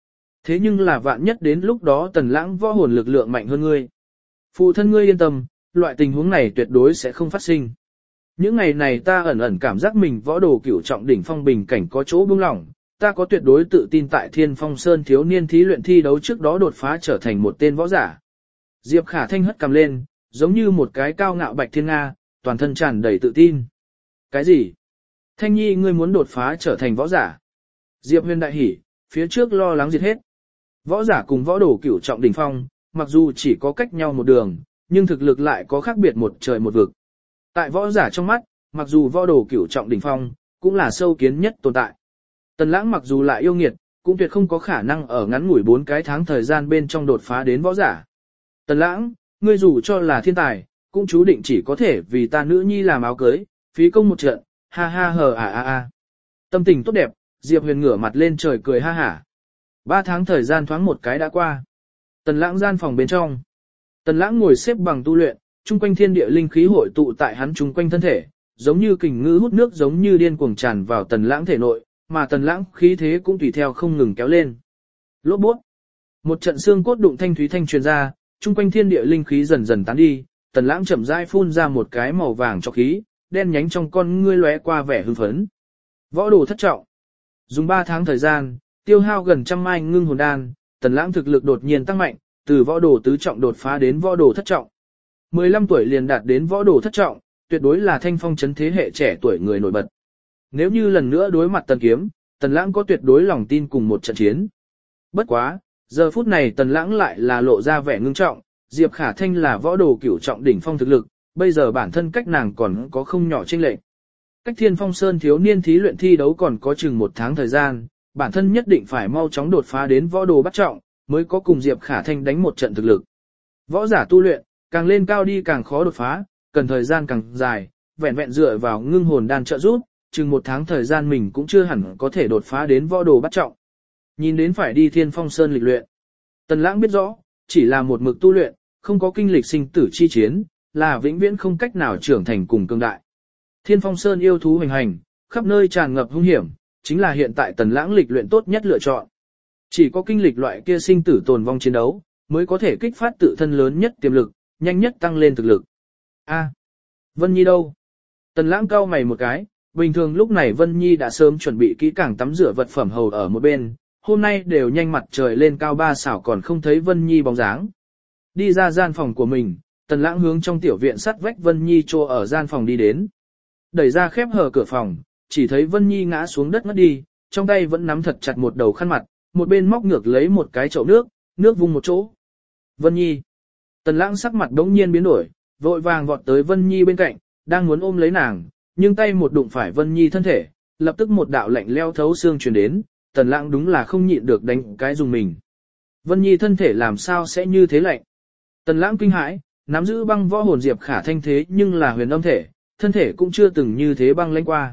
Thế nhưng là vạn nhất đến lúc đó Tần Lãng võ hồn lực lượng mạnh hơn ngươi. Phụ thân ngươi yên tâm, loại tình huống này tuyệt đối sẽ không phát sinh. Những ngày này ta ẩn ẩn cảm giác mình võ đồ cửu trọng đỉnh phong bình cảnh có chỗ buông lỏng, ta có tuyệt đối tự tin tại Thiên Phong Sơn thiếu niên thí luyện thi đấu trước đó đột phá trở thành một tên võ giả. Diệp Khả Thanh hất cằm lên, giống như một cái cao ngạo bạch thiên nga, toàn thân tràn đầy tự tin. Cái gì? Thanh Nhi ngươi muốn đột phá trở thành võ giả? Diệp Huyền đại hỉ, phía trước lo lắng diệt hết. Võ giả cùng võ đồ cửu trọng đỉnh phong, mặc dù chỉ có cách nhau một đường, nhưng thực lực lại có khác biệt một trời một vực. Tại võ giả trong mắt, mặc dù võ đồ cửu trọng đỉnh phong, cũng là sâu kiến nhất tồn tại. Tần Lãng mặc dù lại yêu nghiệt, cũng tuyệt không có khả năng ở ngắn ngủi 4 cái tháng thời gian bên trong đột phá đến võ giả. Tần Lãng, ngươi dù cho là thiên tài, cũng chú định chỉ có thể vì ta nữ nhi làm áo cưới, phí công một trận, ha ha hờ à. Tâm tình tốt đẹp, Diệp Huyền ngửa mặt lên trời cười ha hả. 3 tháng thời gian thoáng một cái đã qua. Tần Lãng gian phòng bên trong. Tần Lãng ngồi xếp bằng tu luyện, chung quanh thiên địa linh khí hội tụ tại hắn chung quanh thân thể, giống như kình ngư hút nước giống như điên cuồng tràn vào Tần Lãng thể nội, mà Tần Lãng khí thế cũng tùy theo không ngừng kéo lên. Lốp bút. Một trận xương cốt đụng thanh thúy thanh truyền ra, chung quanh thiên địa linh khí dần dần tán đi, Tần Lãng chậm rãi phun ra một cái màu vàng cho khí, đen nhánh trong con ngươi lóe qua vẻ hưng phấn. Võ đồ thất trọng. Dùng 3 tháng thời gian, tiêu hao gần 100 mai ngưng hồn đan, Tần Lãng thực lực đột nhiên tăng mạnh, từ võ đồ tứ trọng đột phá đến võ đồ thất trọng. 15 tuổi liền đạt đến võ đồ thất trọng, tuyệt đối là thanh phong trấn thế hệ trẻ tuổi người nổi bật. Nếu như lần nữa đối mặt Tần Kiếm, Tần Lãng có tuyệt đối lòng tin cùng một trận chiến. Bất quá, giờ phút này Tần Lãng lại là lộ ra vẻ ngưng trọng, Diệp Khả Thanh là võ đồ cửu trọng đỉnh phong thực lực, bây giờ bản thân cách nàng còn có không nhỏ chênh lệch. Cách Thiên Phong Sơn thiếu niên thí luyện thi đấu còn có chừng 1 tháng thời gian, bản thân nhất định phải mau chóng đột phá đến võ đồ bắt trọng, mới có cùng Diệp Khả Thanh đánh một trận thực lực. Võ giả tu luyện, càng lên cao đi càng khó đột phá, cần thời gian càng dài, vẹn vẹn dựa vào ngưng hồn đan trợ giúp, chừng 1 tháng thời gian mình cũng chưa hẳn có thể đột phá đến võ đồ bắt trọng. Nhìn đến phải đi Thiên Phong Sơn lịch luyện. Tần Lãng biết rõ, chỉ là một mực tu luyện, không có kinh lịch sinh tử chi chiến, là vĩnh viễn không cách nào trưởng thành cùng cường đại. Thiên Phong Sơn yêu thú hoành hành, khắp nơi tràn ngập hung hiểm, chính là hiện tại Tần Lãng lịch luyện tốt nhất lựa chọn. Chỉ có kinh lịch loại kia sinh tử tồn vong chiến đấu, mới có thể kích phát tự thân lớn nhất tiềm lực, nhanh nhất tăng lên thực lực. Vân Nhi đâu? Tần Lãng cau mày một cái, bình thường lúc này Vân Nhi đã sớm chuẩn bị kỹ càng tắm rửa vật phẩm hầu ở một bên, hôm nay đều nhanh mặt trời lên cao 3 xảo còn không thấy Vân Nhi bóng dáng. Đi ra gian phòng của mình, Tần Lãng hướng trong tiểu viện sắt vách Vân Nhi trô ở gian phòng đi đến. Đẩy ra khép hờ cửa phòng, chỉ thấy Vân Nhi ngã xuống đất ngất đi, trong tay vẫn nắm thật chặt một đầu khăn mặt, một bên móc ngược lấy một cái chậu nước, nước vung một chỗ. Vân Nhi. Tần Lãng sắc mặt đống nhiên biến đổi, vội vàng vọt tới Vân Nhi bên cạnh, đang muốn ôm lấy nàng, nhưng tay một đụng phải Vân Nhi thân thể, lập tức một đạo lạnh leo thấu xương truyền đến, Tần Lãng đúng là không nhịn được đánh cái dùng mình. Vân Nhi thân thể làm sao sẽ như thế lạnh? Tần Lãng kinh hãi, nắm giữ băng võ hồn Diệp Khả Thanh thế nhưng là huyền âm thể, thân thể cũng chưa từng như thế băng lãnh qua.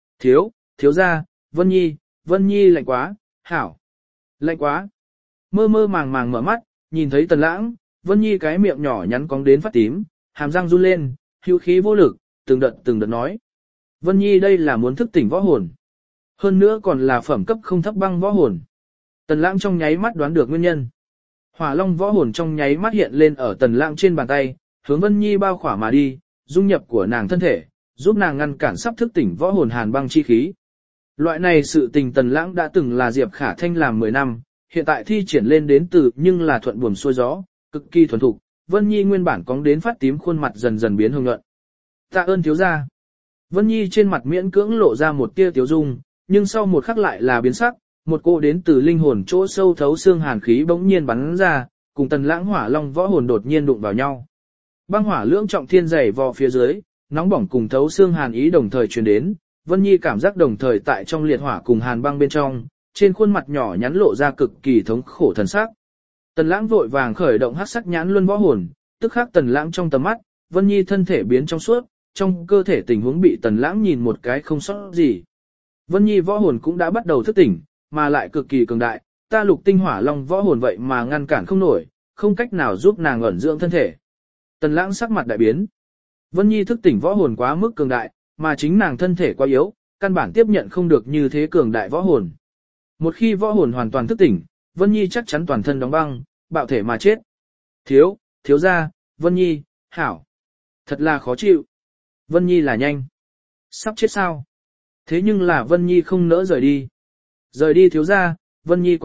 Thiếu gia, Vân Nhi lạnh quá, hảo. Lạnh quá. Mơ mơ màng màng mở mắt, nhìn thấy Tần Lãng, Vân Nhi cái miệng nhỏ nhắn cong đến phát tím, hàm răng run lên, hữu khí vô lực, từng đợt nói. Vân Nhi đây là muốn thức tỉnh võ hồn. Hơn nữa còn là phẩm cấp không thấp băng võ hồn. Tần Lãng trong nháy mắt đoán được nguyên nhân. Hỏa Long võ hồn trong nháy mắt hiện lên ở Tần Lãng trên bàn tay, hướng Vân Nhi bao khỏa mà đi, dung nhập của nàng thân thể, giúp nàng ngăn cản sắp thức tỉnh võ hồn hàn băng chi khí. Loại này sự tình Tần Lãng đã từng là Diệp Khả Thanh làm 10 năm, hiện tại thi triển lên đến từ nhưng là thuận buồm xuôi gió, cực kỳ thuần thục. Vân Nhi nguyên bản cóng đến phát tím khuôn mặt dần dần biến hồng nhuận. Tạ ơn thiếu gia. Vân Nhi trên mặt miễn cưỡng lộ ra một tia tiếu dung, nhưng sau một khắc lại là biến sắc, một cô đến từ linh hồn chỗ sâu thấu xương hàn khí bỗng nhiên bắn ra, cùng Tần Lãng Hỏa Long võ hồn đột nhiên đụng vào nhau. Băng hỏa lưỡng trọng thiên dày vò phía dưới, nóng bỏng cùng thấu xương hàn ý đồng thời truyền đến, Vân Nhi cảm giác đồng thời tại trong liệt hỏa cùng hàn băng bên trong, trên khuôn mặt nhỏ nhắn lộ ra cực kỳ thống khổ thần sắc. Tần Lãng vội vàng khởi động hắc sắc nhãn luân võ hồn, tức khắc Tần Lãng trong tầm mắt, Vân Nhi thân thể biến trong suốt, trong cơ thể tình huống bị Tần Lãng nhìn một cái không sót gì. Vân Nhi võ hồn cũng đã bắt đầu thức tỉnh, mà lại cực kỳ cường đại, ta Lục Tinh Hỏa Long võ hồn vậy mà ngăn cản không nổi, không cách nào giúp nàng ẩn dưỡng thân thể. Tần Lãng sắc mặt đại biến. Vân Nhi thức tỉnh võ hồn quá mức cường đại, mà chính nàng thân thể quá yếu, căn bản tiếp nhận không được như thế cường đại võ hồn. Một khi võ hồn hoàn toàn thức tỉnh, Vân Nhi chắc chắn toàn thân đóng băng, bạo thể mà chết. Thiếu gia, Vân Nhi, hảo. Thật là khó chịu. Vân Nhi là nhanh. Sắp chết sao? Thế nhưng là Vân Nhi không nỡ rời đi. Rời đi thiếu gia, Vân Nhi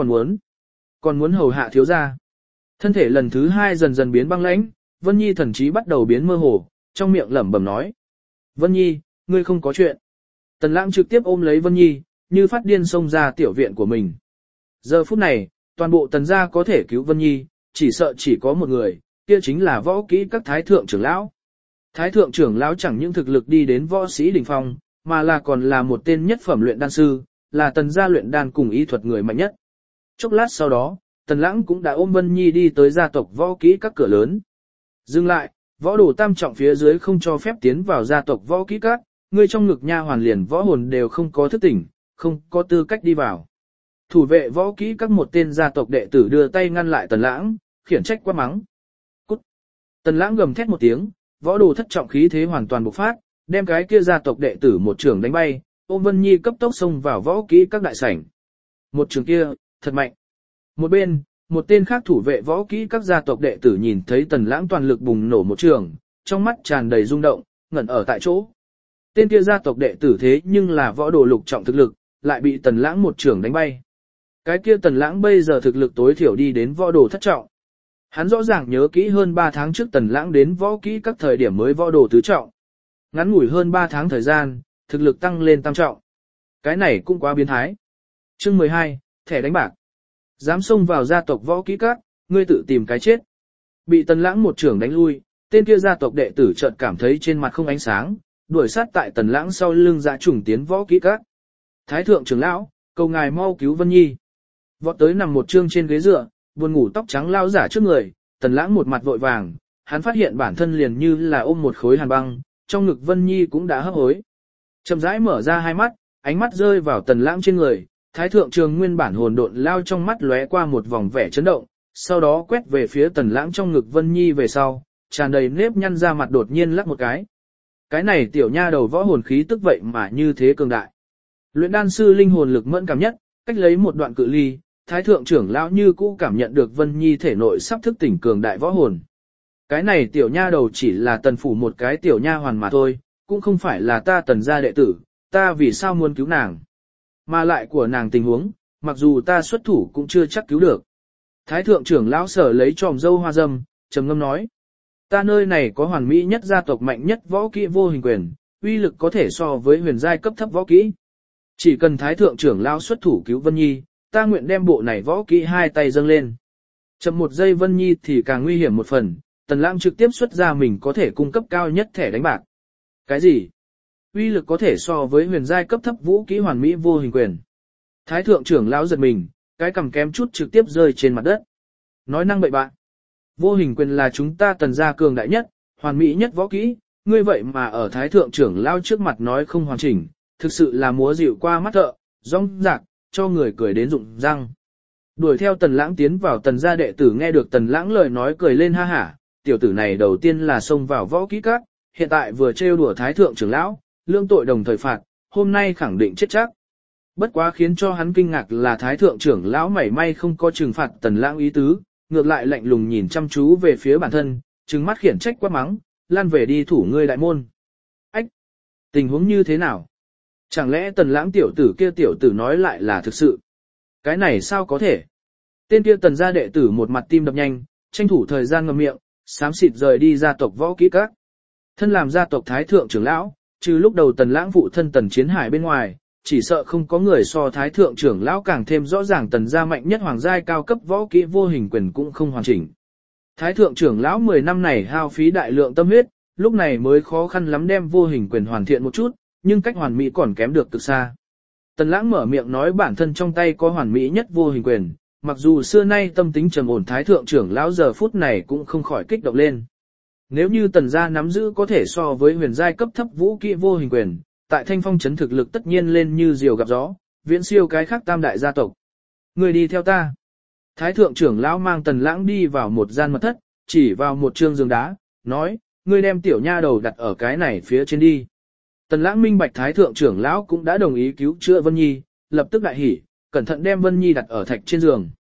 còn muốn hầu hạ thiếu gia. Thân thể lần thứ 2 dần dần biến băng lãnh, Vân Nhi thần trí bắt đầu biến mơ hồ, trong miệng lẩm bẩm nói. Vân Nhi, ngươi không có chuyện. Tần Lãng trực tiếp ôm lấy Vân Nhi, như phát điên xông ra tiểu viện của mình. Giờ phút này, toàn bộ tần gia có thể cứu Vân Nhi, chỉ sợ chỉ có một người, kia chính là võ kỹ các thái thượng trưởng lão. Thái thượng trưởng lão chẳng những thực lực đi đến võ sĩ đỉnh phong, mà là còn là một tên nhất phẩm luyện đan sư, là tần gia luyện đan cùng y thuật người mạnh nhất. Chốc lát sau đó, Tần Lãng cũng đã ôm Vân Nhi đi tới gia tộc võ kỹ các cửa lớn. Dừng lại, võ đồ tam trọng phía dưới không cho phép tiến vào gia tộc võ kỹ các, ngươi trong ngực nha hoàn liền võ hồn đều không có thức tỉnh, không có tư cách đi vào. Thủ vệ võ kỹ các một tên gia tộc đệ tử đưa tay ngăn lại Tần Lãng, khiển trách quát mắng. Cút! Tần Lãng gầm thét một tiếng, võ đồ thất trọng khí thế hoàn toàn bộc phát, đem cái kia gia tộc đệ tử một trường đánh bay, ôm Vân Nhi cấp tốc xông vào võ kỹ các đại sảnh. Một trường kia, thật mạnh. Một bên, một tên khác thủ vệ võ kỹ các gia tộc đệ tử nhìn thấy Tần Lãng toàn lực bùng nổ một trường, trong mắt tràn đầy rung động, ngẩn ở tại chỗ. Tên kia gia tộc đệ tử thế nhưng là võ đồ lục trọng thực lực, lại bị Tần Lãng một trường đánh bay. Cái kia Tần Lãng bây giờ thực lực tối thiểu đi đến võ đồ thất trọng. Hắn rõ ràng nhớ kỹ hơn 3 tháng trước Tần Lãng đến võ kỹ các thời điểm mới võ đồ tứ trọng. Ngắn ngủi hơn 3 tháng thời gian, thực lực tăng lên tam trọng. Cái này cũng quá biến thái. Chương 12, thẻ đánh bạc. Dám xông vào gia tộc võ kỹ các, ngươi tự tìm cái chết. Bị Tần Lãng một trưởng đánh lui, tên kia gia tộc đệ tử chợt cảm thấy trên mặt không ánh sáng, đuổi sát tại Tần Lãng sau lưng dã trùng tiến võ kỹ các. Thái thượng trưởng lão, cầu ngài mau cứu Vân Nhi. Vọt tới nằm một trương trên ghế dựa, buồn ngủ tóc trắng lao giả trước người, Tần Lãng một mặt vội vàng, hắn phát hiện bản thân liền như là ôm một khối hàn băng, trong ngực Vân Nhi cũng đã hấp hối. Chậm rãi mở ra hai mắt, ánh mắt rơi vào Tần Lãng trên người, Thái thượng trường nguyên bản hồn độn lao trong mắt lóe qua một vòng vẻ chấn động, sau đó quét về phía Tần Lãng trong ngực Vân Nhi về sau, tràn đầy nếp nhăn ra mặt đột nhiên lắc một cái. Cái này tiểu nha đầu võ hồn khí tức vậy mà như thế cường đại. Luyện đan sư linh hồn lực mẫn cảm nhất, cách lấy một đoạn cự ly, Thái thượng trưởng lão như cũ cảm nhận được Vân Nhi thể nội sắp thức tỉnh cường đại võ hồn. Cái này tiểu nha đầu chỉ là tần phủ một cái tiểu nha hoàn mà thôi, cũng không phải là ta Tần gia đệ tử, ta vì sao muốn cứu nàng. Mà lại của nàng tình huống, mặc dù ta xuất thủ cũng chưa chắc cứu được. Thái thượng trưởng lão sở lấy tròm dâu hoa dâm, trầm ngâm nói. Ta nơi này có hoàn mỹ nhất gia tộc mạnh nhất võ kỹ vô hình quyền, uy lực có thể so với huyền giai cấp thấp võ kỹ. Chỉ cần thái thượng trưởng lão xuất thủ cứu Vân Nhi, ta nguyện đem bộ này võ kỹ hai tay dâng lên. Chậm một giây Vân Nhi thì càng nguy hiểm một phần, Tần Lãng trực tiếp xuất ra mình có thể cung cấp cao nhất thẻ đánh bạc. Cái gì? Uy lực có thể so với huyền giai cấp thấp vũ kỹ hoàn mỹ vô hình quyền. Thái thượng trưởng lão giật mình, cái cằm kém chút trực tiếp rơi trên mặt đất. Nói năng bậy bạ. Vô hình quyền là chúng ta Tần gia cường đại nhất, hoàn mỹ nhất võ kỹ, ngươi vậy mà ở thái thượng trưởng lão trước mặt nói không hoàn chỉnh, thực sự là múa dịu qua mắt thợ, rong rạc, cho người cười đến rụng răng. Đuổi theo Tần Lãng tiến vào Tần gia đệ tử nghe được Tần Lãng lời nói cười lên ha hả, tiểu tử này đầu tiên là xông vào võ kỹ các, hiện tại vừa trêu đùa thái thượng trưởng lão, lương tội đồng thời phạt, hôm nay khẳng định chết chắc. Bất quá khiến cho hắn kinh ngạc là thái thượng trưởng lão mảy may không có trừng phạt Tần Lãng ý tứ, ngược lại lạnh lùng nhìn chăm chú về phía bản thân, trừng mắt khiển trách quát mắng, lan về đi thủ ngươi đại môn. Ách! Tình huống như thế nào? Chẳng lẽ Tần Lãng tiểu tử kia tiểu tử nói lại là thực sự? Cái này sao có thể? Tên kia Tần gia đệ tử một mặt tim đập nhanh, tranh thủ thời gian ngậm miệng, xám xịt rời đi gia tộc võ kỹ các. Thân làm gia tộc thái thượng trưởng lão, trừ lúc đầu Tần Lãng phụ thân Tần Chiến Hải bên ngoài, chỉ sợ không có người so thái thượng trưởng lão càng thêm rõ ràng Tần gia mạnh nhất hoàng giai cao cấp võ kỹ vô hình quyền cũng không hoàn chỉnh. Thái thượng trưởng lão 10 năm này hao phí đại lượng tâm huyết, lúc này mới khó khăn lắm đem vô hình quyền hoàn thiện một chút, nhưng cách hoàn mỹ còn kém được cực xa. Tần Lãng mở miệng nói bản thân trong tay có hoàn mỹ nhất vô hình quyền, mặc dù xưa nay tâm tính trầm ổn thái thượng trưởng lão giờ phút này cũng không khỏi kích động lên. Nếu như Tần gia nắm giữ có thể so với huyền giai cấp thấp vũ kỹ vô hình quyền, tại Thanh Phong trấn thực lực tất nhiên lên như diều gặp gió, viễn siêu cái khác tam đại gia tộc. Người đi theo ta. Thái thượng trưởng lão mang Tần Lãng đi vào một gian mật thất, chỉ vào một trương giường đá, nói, ngươi đem tiểu nha đầu đặt ở cái này phía trên đi. Tần Lãng minh bạch thái thượng trưởng lão cũng đã đồng ý cứu chữa Vân Nhi, lập tức đại hỉ, cẩn thận đem Vân Nhi đặt ở thạch trên giường.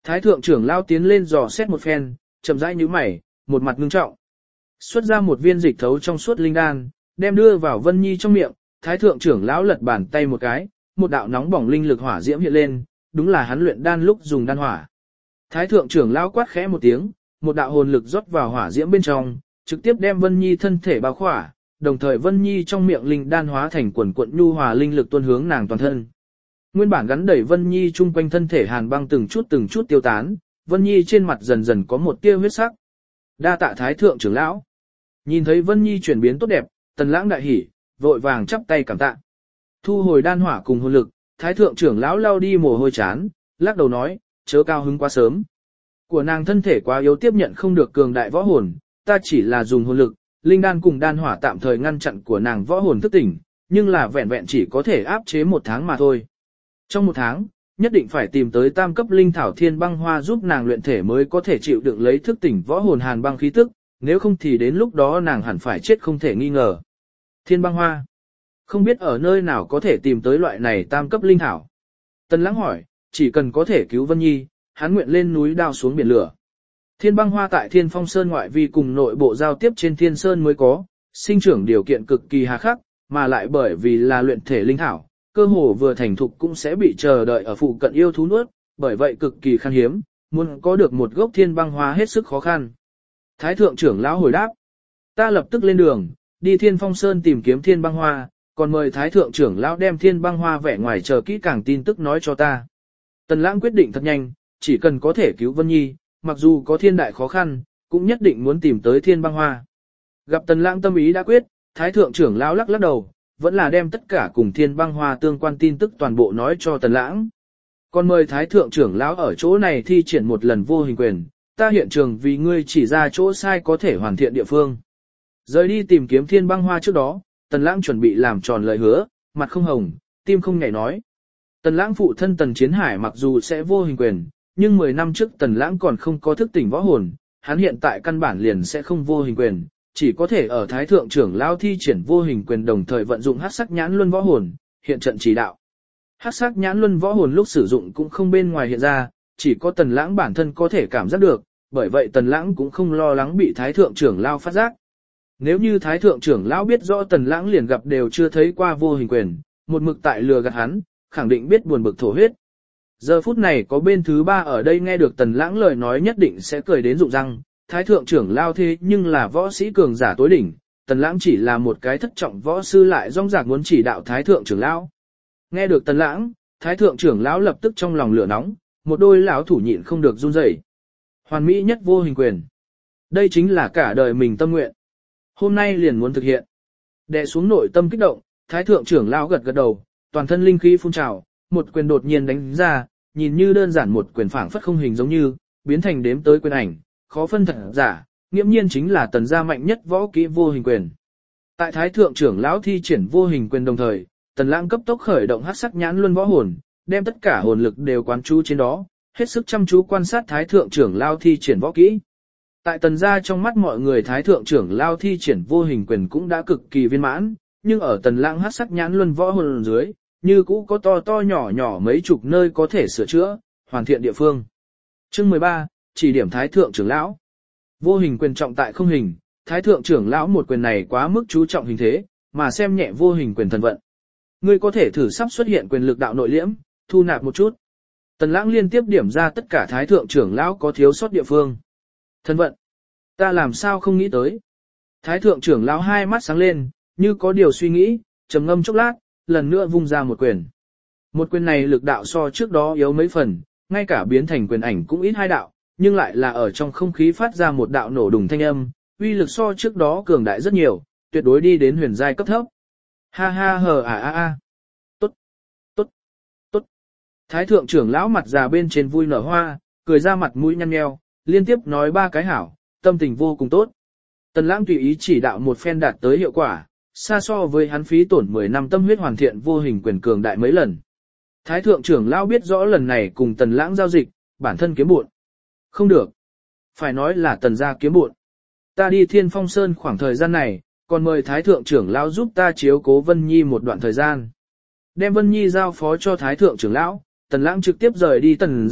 Thái thượng trưởng lão tiến lên dò xét một phen, chậm rãi nhíu mày, một mặt ngưng trọng. Xuất ra một viên dịch thấu trong suốt linh đan, đem đưa vào Vân Nhi trong miệng, thái thượng trưởng lão lật bàn tay một cái, một đạo nóng bỏng linh lực hỏa diễm hiện lên, đúng là hắn luyện đan lúc dùng đan hỏa. Thái thượng trưởng lão quát khẽ một tiếng, một đạo hồn lực rót vào hỏa diễm bên trong, trực tiếp đem Vân Nhi thân thể bao khỏa, đồng thời Vân Nhi trong miệng linh đan hóa thành quần cuộn nhu hòa linh lực tuôn hướng nàng toàn thân. Nguyên bản gắn đẩy Vân Nhi chung quanh thân thể hàn băng từng chút tiêu tán, Vân Nhi trên mặt dần dần có một tia huyết sắc. Đa tạ thái thượng trưởng lão. Nhìn thấy Vân Nhi chuyển biến tốt đẹp, Tần Lãng đại hỉ, vội vàng chắp tay cảm tạ. Thu hồi đan hỏa cùng hồn lực, thái thượng trưởng lão lau đi mồ hôi chán, lắc đầu nói, chớ cao hứng quá sớm. Của nàng thân thể quá yếu tiếp nhận không được cường đại võ hồn, ta chỉ là dùng hồn lực, linh đan cùng đan hỏa tạm thời ngăn chặn của nàng võ hồn thức tỉnh, nhưng là vẹn vẹn chỉ có thể áp chế 1 tháng mà thôi. Trong 1 tháng, nhất định phải tìm tới tam cấp linh thảo thiên băng hoa giúp nàng luyện thể mới có thể chịu đựng lấy thức tỉnh võ hồn hàn băng khí tức, nếu không thì đến lúc đó nàng hẳn phải chết không thể nghi ngờ. Thiên băng hoa, không biết ở nơi nào có thể tìm tới loại này tam cấp linh thảo. Tần Lãng hỏi, chỉ cần có thể cứu Vân Nhi, hắn nguyện lên núi đao xuống biển lửa. Thiên băng hoa tại Thiên Phong Sơn ngoại vi cùng nội bộ giao tiếp trên Thiên Sơn mới có, sinh trưởng điều kiện cực kỳ hà khắc, mà lại bởi vì là luyện thể linh thảo, cơ hồ vừa thành thục cũng sẽ bị chờ đợi ở phụ cận yêu thú nuốt, bởi vậy cực kỳ khan hiếm, muốn có được một gốc thiên băng hoa hết sức khó khăn. Thái thượng trưởng lão hồi đáp, ta lập tức lên đường, đi Thiên Phong Sơn tìm kiếm thiên băng hoa, còn mời thái thượng trưởng lão đem thiên băng hoa vẻ ngoài chờ kỹ càng tin tức nói cho ta. Tần Lãng quyết định thật nhanh, chỉ cần có thể cứu Vân Nhi, mặc dù có thiên đại khó khăn, cũng nhất định muốn tìm tới thiên băng hoa. Gặp Tần Lãng tâm ý đã quyết, thái thượng trưởng lão lắc lắc đầu, vẫn là đem tất cả cùng thiên băng hoa tương quan tin tức toàn bộ nói cho Tần Lãng. Còn mời thái thượng trưởng lão ở chỗ này thi triển một lần vô hình quyền, ta hiện trường vì ngươi chỉ ra chỗ sai có thể hoàn thiện địa phương. Rời đi tìm kiếm thiên băng hoa trước đó, Tần Lãng chuẩn bị làm tròn lời hứa, mặt không hồng, tim không nhảy nói. Tần Lãng phụ thân Tần Chiến Hải mặc dù sẽ vô hình quyền, nhưng 10 năm trước Tần Lãng còn không có thức tỉnh võ hồn, hắn hiện tại căn bản liền sẽ không vô hình quyền, chỉ có thể ở thái thượng trưởng lão thi triển vô hình quyền đồng thời vận dụng hắc sắc nhãn luân võ hồn, hiện trận chỉ đạo. Hắc sắc nhãn luân võ hồn lúc sử dụng cũng không bên ngoài hiện ra, chỉ có Tần Lãng bản thân có thể cảm giác được, bởi vậy Tần Lãng cũng không lo lắng bị thái thượng trưởng lão phát giác. Nếu như thái thượng trưởng lão biết rõ Tần Lãng liền gặp đều chưa thấy qua vô hình quyền, một mực tại lừa gạt hắn, khẳng định biết buồn bực thổ huyết. Giờ phút này có bên thứ ba ở đây nghe được Tần Lãng lời nói nhất định sẽ cười đến rụng răng, thái thượng trưởng lão thế nhưng là võ sĩ cường giả tối đỉnh, Tần Lãng chỉ là một cái thất trọng võ sư lại rong rạc muốn chỉ đạo thái thượng trưởng lão. Nghe được Tần Lãng, thái thượng trưởng lão lập tức trong lòng lửa nóng, một đôi lão thủ nhịn không được run rẩy. Hoàn mỹ nhất vô hình quyền. Đây chính là cả đời mình tâm nguyện. Hôm nay liền muốn thực hiện. Đè xuống nội tâm kích động, thái thượng trưởng lão gật gật đầu, toàn thân linh khí phun trào, một quyền đột nhiên đánh ra, nhìn như đơn giản một quyền phảng phất không hình giống như, biến thành đếm tới quyền ảnh, khó phân thật giả, nghiễm nhiên chính là Tần gia mạnh nhất võ kỹ vô hình quyền. Tại thái thượng trưởng lão thi triển vô hình quyền đồng thời, Tần Lãng cấp tốc khởi động hắc sắc nhãn luân võ hồn, đem tất cả hồn lực đều quán chú trên đó, hết sức chăm chú quan sát thái thượng trưởng lão thi triển võ kỹ. Tại Tần gia trong mắt mọi người thái thượng trưởng lão thi triển vô hình quyền cũng đã cực kỳ viên mãn, nhưng ở Tần Lãng hắc sắc nhãn luân võ hồn dưới, như cũ có to to nhỏ nhỏ mấy chục nơi có thể sửa chữa, hoàn thiện địa phương. Chương 13, chỉ điểm thái thượng trưởng lão. Vô hình quyền trọng tại không hình, thái thượng trưởng lão một quyền này quá mức chú trọng hình thế, mà xem nhẹ vô hình quyền thần vận. Ngươi có thể thử sắp xuất hiện quyền lực đạo nội liễm, thu nạp một chút. Tần Lãng liên tiếp điểm ra tất cả thái thượng trưởng lão có thiếu sót địa phương. Thần vận, ta làm sao không nghĩ tới. Thái thượng trưởng lão hai mắt sáng lên, như có điều suy nghĩ, trầm ngâm chốc lát, lần nữa vung ra một quyền. Một quyền này lực đạo so trước đó yếu mấy phần, ngay cả biến thành quyền ảnh cũng ít hai đạo, nhưng lại là ở trong không khí phát ra một đạo nổ đùng thanh âm, uy lực so trước đó cường đại rất nhiều, tuyệt đối đi đến huyền giai cấp thấp. Ha ha hờ à a a. Tốt, tốt, tốt. Thái thượng trưởng lão mặt già bên trên vui nở hoa, cười ra mặt mũi nhăn nheo, liên tiếp nói ba cái hảo, tâm tình vô cùng tốt. Tần Lãng tùy ý chỉ đạo một phen đạt tới hiệu quả, xa so với hắn phí tổn 10 năm tâm huyết hoàn thiện vô hình quyền cường đại mấy lần. Thái thượng trưởng lão biết rõ lần này cùng Tần Lãng giao dịch, bản thân kiếm bộn. Không được. Phải nói là Tần gia kiếm bộn. Ta đi Thiên Phong Sơn khoảng thời gian này, còn mời Thái thượng trưởng lão giúp ta chiếu cố Vân Nhi một đoạn thời gian. Đem Vân Nhi giao phó cho Thái thượng trưởng lão, Tần Lãng trực tiếp rời đi Tần gia,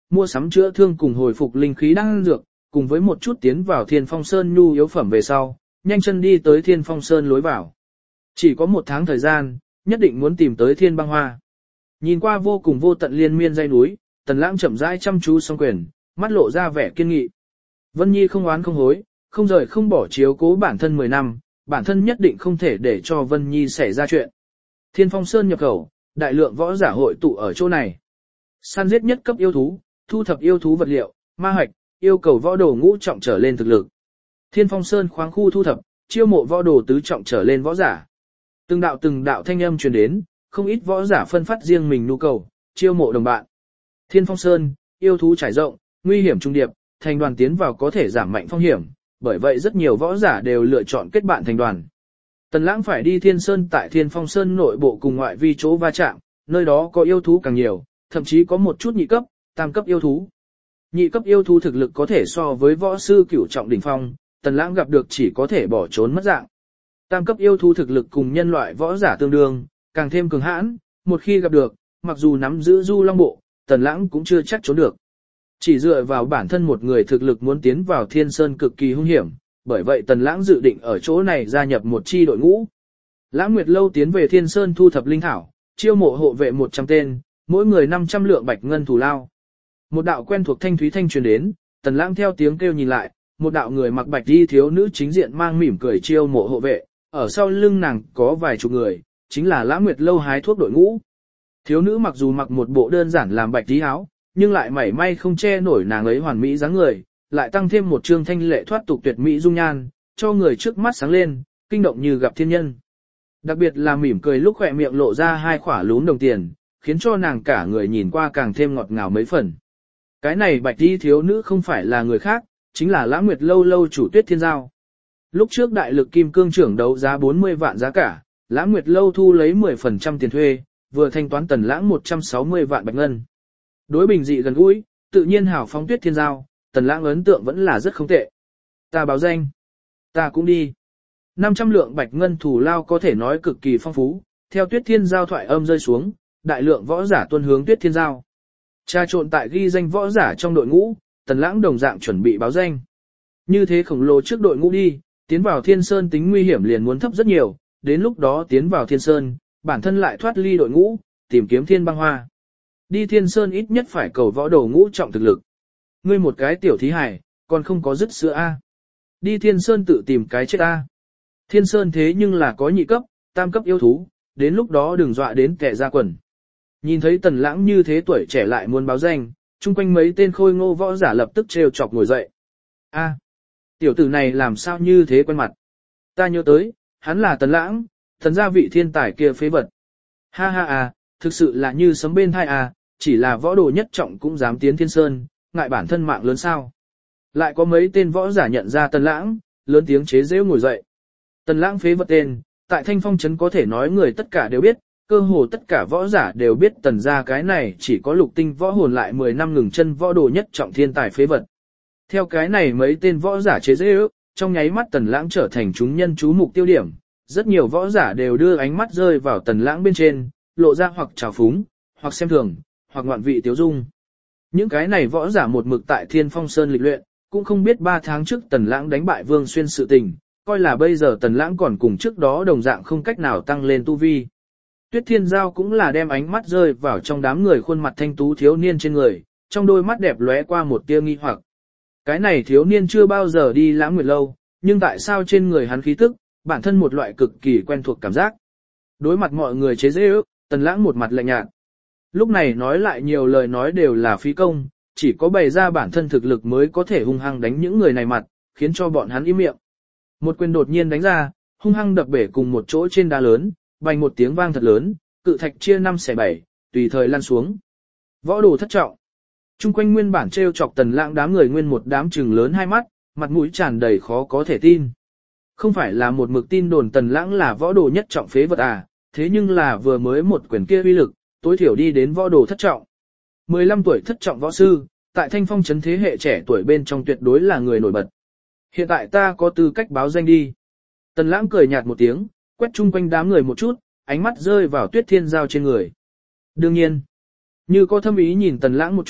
mua sắm chữa thương cùng hồi phục linh khí đan dược, cùng với một chút tiến vào Thiên Phong Sơn nhu yếu phẩm về sau, nhanh chân đi tới Thiên Phong Sơn lối vào. Chỉ có 1 tháng thời gian, nhất định muốn tìm tới Thiên Băng Hoa. Nhìn qua vô cùng vô tận liên miên dãy núi, Tần Lãng chậm rãi chăm chú song quyền, mắt lộ ra vẻ kiên nghị. Vân Nhi không oán không hối, không rời không bỏ chiếu cố bản thân 10 năm, bản thân nhất định không thể để cho Vân Nhi xảy ra chuyện. Thiên Phong Sơn nhập khẩu, đại lượng võ giả hội tụ ở chỗ này. Săn giết nhất cấp yêu thú, thu thập yêu thú vật liệu, ma hạch, yêu cầu võ đồ ngũ trọng trở lên thực lực. Thiên Phong Sơn khoáng khu thu thập, chiêu mộ võ đồ tứ trọng trở lên võ giả. Từng đạo thanh âm truyền đến, không ít võ giả phân phát riêng mình nhu cầu, chiêu mộ đồng bạn. Thiên Phong Sơn, yêu thú trải rộng, nguy hiểm trung điệp, thành đoàn tiến vào có thể giảm mạnh phong hiểm, bởi vậy rất nhiều võ giả đều lựa chọn kết bạn thành đoàn. Tần Lãng phải đi Thiên Sơn tại Thiên Phong Sơn nội bộ cùng ngoại vi chỗ va chạm, nơi đó có yêu thú càng nhiều, thậm chí có một chút nhị cấp, tam cấp yêu thú. Nhị cấp yêu thú thực lực có thể so với võ sư cửu trọng đỉnh phong, Tần Lãng gặp được chỉ có thể bỏ trốn mất dạng. Tam cấp yêu thú thực lực cùng nhân loại võ giả tương đương, càng thêm cường hãn, một khi gặp được, mặc dù nắm giữ Du Long Bộ, Tần Lãng cũng chưa chắc trốn được. Chỉ dựa vào bản thân một người thực lực muốn tiến vào Thiên Sơn cực kỳ hung hiểm, bởi vậy Tần Lãng dự định ở chỗ này gia nhập một chi đội ngũ. Lãng Nguyệt Lâu tiến về Thiên Sơn thu thập linh thảo, chiêu mộ hộ vệ 100 tên, mỗi người 500 lượng bạch ngân thù lao. Một đạo quen thuộc thanh thúy thanh truyền đến, Tần Lãng theo tiếng kêu nhìn lại, một đạo người mặc bạch y thiếu nữ chính diện mang mỉm cười chiêu mộ hộ vệ, ở sau lưng nàng có vài chục người, chính là Lãng Nguyệt Lâu hái thuốc đội ngũ. Thiếu nữ mặc dù mặc một bộ đơn giản làm bạch tí áo, nhưng lại mảy may không che nổi nàng ấy hoàn mỹ dáng người, lại tăng thêm một trương thanh lệ thoát tục tuyệt mỹ dung nhan, cho người trước mắt sáng lên, kinh động như gặp thiên nhân. Đặc biệt là mỉm cười lúc khỏe miệng lộ ra 2 khỏa lún đồng tiền, khiến cho nàng cả người nhìn qua càng thêm ngọt ngào mấy phần. Cái này bạch tí thiếu nữ không phải là người khác, chính là Lãng Nguyệt Lâu lâu chủ Tuyết Thiên Giao. Lúc trước đại lực kim cương trưởng đấu giá 40 vạn giá cả, Lãng Nguyệt Lâu thu lấy 10% tiền thuê, vừa thanh toán Tần Lãng 160 vạn bạch ngân. Đối bình dị gần gũi, tự nhiên hào phóng Tuyết Thiên Giao, Tần Lãng ấn tượng vẫn là rất không tệ. Ta báo danh. Ta cũng đi. 500 lượng bạch ngân thù lao có thể nói cực kỳ phong phú, theo Tuyết Thiên Giao thoại âm rơi xuống, đại lượng võ giả tuân hướng Tuyết Thiên Giao. Tra trộn tại ghi danh võ giả trong đội ngũ, Tần Lãng đồng dạng chuẩn bị báo danh. Như thế khổng lồ trước đội ngũ đi, tiến vào Thiên Sơn tính nguy hiểm liền muốn thấp rất nhiều, đến lúc đó tiến vào Thiên Sơn, bản thân lại thoát ly đội ngũ, tìm kiếm Thiên Băng Hoa. Đi Thiên Sơn ít nhất phải cầu võ đồ ngũ trọng thực lực. Ngươi một cái tiểu thí hải, còn không có dứt sữa a. Đi Thiên Sơn tự tìm cái chết a. Thiên Sơn thế nhưng là có nhị cấp, tam cấp yêu thú, đến lúc đó đừng dọa đến kẻ ra quần. Nhìn thấy Tần Lãng như thế tuổi trẻ lại muốn báo danh, chung quanh mấy tên khôi ngô võ giả lập tức trêu chọc ngồi dậy. A, tiểu tử này làm sao như thế quen mặt? Ta nhớ tới, hắn là Tần Lãng, thần gia vị thiên tài kia phế vật. Ha ha à, thực sự là như sấm bên thai à, chỉ là võ đồ nhất trọng cũng dám tiến Thiên Sơn, ngại bản thân mạng lớn sao. Lại có mấy tên võ giả nhận ra Tần Lãng, lớn tiếng chế giễu ngồi dậy. Tần Lãng phế vật tên, tại Thanh Phong trấn có thể nói người tất cả đều biết, cơ hồ tất cả võ giả đều biết Tần gia cái này chỉ có lục tinh võ hồn lại 10 năm ngừng chân võ đồ nhất trọng thiên tài phế vật. Theo cái này mấy tên võ giả chế giễu, trong nháy mắt Tần Lãng trở thành chúng nhân chú mục tiêu điểm, rất nhiều võ giả đều đưa ánh mắt rơi vào Tần Lãng bên trên, lộ ra hoặc trào phúng, hoặc xem thường, hoặc ngoạn vị tiếu dung. Những cái này võ giả một mực tại Thiên Phong Sơn lịch luyện, cũng không biết 3 tháng trước Tần Lãng đánh bại Vương Xuyên sự tình, coi là bây giờ Tần Lãng còn cùng trước đó đồng dạng không cách nào tăng lên tu vi. Tuyết Thiên Giao cũng là đem ánh mắt rơi vào trong đám người khuôn mặt thanh tú thiếu niên trên người, trong đôi mắt đẹp lóe qua một tia nghi hoặc. Cái này thiếu niên chưa bao giờ đi Lãng Nguyệt Lâu, nhưng tại sao trên người hắn khí tức, bản thân một loại cực kỳ quen thuộc cảm giác. Đối mặt mọi người chế giễu, Tần Lãng một mặt lạnh nhạt. Lúc này nói lại nhiều lời nói đều là phí công, chỉ có bày ra bản thân thực lực mới có thể hung hăng đánh những người này mặt, khiến cho bọn hắn im miệng. Một quyền đột nhiên đánh ra, hung hăng đập bể cùng một chỗ trên đá lớn, bành một tiếng vang thật lớn, cự thạch chia 5 xẻ 7, tùy thời lăn xuống. Võ đồ thất trọng. Trung quanh nguyên bản trêu chọc Tần Lãng đám người nguyên một đám trừng lớn hai mắt, mặt mũi tràn đầy khó có thể tin. Không phải là một mực tin đồn Tần Lãng là võ đồ nhất trọng phế vật à, thế nhưng là vừa mới một quyền kia uy lực, tối thiểu đi đến võ đồ thất trọng. 15 tuổi thất trọng võ sư, tại Thanh Phong trấn thế hệ trẻ tuổi bên trong tuyệt đối là người nổi bật. Hiện tại ta có tư cách báo danh đi. Tần Lãng cười nhạt một tiếng, quét chung quanh đám người một chút, ánh mắt rơi vào Tuyết Thiên Giao trên người. Đương nhiên, như có thâm ý nhìn Tần Lãng một chút,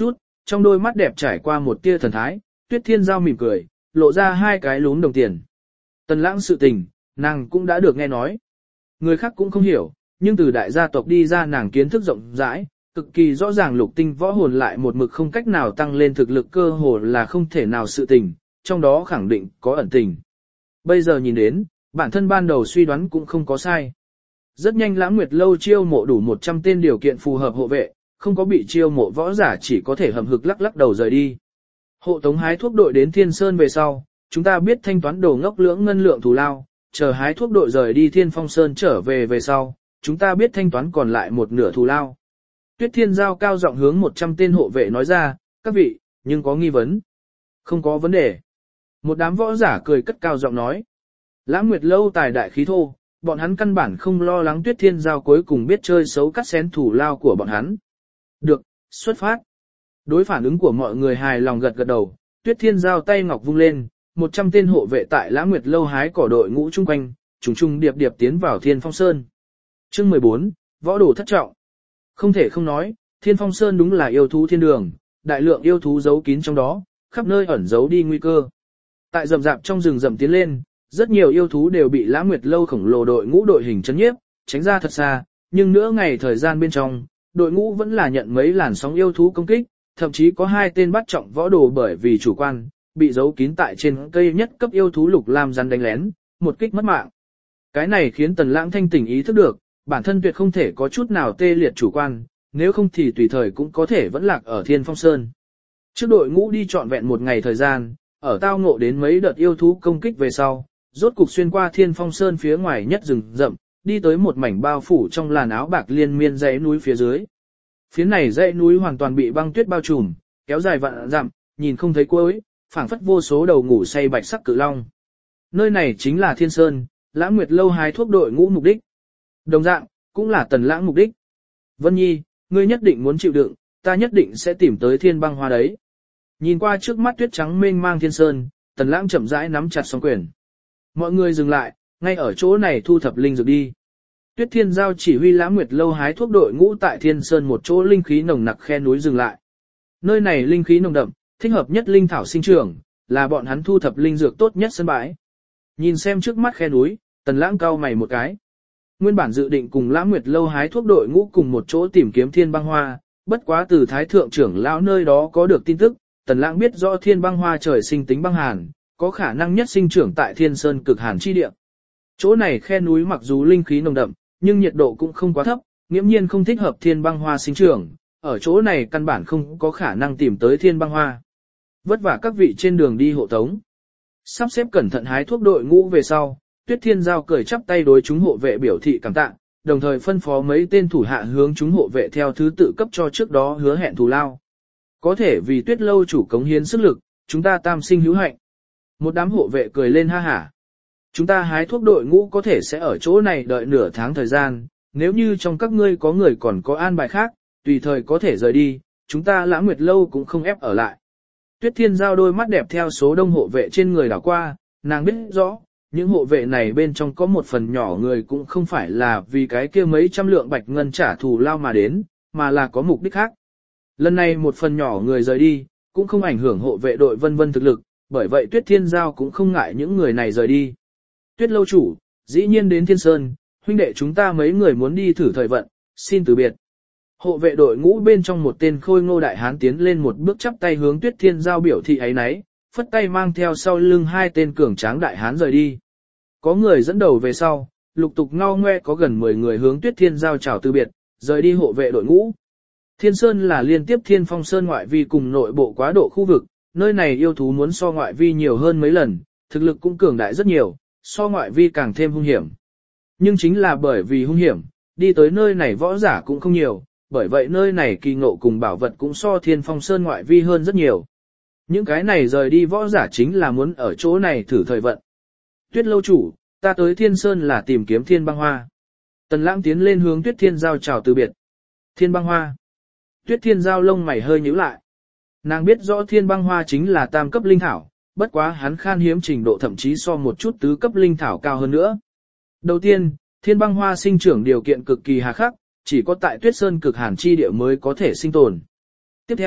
trong đôi mắt đẹp trải qua một tia thần thái, Tuyết Thiên Giao mỉm cười, lộ ra hai cái lúm đồng tiền. Tần Lãng sự tình, nàng cũng đã được nghe nói. Người khác cũng không hiểu, nhưng từ đại gia tộc đi ra nàng kiến thức rộng rãi, cực kỳ rõ ràng lục tinh võ hồn lại một mực không cách nào tăng lên thực lực cơ hồ là không thể nào sự tình, trong đó khẳng định có ẩn tình. Bây giờ nhìn đến, bản thân ban đầu suy đoán cũng không có sai. Rất nhanh Lãng Nguyệt Lâu chiêu mộ đủ 100 tên điều kiện phù hợp hộ vệ, không có bị chiêu mộ võ giả chỉ có thể hầm hực lắc lắc đầu rời đi. Hộ tống hái thuốc đội đến Thiên Sơn về sau, chúng ta biết thanh toán đồ ngốc lưỡng ngân lượng thù lao, chờ hái thuốc đội rời đi Thiên Phong Sơn trở về sau, chúng ta biết thanh toán còn lại một nửa thù lao. Tuyết Thiên Giao cao giọng hướng 100 tên hộ vệ nói ra, các vị, nhưng có nghi vấn? Không có vấn đề. Một đám võ giả cười cất cao giọng nói. Lãng Nguyệt Lâu tài đại khí thô, bọn hắn căn bản không lo lắng Tuyết Thiên Giao cuối cùng biết chơi xấu cắt xén thủ lao của bọn hắn. Được, xuất phát. Đối phản ứng của mọi người hài lòng gật gật đầu, Tuyết Thiên Giao tay ngọc vung lên, 100 tên hộ vệ tại Lãng Nguyệt Lâu hái cỏ đội ngũ chung quanh, trùng trùng điệp điệp tiến vào Thiên Phong Sơn. Chương 14, võ đồ thất trọng. Không thể không nói, Thiên Phong Sơn đúng là yêu thú thiên đường, đại lượng yêu thú giấu kín trong đó, khắp nơi ẩn giấu đi nguy cơ. Tại rậm rạp trong rừng rậm tiến lên, rất nhiều yêu thú đều bị Lãng Nguyệt Lâu khổng lồ đội ngũ đội hình chấn nhiếp, tránh ra thật xa, nhưng nửa ngày thời gian bên trong, đội ngũ vẫn là nhận mấy làn sóng yêu thú công kích, thậm chí có 2 tên bắt trọng võ đồ bởi vì chủ quan, bị giấu kín tại trên cây nhất cấp yêu thú lục lam rắn đánh lén, một kích mất mạng. Cái này khiến Tần Lãng thanh tỉnh ý thức được, bản thân tuyệt không thể có chút nào tê liệt chủ quan, nếu không thì tùy thời cũng có thể vẫn lạc ở Thiên Phong Sơn. Trước đội ngũ đi trọn vẹn một ngày thời gian, ở tao ngộ đến mấy đợt yêu thú công kích về sau, rốt cục xuyên qua Thiên Phong Sơn phía ngoài nhất rừng rậm, đi tới một mảnh bao phủ trong làn áo bạc liên miên dãy núi phía dưới. Phía này dãy núi hoàn toàn bị băng tuyết bao trùm, kéo dài vạn dặm, nhìn không thấy cuối, phảng phất vô số đầu ngủ say bạch sắc cự long. Nơi này chính là Thiên Sơn, Lãng Nguyệt Lâu hái thuốc đội ngũ mục đích. Đồng dạng, cũng là Tần Lãng mục đích. Vân Nhi, ngươi nhất định muốn chịu đựng, ta nhất định sẽ tìm tới Thiên Băng Hoa đấy. Nhìn qua trước mắt tuyết trắng mênh mang Thiên Sơn, Tần Lãng chậm rãi nắm chặt song quyền. Mọi người dừng lại, ngay ở chỗ này thu thập linh dược đi. Tuyết Thiên Giao chỉ huy Lãng Nguyệt Lâu hái thuốc đội ngũ tại Thiên Sơn một chỗ linh khí nồng nặc khe núi dừng lại. Nơi này linh khí nồng đậm, thích hợp nhất linh thảo sinh trưởng, là bọn hắn thu thập linh dược tốt nhất sân bãi. Nhìn xem trước mắt khe núi, Tần Lãng cau mày một cái. Nguyên bản dự định cùng Lãng Nguyệt Lâu hái thuốc đội ngũ cùng một chỗ tìm kiếm Thiên Băng Hoa, bất quá từ Thái thượng trưởng lão nơi đó có được tin tức, Tần Lãng biết rõ Thiên Băng Hoa trời sinh tính băng hàn, có khả năng nhất sinh trưởng tại Thiên Sơn cực hàn chi địa. Chỗ này khe núi mặc dù linh khí nồng đậm, nhưng nhiệt độ cũng không quá thấp, nghiễm nhiên không thích hợp Thiên Băng Hoa sinh trưởng, ở chỗ này căn bản không có khả năng tìm tới Thiên Băng Hoa. Vất vả các vị trên đường đi hộ tống. Sắp xếp cẩn thận hái thuốc đội ngũ về sau, Tuyết Thiên Giao cười chắp tay đối chúng hộ vệ biểu thị cảm tạ, đồng thời phân phó mấy tên thủ hạ hướng chúng hộ vệ theo thứ tự cấp cho trước đó hứa hẹn thù lao. Có thể vì Tuyết Lâu chủ cống hiến sức lực, chúng ta tam sinh hữu hạnh. Một đám hộ vệ cười lên ha hả. Chúng ta hái thuốc đội ngũ có thể sẽ ở chỗ này đợi nửa tháng thời gian, nếu như trong các ngươi có người còn có an bài khác, tùy thời có thể rời đi, chúng ta Lãng Nguyệt Lâu cũng không ép ở lại. Tuyết Thiên Giao đôi mắt đẹp theo số đông hộ vệ trên người đảo qua, nàng biết rõ, những hộ vệ này bên trong có một phần nhỏ người cũng không phải là vì cái kia mấy trăm lượng bạch ngân trả thù lao mà đến, mà là có mục đích khác. Lần này một phần nhỏ người rời đi, cũng không ảnh hưởng hộ vệ đội vân vân thực lực, bởi vậy Tuyết Thiên Giao cũng không ngại những người này rời đi. Tuyết Lâu chủ, dĩ nhiên đến Thiên Sơn, huynh đệ chúng ta mấy người muốn đi thử thời vận, xin từ biệt. Hộ vệ đội ngũ bên trong một tên khôi ngô đại hán tiến lên một bước chắp tay hướng Tuyết Thiên Giao biểu thị ấy nấy, phất tay mang theo sau lưng 2 tên cường tráng đại hán rời đi. Có người dẫn đầu về sau, lục tục ngao ngoe có gần 10 người hướng Tuyết Thiên Giao chào từ biệt, rời đi hộ vệ đội ngũ. Thiên Sơn là liên tiếp Thiên Phong Sơn ngoại vi cùng nội bộ quá độ khu vực, nơi này yêu thú muốn so ngoại vi nhiều hơn mấy lần, thực lực cũng cường đại rất nhiều, so ngoại vi càng thêm hung hiểm. Nhưng chính là bởi vì hung hiểm, đi tới nơi này võ giả cũng không nhiều, bởi vậy nơi này kỳ ngộ cùng bảo vật cũng so Thiên Phong Sơn ngoại vi hơn rất nhiều. Những cái này rời đi võ giả chính là muốn ở chỗ này thử thời vận. Tuyết Lâu chủ, ta tới Thiên Sơn là tìm kiếm Thiên Băng Hoa. Tần Lãng tiến lên hướng Tuyết Thiên Giao chào từ biệt. Thiên Băng Hoa. Tuyết Thiên Giao lông mày hơi nhíu lại. Nàng biết rõ Thiên Băng Hoa chính là tam cấp linh thảo, bất quá hắn khan hiếm trình độ thậm chí so một chút tứ cấp linh thảo cao hơn nữa. Đầu tiên, Thiên Băng Hoa sinh trưởng điều kiện cực kỳ hà khắc, chỉ có tại Tuyết Sơn cực hàn chi địa mới có thể sinh tồn. Tiếp theo,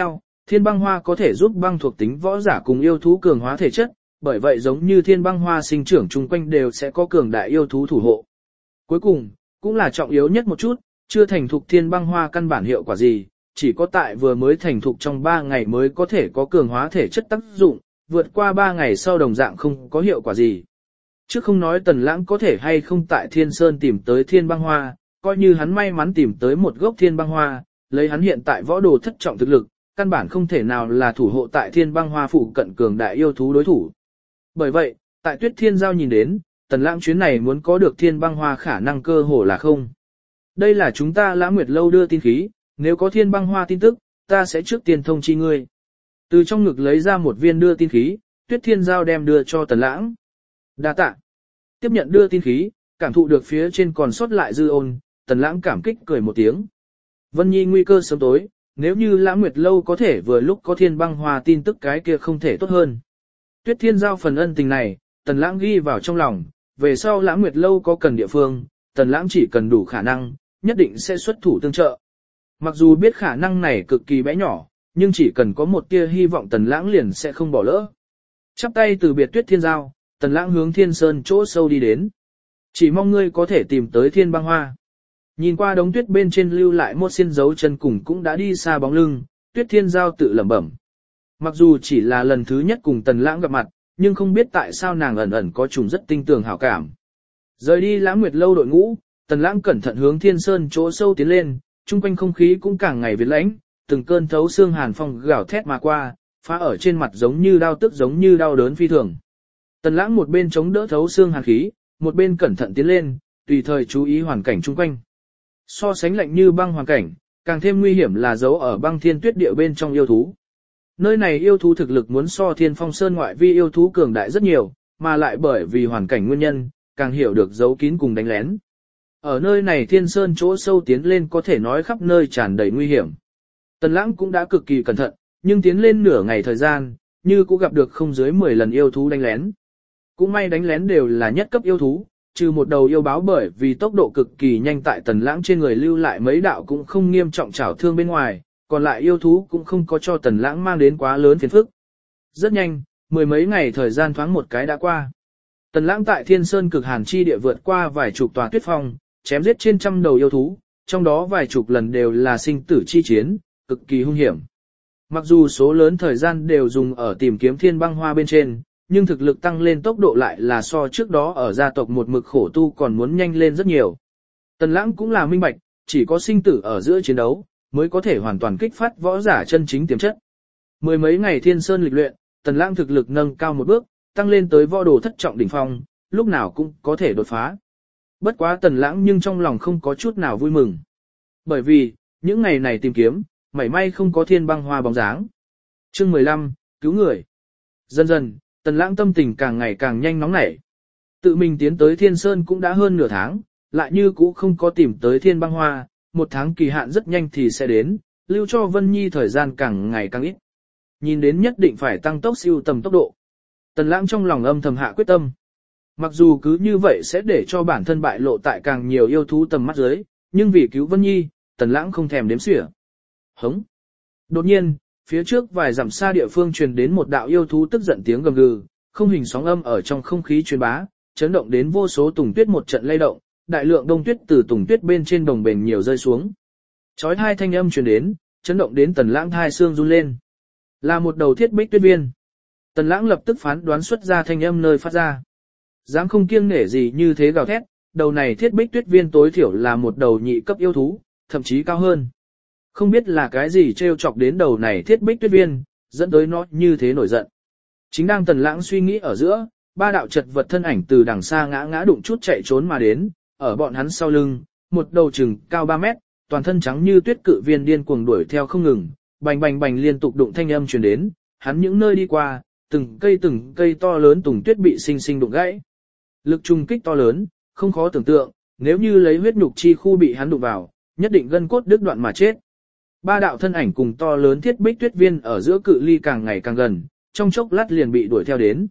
Thiên băng hoa có thể giúp băng thuộc tính võ giả cùng yêu thú cường hóa thể chất, bởi vậy giống như thiên băng hoa sinh trưởng chung quanh đều sẽ có cường đại yêu thú thủ hộ. Cuối cùng, cũng là trọng yếu nhất một chút, chưa thành thục thiên băng hoa căn bản hiệu quả gì, chỉ có tại vừa mới thành thục trong 3 ngày mới có thể có cường hóa thể chất tác dụng, vượt qua 3 ngày sau đồng dạng không có hiệu quả gì. Chứ không nói Tần Lãng có thể hay không tại Thiên Sơn tìm tới thiên băng hoa, coi như hắn may mắn tìm tới một gốc thiên băng hoa, lấy hắn hiện tại võ đồ thất trọng thực lực, căn bản không thể nào là thủ hộ tại thiên băng hoa phụ cận cường đại yêu thú đối thủ. Bởi vậy, tại Tuyết Thiên Giao nhìn đến, Tần Lãng chuyến này muốn có được thiên băng hoa khả năng cơ hồ là không. Đây là chúng ta Lãng Nguyệt Lâu đưa tin khí, nếu có thiên băng hoa tin tức, ta sẽ trước tiên thông chi ngươi. Từ trong ngực lấy ra một viên đưa tin khí, Tuyết Thiên Giao đem đưa cho Tần Lãng. Đa tạ. Tiếp nhận đưa tin khí, cảm thụ được phía trên còn sót lại dư ôn, Tần Lãng cảm kích cười một tiếng. Vân Nhi nguy cơ sớm tối, nếu như Lãng Nguyệt Lâu có thể vừa lúc có thiên băng hoa tin tức cái kia không thể tốt hơn. Tuyết Thiên Giao phần ân tình này, Tần Lãng ghi vào trong lòng, về sau Lãng Nguyệt Lâu có cần địa phương, Tần Lãng chỉ cần đủ khả năng, nhất định sẽ xuất thủ tương trợ. Mặc dù biết khả năng này cực kỳ bé nhỏ, nhưng chỉ cần có một tia hy vọng Tần Lãng liền sẽ không bỏ lỡ. Chắp tay từ biệt Tuyết Thiên Giao, Tần Lãng hướng Thiên Sơn chỗ sâu đi đến. Chỉ mong ngươi có thể tìm tới thiên băng hoa. Nhìn qua đống tuyết bên trên lưu lại một xiên dấu chân cùng cũng đã đi xa bóng lưng, Tuyết Thiên Giao tự lẩm bẩm. Mặc dù chỉ là lần thứ nhất cùng Tần Lãng gặp mặt, nhưng không biết tại sao nàng ẩn ẩn có trùng rất tinh tường hảo cảm. Rời đi Lãng Nguyệt Lâu đội ngũ, Tần Lãng cẩn thận hướng Thiên Sơn chỗ sâu tiến lên, chung quanh không khí cũng càng ngày việt lãnh, từng cơn thấu xương hàn phong gào thét mà qua, phá ở trên mặt giống như đau tức giống như đau đớn phi thường. Tần Lãng một bên chống đỡ thấu xương hàn khí, một bên cẩn thận tiến lên, tùy thời chú ý hoàn cảnh chung quanh. So sánh lạnh như băng hoàn cảnh, càng thêm nguy hiểm là giấu ở băng thiên tuyết địa bên trong yêu thú. Nơi này yêu thú thực lực muốn so Thiên Phong Sơn ngoại vi yêu thú cường đại rất nhiều, mà lại bởi vì hoàn cảnh nguyên nhân, càng hiểu được giấu kín cùng đánh lén. Ở nơi này Thiên Sơn chỗ sâu tiến lên có thể nói khắp nơi tràn đầy nguy hiểm. Tần Lãng cũng đã cực kỳ cẩn thận, nhưng tiến lên nửa ngày thời gian, như cũng gặp được không dưới 10 lần yêu thú đánh lén. Cũng may đánh lén đều là nhất cấp yêu thú, trừ một đầu yêu báo bởi vì tốc độ cực kỳ nhanh tại Tần Lãng trên người lưu lại mấy đạo cũng không nghiêm trọng chảo thương bên ngoài, còn lại yêu thú cũng không có cho Tần Lãng mang đến quá lớn phiền phức. Rất nhanh, 10 mấy ngày thời gian thoáng một cái đã qua. Tần Lãng tại Thiên Sơn cực hàn chi địa vượt qua vài chục tòa tuyết phong, chém giết trên trăm đầu yêu thú, trong đó vài chục lần đều là sinh tử chi chiến, cực kỳ hung hiểm. Mặc dù số lớn thời gian đều dùng ở tìm kiếm thiên băng hoa bên trên, nhưng thực lực tăng lên tốc độ lại là so trước đó ở gia tộc một mực khổ tu còn muốn nhanh lên rất nhiều. Tần Lãng cũng là minh bạch, chỉ có sinh tử ở giữa chiến đấu, mới có thể hoàn toàn kích phát võ giả chân chính tiềm chất. Mười mấy ngày Thiên Sơn lịch luyện, Tần Lãng thực lực nâng cao một bước, tăng lên tới võ đồ thất trọng đỉnh phong, lúc nào cũng có thể đột phá. Bất quá Tần Lãng nhưng trong lòng không có chút nào vui mừng. Bởi vì, những ngày này tìm kiếm, mảy may không có thiên băng hoa bóng dáng. Chương 15, cứu người. Dần dần, Tần Lãng tâm tình càng ngày càng nhanh nóng nảy. Tự mình tiến tới Thiên Sơn cũng đã hơn nửa tháng, lại như cũ không có tìm tới thiên băng hoa, một tháng kỳ hạn rất nhanh thì sẽ đến, lưu cho Vân Nhi thời gian càng ngày càng ít. Nhìn đến nhất định phải tăng tốc siêu tầm tốc độ. Tần Lãng trong lòng âm thầm hạ quyết tâm. Mặc dù cứ như vậy sẽ để cho bản thân bại lộ tại càng nhiều yêu thú tầm mắt dưới, nhưng vì cứu Vân Nhi, Tần Lãng không thèm đếm xỉa. Hống. Đột nhiên, phía trước vài dặm xa địa phương truyền đến một đạo yêu thú tức giận tiếng gầm gừ, không hình sóng âm ở trong không khí truyền bá, chấn động đến vô số tùng tuyết một trận lay động, đại lượng đông tuyết từ tùng tuyết bên trên đồng bền nhiều rơi xuống. Chói tai thanh âm truyền đến, chấn động đến Tần Lãng thai xương run lên. Là một đầu thiết bích tuyết viên. Tần Lãng lập tức phán đoán xuất ra thanh âm nơi phát ra. Dám không kiêng nể gì như thế gào thét, đầu này thiết bích tuyết viên tối thiểu là một đầu nhị cấp yêu thú, thậm chí cao hơn. Không biết là cái gì trêu chọc đến đầu này thiết bích tuyết viên, dẫn tới nó như thế nổi giận. Chính đang Tần Lãng suy nghĩ ở giữa, ba đạo chật vật thân ảnh từ đằng xa ngã ngã đụng chút chạy trốn mà đến, ở bọn hắn sau lưng, một đầu chừng cao 3 mét, toàn thân trắng như tuyết cự viên điên cuồng đuổi theo không ngừng, bành bành bành liên tục đụng thanh âm truyền đến, hắn những nơi đi qua, từng cây to lớn tùng tuyết bị sinh sinh đụng gãy. Lực trùng kích to lớn, không khó tưởng tượng, nếu như lấy huyết nhục chi khu bị hắn đụng vào, nhất định gân cốt đứt đoạn mà chết. Ba đạo thân ảnh cùng to lớn thiết bích tuyết viên ở giữa cự ly càng ngày càng gần, trong chốc lát liền bị đuổi theo đến.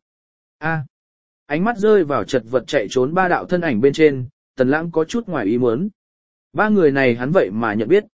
Ánh mắt rơi vào chật vật chạy trốn ba đạo thân ảnh bên trên, Tần Lãng có chút ngoài ý muốn. Ba người này hắn vậy mà nhận biết.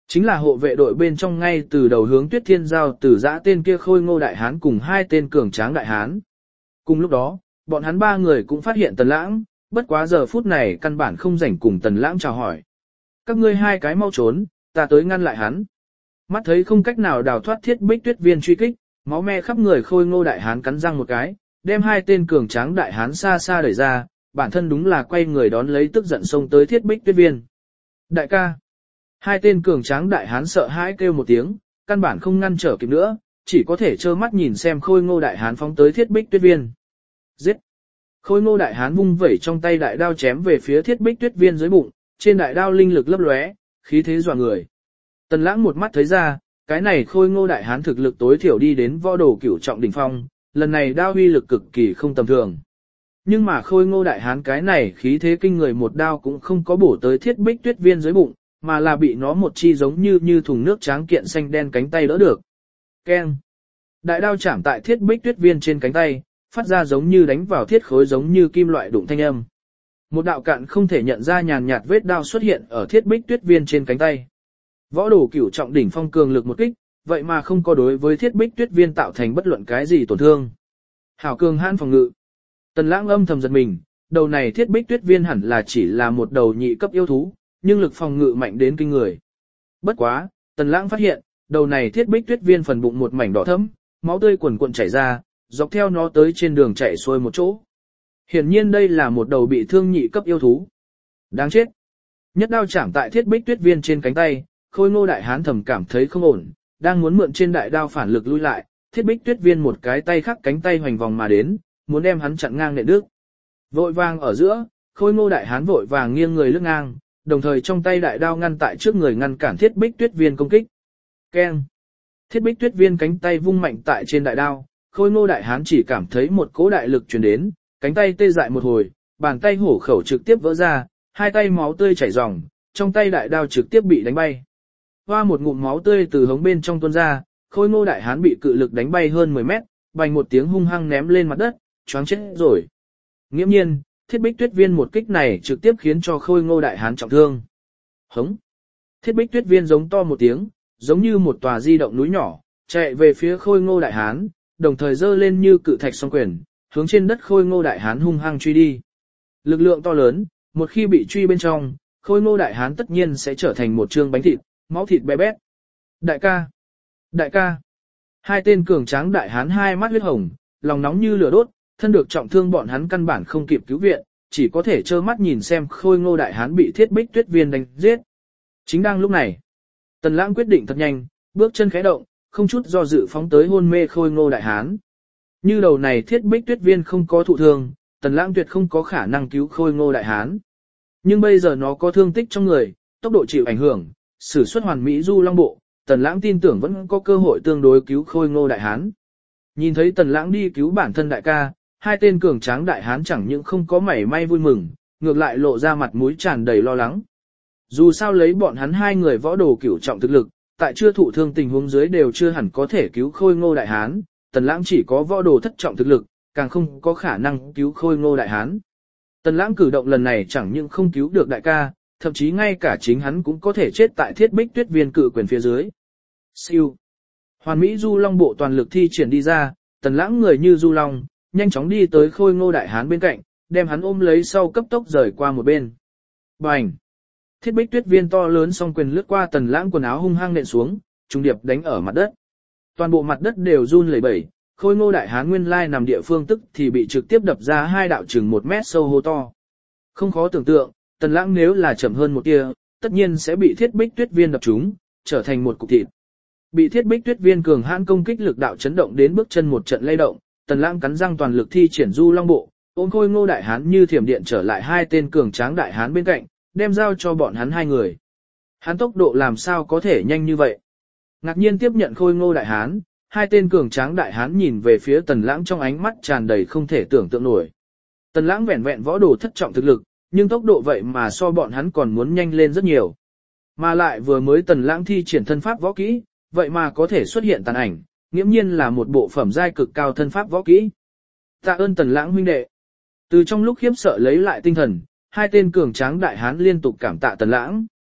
Chính là hộ vệ đội bên trong ngay từ đầu hướng Tuyết Thiên Giao từ giã tên kia Khôi Ngô đại hán cùng hai tên cường tráng đại hán. Cùng lúc đó, bọn hắn ba người cũng phát hiện Tần Lãng, bất quá giờ phút này căn bản không rảnh cùng Tần Lãng chào hỏi. Các ngươi hai cái mau trốn, ta tới ngăn lại hắn. Mắt thấy không cách nào đào thoát Thiết Bích Tuyết Viên truy kích, máu me khắp người Khôi Ngô đại hán cắn răng một cái, đem hai tên cường tráng đại hán xa xa đẩy ra, bản thân đúng là quay người đón lấy tức giận xông tới Thiết Bích Tuyết Viên. Đại ca! Hai tên cường tráng đại hán sợ hãi kêu một tiếng, căn bản không ngăn trở kịp nữa, chỉ có thể trơ mắt nhìn xem Khôi Ngô đại hán phóng tới Thiết Bích Tuyết Viên. Giết! Khôi Ngô đại hán vung vẩy trong tay đại đao chém về phía Thiết Bích Tuyết Viên dưới bụng, trên đại đao linh lực lấp lóe, khí thế dọa người. Tần Lãng một mắt thấy ra, cái này Khôi Ngô đại hán thực lực tối thiểu đi đến võ đồ cửu trọng đỉnh phong, lần này đao uy lực cực kỳ không tầm thường. Nhưng mà Khôi Ngô đại hán cái này khí thế kinh người một đao cũng không có bổ tới Thiết Bích Tuyết Viên dưới bụng, mà là bị nó một chi giống như thùng nước tráng kiện xanh đen cánh tay đỡ được. Keng! Đại đao chạm tại Thiết Bích Tuyết Viên trên cánh tay, phát ra giống như đánh vào thiết khối giống như kim loại đụng thanh âm. Một đạo cạn không thể nhận ra nhàn nhạt vết đao xuất hiện ở Thiết Bích Tuyết Viên trên cánh tay. Võ đồ cửu trọng đỉnh phong cường lực một kích, vậy mà không có đối với Thiết Bích Tuyết Viên tạo thành bất luận cái gì tổn thương. Hảo cường hãn phòng ngự. Tần Lãng âm thầm giật mình, đầu này Thiết Bích Tuyết Viên hẳn là chỉ là một đầu nhị cấp yêu thú, nhưng lực phòng ngự mạnh đến kinh người. Bất quá, Tần Lãng phát hiện, đầu này Thiết Bích Tuyết Viên phần bụng một mảnh đỏ thẫm, máu tươi cuồn cuộn chảy ra, dọc theo nó tới trên đường chạy xuôi một chỗ. Hiển nhiên đây là một đầu bị thương nhị cấp yêu thú. Đáng chết. Nhất đao chạm tại Thiết Bích Tuyết Viên trên cánh tay, Khôi Ngô đại hán thầm cảm thấy không ổn, đang muốn mượn trên đại đao phản lực lui lại, Thiết Bích Tuyết Viên một cái tay khắc cánh tay hoành vòng mà đến, muốn đem hắn chặn ngang nện đứt. Vội vàng ở giữa, Khôi Ngô đại hán vội vàng nghiêng người lướt ngang, đồng thời trong tay đại đao ngăn tại trước người ngăn cản Thiết Bích Tuyết Viên công kích. Keng! Thiết Bích Tuyết Viên cánh tay vung mạnh tại trên đại đao, Khôi Ngô đại hán chỉ cảm thấy một cỗ đại lực truyền đến, cánh tay tê dại một hồi, bàn tay hổ khẩu trực tiếp vỡ ra, hai tay máu tươi chảy ròng, trong tay đại đao trực tiếp bị đánh bay. Hoa một ngụm máu tươi từ hống bên trong tuôn ra, Khôi Ngô đại hán bị cự lực đánh bay hơn 10 mét, bành một tiếng hung hăng ném lên mặt đất, choáng chết rồi. Nghiễm nhiên, Thiết Bích Tuyết Viên một kích này trực tiếp khiến cho Khôi Ngô đại hán trọng thương. Hống! Thiết Bích Tuyết Viên giống to một tiếng, giống như một tòa di động núi nhỏ, chạy về phía Khôi Ngô đại hán, đồng thời giơ lên như cự thạch song quyền, hướng trên đất Khôi Ngô đại hán hung hăng truy đi. Lực lượng to lớn, một khi bị truy bên trong, Khôi Ngô đại hán tất nhiên sẽ trở thành một trương bánh thịt, máu thịt bé bét. Đại ca! Đại ca! Hai tên cường tráng đại hán hai mắt huyết hồng, lòng nóng như lửa đốt, thân được trọng thương bọn hắn căn bản không kịp cứu viện, chỉ có thể trơ mắt nhìn xem Khôi Ngô đại hán bị Thiết Bích Tuyết Viên đánh giết. Chính đang lúc này, Tần Lãng quyết định thật nhanh, bước chân khẽ động, không chút do dự phóng tới hôn mê Khôi Ngô đại hán. Như đầu này Thiết Bích Tuyết Viên không có thụ thương, Tần Lãng tuyệt không có khả năng cứu Khôi Ngô đại hán. Nhưng bây giờ nó có thương tích trong người, tốc độ chịu ảnh hưởng, sử xuất hoàn mỹ du long bộ, Tần Lãng tin tưởng vẫn có cơ hội tương đối cứu Khôi Ngô đại hán. Nhìn thấy Tần Lãng đi cứu bản thân đại ca, hai tên cường tráng đại hán chẳng những không có mảy may vui mừng, ngược lại lộ ra mặt mũi tràn đầy lo lắng. Dù sao lấy bọn hắn hai người võ đồ cửu trọng thực lực, tại chưa thụ thương tình huống dưới đều chưa hẳn có thể cứu Khôi Ngô đại hán, Tần Lãng chỉ có võ đồ thất trọng thực lực, càng không có khả năng cứu Khôi Ngô đại hán. Tần Lãng cử động lần này chẳng những không cứu được đại ca, thậm chí ngay cả chính hắn cũng có thể chết tại Thiết Bích Tuyết Viên cự quyền phía dưới. Siêu. Hoàn mỹ du long bộ toàn lực thi triển đi ra, Tần Lãng người như du long, nhanh chóng đi tới Khôi Ngô đại hán bên cạnh, đem hắn ôm lấy sau cấp tốc rời qua một bên. Bành. Thiết Bích Tuyết Viên to lớn song quyền lướt qua Tần Lãng quần áo hung hăng nện xuống, trùng điệp đánh ở mặt đất. Toàn bộ mặt đất đều run lẩy bẩy, Khôi Ngô đại hán nguyên lai nằm địa phương tức thì bị trực tiếp đập ra hai đạo chừng 1 mét sâu hố to. Không khó tưởng tượng, Tần Lãng nếu là chậm hơn một tia, tất nhiên sẽ bị Thiết Bích Tuyết Viên đập trúng, trở thành một cục thịt. Bị Thiết Bích Tuyết Viên cường hãn công kích lực đạo chấn động đến bước chân một trận lay động, Tần Lãng cắn răng toàn lực thi triển du long bộ, ôm Khôi Ngô đại hán như thiểm điện trở lại hai tên cường tráng đại hán bên cạnh, đem giao cho bọn hắn hai người. Hắn tốc độ làm sao có thể nhanh như vậy? Ngạc nhiên tiếp nhận Khôi Ngô đại hán, hai tên cường tráng đại hán nhìn về phía Tần Lãng trong ánh mắt tràn đầy không thể tưởng tượng nổi. Tần Lãng vẹn vẹn võ đồ thất trọng thực lực, nhưng tốc độ vậy mà so bọn hắn còn muốn nhanh lên rất nhiều. Mà lại vừa mới Tần Lãng thi triển thân pháp võ kỹ, vậy mà có thể xuất hiện tàn ảnh, nghiễm nhiên là một bộ phẩm giai cực cao thân pháp võ kỹ. Tạ ơn Tần Lãng huynh đệ. Từ trong lúc khiếp sợ lấy lại tinh thần, hai tên cường tráng đại hán liên tục cảm tạ Tần Lãng.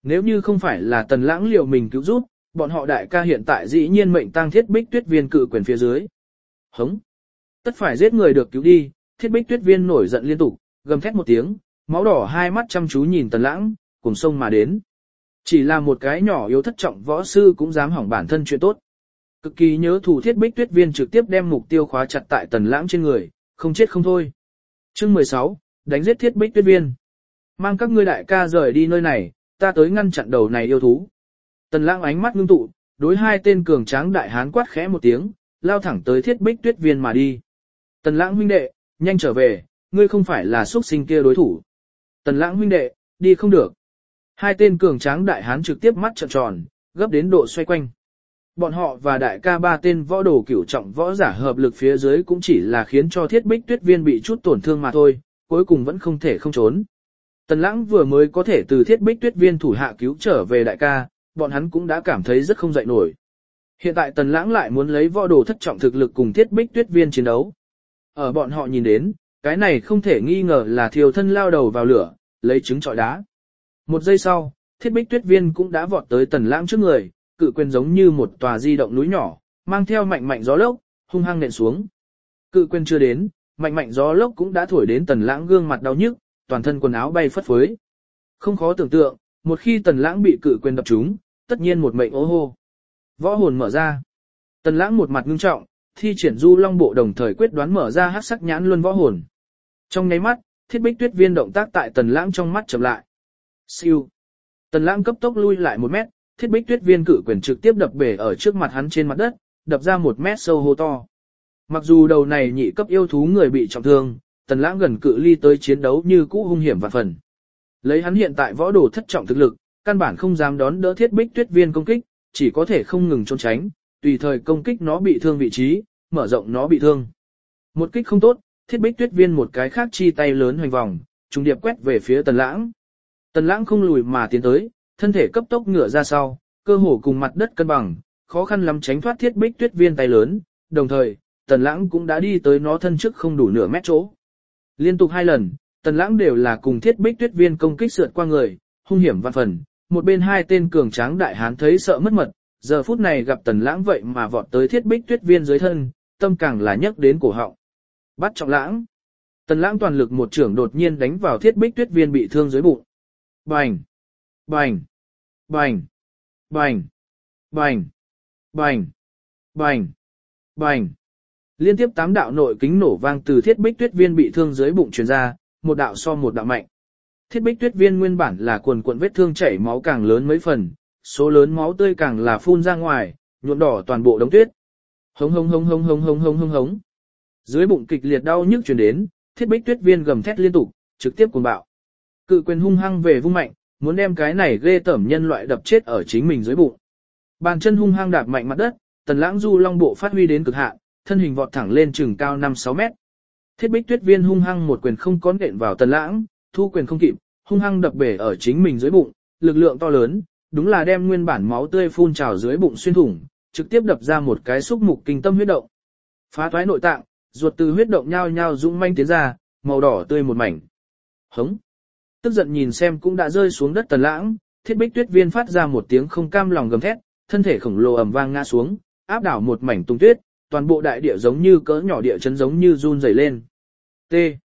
Nếu như không phải là Tần Lãng liều mình cứu giúp, bọn họ đại ca hiện tại dĩ nhiên mệnh tang Thiết Bích Tuyết Viên cự quyền phía dưới. Hống! Tất phải giết người được cứu đi, Thiết Bích Tuyết Viên nổi giận liên tục, gầm thét một tiếng, máu đỏ hai mắt chăm chú nhìn Tần Lãng, cùng sông mà đến. Chỉ là một cái nhỏ yếu thất trọng võ sư cũng dám hỏng bản thân chuyện tốt. Cực kỳ nhớ thủ Thiết Bích Tuyết Viên trực tiếp đem mục tiêu khóa chặt tại Tần Lãng trên người, không chết không thôi. Chương 16, đánh giết Thiết Bích Tuyết Viên. Mang các ngươi đại ca rời đi nơi này, ta tới ngăn chặn đầu này yêu thú. Tần Lãng ánh mắt ngưng tụ, đối hai tên cường tráng đại hán quát khẽ một tiếng, lao thẳng tới Thiết Bích Tuyết Viên mà đi. Tần Lãng huynh đệ, nhanh trở về, ngươi không phải là xuất sinh kia đối thủ. Tần Lãng huynh đệ, đi không được. Hai tên cường tráng đại hán trực tiếp mắt trợn tròn, gấp đến độ xoay quanh. Bọn họ và đại ca ba tên võ đồ cửu trọng võ giả hợp lực phía dưới cũng chỉ là khiến cho Thiết Bích Tuyết Viên bị chút tổn thương mà thôi, cuối cùng vẫn không thể không trốn. Tần Lãng vừa mới có thể từ Thiết Bích Tuyết Viên thủ hạ cứu trở về đại ca, bọn hắn cũng đã cảm thấy rất không dậy nổi. Hiện tại Tần Lãng lại muốn lấy võ đồ thất trọng thực lực cùng Thiết Bích Tuyết Viên chiến đấu. Ở bọn họ nhìn đến, cái này không thể nghi ngờ là thiêu thân lao đầu vào lửa, lấy trứng trọi đá. Một giây sau, Thiết Bích Tuyết Viên cũng đã vọt tới Tần Lãng trước người, cự quyền giống như một tòa di động núi nhỏ, mang theo mạnh mạnh gió lốc, hung hăng nện xuống. Cự quyền chưa đến, mạnh mạnh gió lốc cũng đã thổi đến Tần Lãng gương mặt đau nhức, toàn thân quần áo bay phất phới. Không khó tưởng tượng, một khi Tần Lãng bị cự quyền đập trúng, tất nhiên một mệnh ố hô. Võ hồn mở ra. Tần Lãng một mặt ngưng trọng, thi triển Du Long Bộ đồng thời quyết đoán mở ra hắc sắc nhãn luân võ hồn. Trong nháy mắt, Thiết Bích Tuyết Viên động tác tại Tần Lãng trong mắt chậm lại. Siêu. Tần Lãng cấp tốc lui lại 1 mét, Thiết Bích Tuyết Viên cự quyền trực tiếp đập bể ở trước mặt hắn trên mặt đất, đập ra 1 mét sâu hô to. Mặc dù đầu này nhị cấp yêu thú người bị trọng thương, Tần Lãng gần cự ly tới chiến đấu như cũ hung hiểm vạn phần. Lấy hắn hiện tại võ đồ thất trọng thực lực, căn bản không dám đón đỡ Thiết Bích Tuyết Viên công kích, chỉ có thể không ngừng trốn tránh, tùy thời công kích nó bị thương vị trí, mở rộng nó bị thương. Một kích không tốt, Thiết Bích Tuyết Viên một cái khác chi tay lớn hoành vòng, trùng điệp quét về phía Tần Lãng. Tần Lãng không lùi mà tiến tới, thân thể cấp tốc ngửa ra sau, cơ hồ cùng mặt đất cân bằng, khó khăn lắm tránh thoát Thiết Bích Tuyết Viên tay lớn, đồng thời, Tần Lãng cũng đã đi tới nó thân trước không đủ nửa mét chỗ. Liên tục 2 lần, Tần Lãng đều là cùng Thiết Bích Tuyết Viên công kích sượt qua người, hung hiểm vạn phần, một bên hai tên cường tráng đại hán thấy sợ mất mật, giờ phút này gặp Tần Lãng vậy mà vọt tới Thiết Bích Tuyết Viên dưới thân, tâm càng là nhấc đến cổ họng. Bắt trọng Lãng. Tần Lãng toàn lực một chưởng đột nhiên đánh vào Thiết Bích Tuyết Viên bị thương dưới bụng. Bành! Bành! Bành! Bành! Bành! Bành! Bành! Bành! Liên tiếp 8 đạo nội kính nổ vang từ Thiết Bích Tuyết Viên bị thương dưới bụng truyền ra, một đạo so một đạo mạnh. Thiết Bích Tuyết Viên nguyên bản là quần cuộn vết thương chảy máu càng lớn mấy phần, số lớn máu tươi càng là phun ra ngoài, nhuộm đỏ toàn bộ đống tuyết. Hống hống hống hống hống hống hống hống hống. Dưới bụng kịch liệt đau nhức truyền đến, Thiết Bích Tuyết Viên gầm thét liên tục, trực tiếp cuồng bạo. Cự quyền hung hăng về vung mạnh, muốn đem cái này ghê tởm nhân loại đập chết ở chính mình dưới bụng. Bàn chân hung hăng đạp mạnh mặt đất, Tần Lãng Du Long Bộ phát huy đến cực hạn, thân hình vọt thẳng lên chừng cao 5-6 mét. Thiết Bích Tuyết Viên hung hăng một quyền không có nện vào Tần Lãng, thu quyền không kịp, hung hăng đập bể ở chính mình dưới bụng, lực lượng to lớn, đúng là đem nguyên bản máu tươi phun trào dưới bụng xuyên thủng, trực tiếp đập ra một cái xúc mục kinh tâm huyết động. Phá toái nội tạng, ruột từ huyết động nhao nhao dũng manh tiến ra, màu đỏ tươi một mảnh. Hống. Tức giận nhìn xem cũng đã rơi xuống đất Tần Lãng, Thiết Bích Tuyết Viên phát ra một tiếng không cam lòng gầm thét, thân thể khổng lồ ầm vang ngã xuống, áp đảo một mảnh tung tuyết, toàn bộ đại địa giống như cỡ nhỏ địa chấn giống như run rẩy lên. T.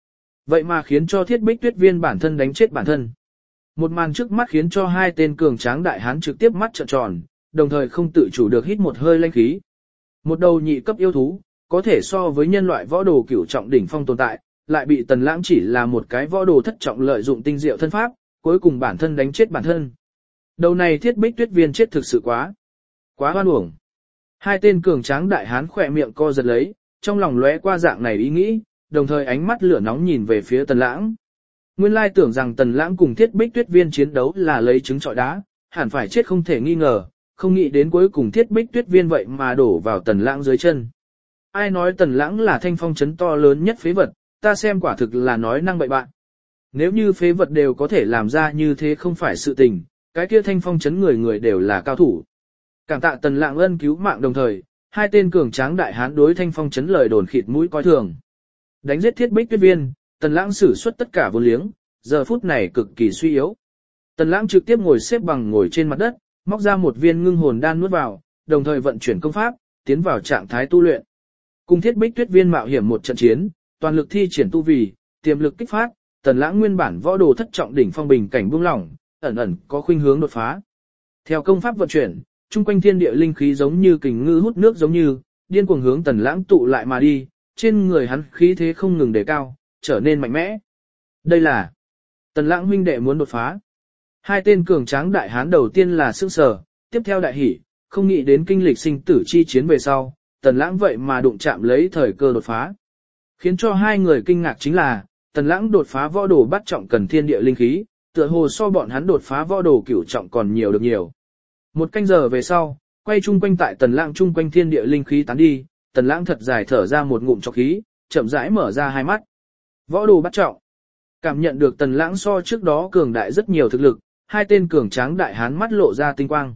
Vậy mà khiến cho Thiết Bích Tuyết Viên bản thân đánh chết bản thân. Một màn trước mắt khiến cho hai tên cường tráng đại hán trực tiếp mắt trợn tròn, đồng thời không tự chủ được hít một hơi lanh khí. Một đầu nhị cấp yêu thú, có thể so với nhân loại võ đồ cửu trọng đỉnh phong tồn tại, lại bị Tần Lãng chỉ là một cái võ đồ thất trọng lợi dụng tinh diệu thân pháp, cuối cùng bản thân đánh chết bản thân. Đầu này Thiết Bích Tuyết Viên chết thực sự quá hoan uổng. Hai tên cường tráng đại hán khỏe miệng co giật lấy, trong lòng lóe qua dạng này ý nghĩ, đồng thời ánh mắt lửa nóng nhìn về phía Tần Lãng. Nguyên lai tưởng rằng Tần Lãng cùng Thiết Bích Tuyết Viên chiến đấu là lấy trứng trọi đá, hẳn phải chết không thể nghi ngờ, không nghĩ đến cuối cùng Thiết Bích Tuyết Viên vậy mà đổ vào Tần Lãng dưới chân. Ai nói Tần Lãng là Thanh Phong trấn to lớn nhất phế vật, ta xem quả thực là nói năng bậy bạn. Nếu như phế vật đều có thể làm ra như thế không phải sự tình, cái kia Thanh Phong trấn người người đều là cao thủ. Cảm tạ Tần Lãng ân cứu mạng đồng thời, hai tên cường tráng đại hán đối Thanh Phong trấn lời đồn khịt mũi coi thường. Đánh giết Thiết Bích Tuyết Viên, Tần Lãng sử xuất tất cả vô liếng, giờ phút này cực kỳ suy yếu. Tần Lãng trực tiếp ngồi xếp bằng ngồi trên mặt đất, móc ra một viên ngưng hồn đan nuốt vào, đồng thời vận chuyển công pháp, tiến vào trạng thái tu luyện. Cùng Thiết Bích Tuyết Viên mạo hiểm một trận chiến, toàn lực thi triển tu vì, tiềm lực kích phát, Tần Lãng nguyên bản võ đồ thất trọng đỉnh phong bình cảnh buông lỏng, ẩn ẩn có khuynh hướng đột phá. Theo công pháp vận chuyển, trung quanh thiên địa linh khí giống như kình ngư hút nước giống như, điên cuồng hướng Tần Lãng tụ lại mà đi, trên người hắn khí thế không ngừng đề cao, trở nên mạnh mẽ. Đây là Tần Lãng huynh đệ muốn đột phá. Hai tên cường tráng đại hán đầu tiên là sững sờ, tiếp theo đại hỉ, không nghĩ đến kinh lịch sinh tử chi chiến về sau, Tần Lãng vậy mà đụng chạm lấy thời cơ đột phá. Khiến cho hai người kinh ngạc chính là, Tần Lãng đột phá võ đồ bắt trọng cần thiên địa linh khí, tựa hồ so bọn hắn đột phá võ đồ cửu trọng còn nhiều được nhiều. Một canh giờ về sau, quay chung quanh tại Tần Lãng chung quanh thiên địa linh khí tán đi, Tần Lãng thật dài thở ra một ngụm trọc khí, chậm rãi mở ra hai mắt. Võ đồ bắt trọng. Cảm nhận được Tần Lãng so trước đó cường đại rất nhiều thực lực, hai tên cường tráng đại hán mắt lộ ra tinh quang.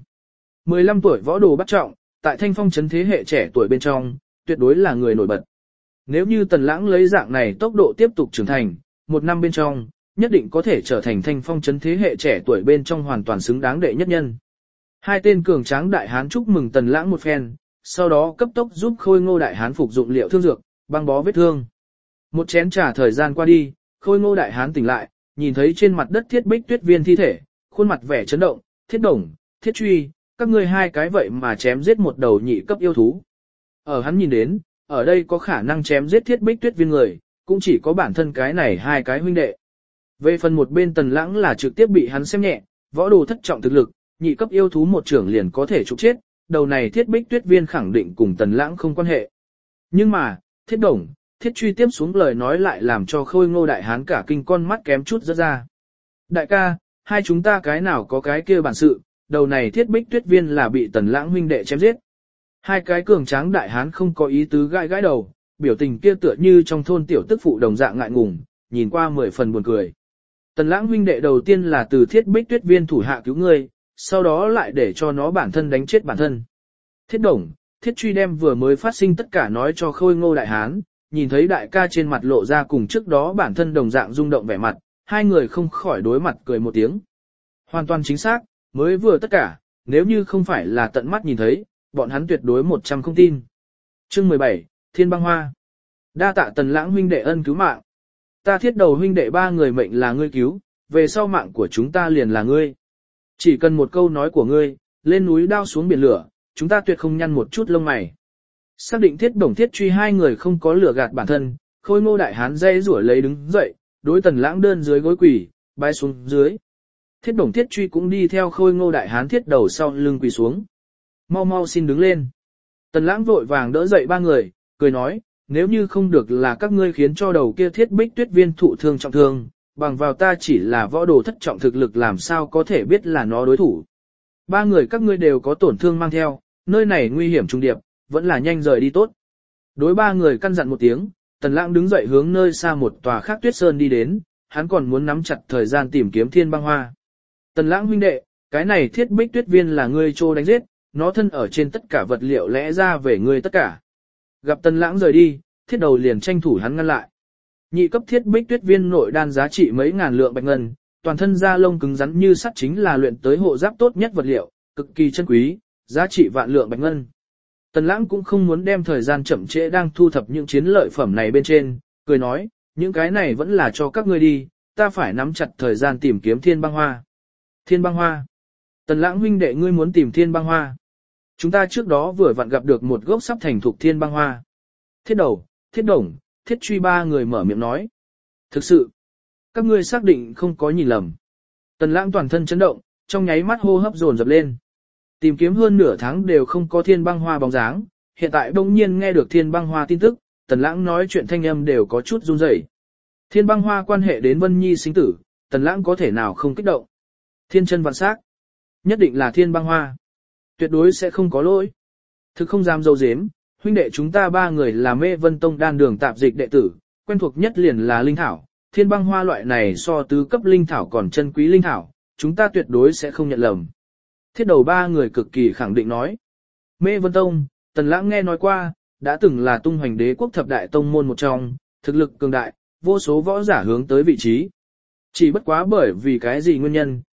15 tuổi võ đồ bắt trọng, tại Thanh Phong trấn thế hệ trẻ tuổi bên trong, tuyệt đối là người nổi bật. Nếu như Tần Lãng lấy dạng này tốc độ tiếp tục trưởng thành, một năm bên trong, nhất định có thể trở thành Thanh Phong trấn thế hệ trẻ tuổi bên trong hoàn toàn xứng đáng đệ nhất nhân. Hai tên cường tráng đại hán chúc mừng Tần Lãng một phen, sau đó cấp tốc giúp Khôi Ngô đại hán phục dụng liệu thương dược, băng bó vết thương. Một chén trà thời gian qua đi, Khôi Ngô đại hán tỉnh lại, nhìn thấy trên mặt đất Thiết Bích Tuyết Viên thi thể, khuôn mặt vẻ chấn động, Thiết Đồng, Thiết Truy, các ngươi hai cái vậy mà chém giết một đầu nhị cấp yêu thú. Ở hắn nhìn đến, ở đây có khả năng chém giết Thiết Bích Tuyết Viên người, cũng chỉ có bản thân cái này hai cái huynh đệ. Về phần một bên Tần Lãng là trực tiếp bị hắn xem nhẹ, võ đồ thất trọng thực lực, nhị cấp yêu thú một trưởng liền có thể trục chết, đầu này Thiết Bích Tuyết Viên khẳng định cùng Tần Lãng không quan hệ. Nhưng mà, Thiết Đồng, Thiết Truy tiếp xuống lời nói lại làm cho Khôi Ngô đại hán cả kinh con mắt kém chút rớt ra. Đại ca, hai chúng ta cái nào có cái kia bản sự, đầu này Thiết Bích Tuyết Viên là bị Tần Lãng huynh đệ chém giết. Hai cái cường tráng đại hán không có ý tứ gãi gãi đầu, biểu tình kia tựa như trong thôn tiểu tức phụ đồng dạng ngại ngùng, nhìn qua 10 phần buồn cười. Tần Lãng huynh đệ đầu tiên là từ Thiết Bích Tuyết Viên thủ hạ cứu ngươi, sau đó lại để cho nó bản thân đánh chết bản thân. Thiết Đồng, Thiết Truy đem vừa mới phát sinh tất cả nói cho Khôi Ngô đại hán, nhìn thấy đại ca trên mặt lộ ra cùng trước đó bản thân đồng dạng rung động vẻ mặt, hai người không khỏi đối mặt cười một tiếng. Hoàn toàn chính xác, mới vừa tất cả, nếu như không phải là tận mắt nhìn thấy, bọn hắn tuyệt đối 100 không tin. Chương 17, Thiên Băng Hoa. Đa tạ Tần Lãng huynh đệ ân cứu mạng. Ta Thiết Đầu huynh đệ ba người mệnh là ngươi cứu, về sau mạng của chúng ta liền là ngươi. Chỉ cần một câu nói của ngươi, lên núi đao xuống biển lửa, chúng ta tuyệt không nhăn một chút lông mày. Xác định Thiết Đồng Thiết Truy hai người không có lừa gạt bản thân, Khôi Ngô đại hán dây rủa lấy đứng dậy, đối Tần Lãng đơn dưới gối quỳ, bái xuống dưới. Thiết Đồng Thiết Truy cũng đi theo Khôi Ngô đại hán Thiết Đầu sau lưng quỳ xuống. Mau mau xin đứng lên. Tần Lãng vội vàng đỡ dậy ba người, cười nói, nếu như không được là các ngươi khiến cho đầu kia Thiết Bích Tuyết Viên thụ thương trọng thương, bằng vào ta chỉ là võ đồ thất trọng thực lực làm sao có thể biết là nó đối thủ. Ba người các ngươi đều có tổn thương mang theo, nơi này nguy hiểm trung điệp, vẫn là nhanh rời đi tốt. Đối ba người căn dặn một tiếng, Tần Lãng đứng dậy hướng nơi xa một tòa khác tuyết sơn đi đến, hắn còn muốn nắm chặt thời gian tìm kiếm Thiên Băng Hoa. Tần Lãng huynh đệ, cái này Thiết Bích Tuyết Viên là ngươi trô đánh giết, nó thân ở trên tất cả vật liệu lẽ ra về ngươi tất cả. Gặp Tần Lãng rời đi, Thiết Đầu liền tranh thủ hắn ngăn lại. Nhị cấp Thiết Bích Tuyết Viên nội đan giá trị mấy ngàn lượng bạch ngân, toàn thân da lông cứng rắn như sắt chính là luyện tới hộ giáp tốt nhất vật liệu, cực kỳ chân quý, giá trị vạn lượng bạch ngân. Tần Lãng cũng không muốn đem thời gian chậm trễ đang thu thập những chiến lợi phẩm này bên trên, cười nói, những cái này vẫn là cho các ngươi đi, ta phải nắm chặt thời gian tìm kiếm Thiên Băng Hoa. Thiên Băng Hoa. Tần Lãng huynh đệ ngươi muốn tìm Thiên Băng Hoa. Chúng ta trước đó vừa vặn gặp được một gốc sắp thành thục Thiên Băng Hoa. Thiết Đầu, Thiết Đồng, Thiết Truy ba người mở miệng nói. Thực sự, các ngươi xác định không có nhìn lầm. Tần Lãng toàn thân chấn động, trong nháy mắt hô hấp dồn dập lên. Tìm kiếm hơn nửa tháng đều không có Thiên Băng Hoa bóng dáng, hiện tại bỗng nhiên nghe được Thiên Băng Hoa tin tức, Tần Lãng nói chuyện thanh âm đều có chút run rẩy. Thiên Băng Hoa quan hệ đến Vân Nhi sinh tử, Tần Lãng có thể nào không kích động. Thiên chân vạn sắc, nhất định là Thiên Băng Hoa. Tuyệt đối sẽ không có lỗi. Thực không dám dâu dếm, huynh đệ chúng ta ba người là Mê Vân Tông đan đường tạp dịch đệ tử, quen thuộc nhất liền là linh thảo. Thiên Băng Hoa loại này so tứ cấp linh thảo còn chân quý linh thảo, chúng ta tuyệt đối sẽ không nhận lầm. Thiết Đầu ba người cực kỳ khẳng định nói. Mê Vân Tông, Tần Lãng nghe nói qua, đã từng là tung hoành đế quốc thập đại tông môn một trong, thực lực cường đại, vô số võ giả hướng tới vị trí. Chỉ bất quá bởi vì cái gì nguyên nhân,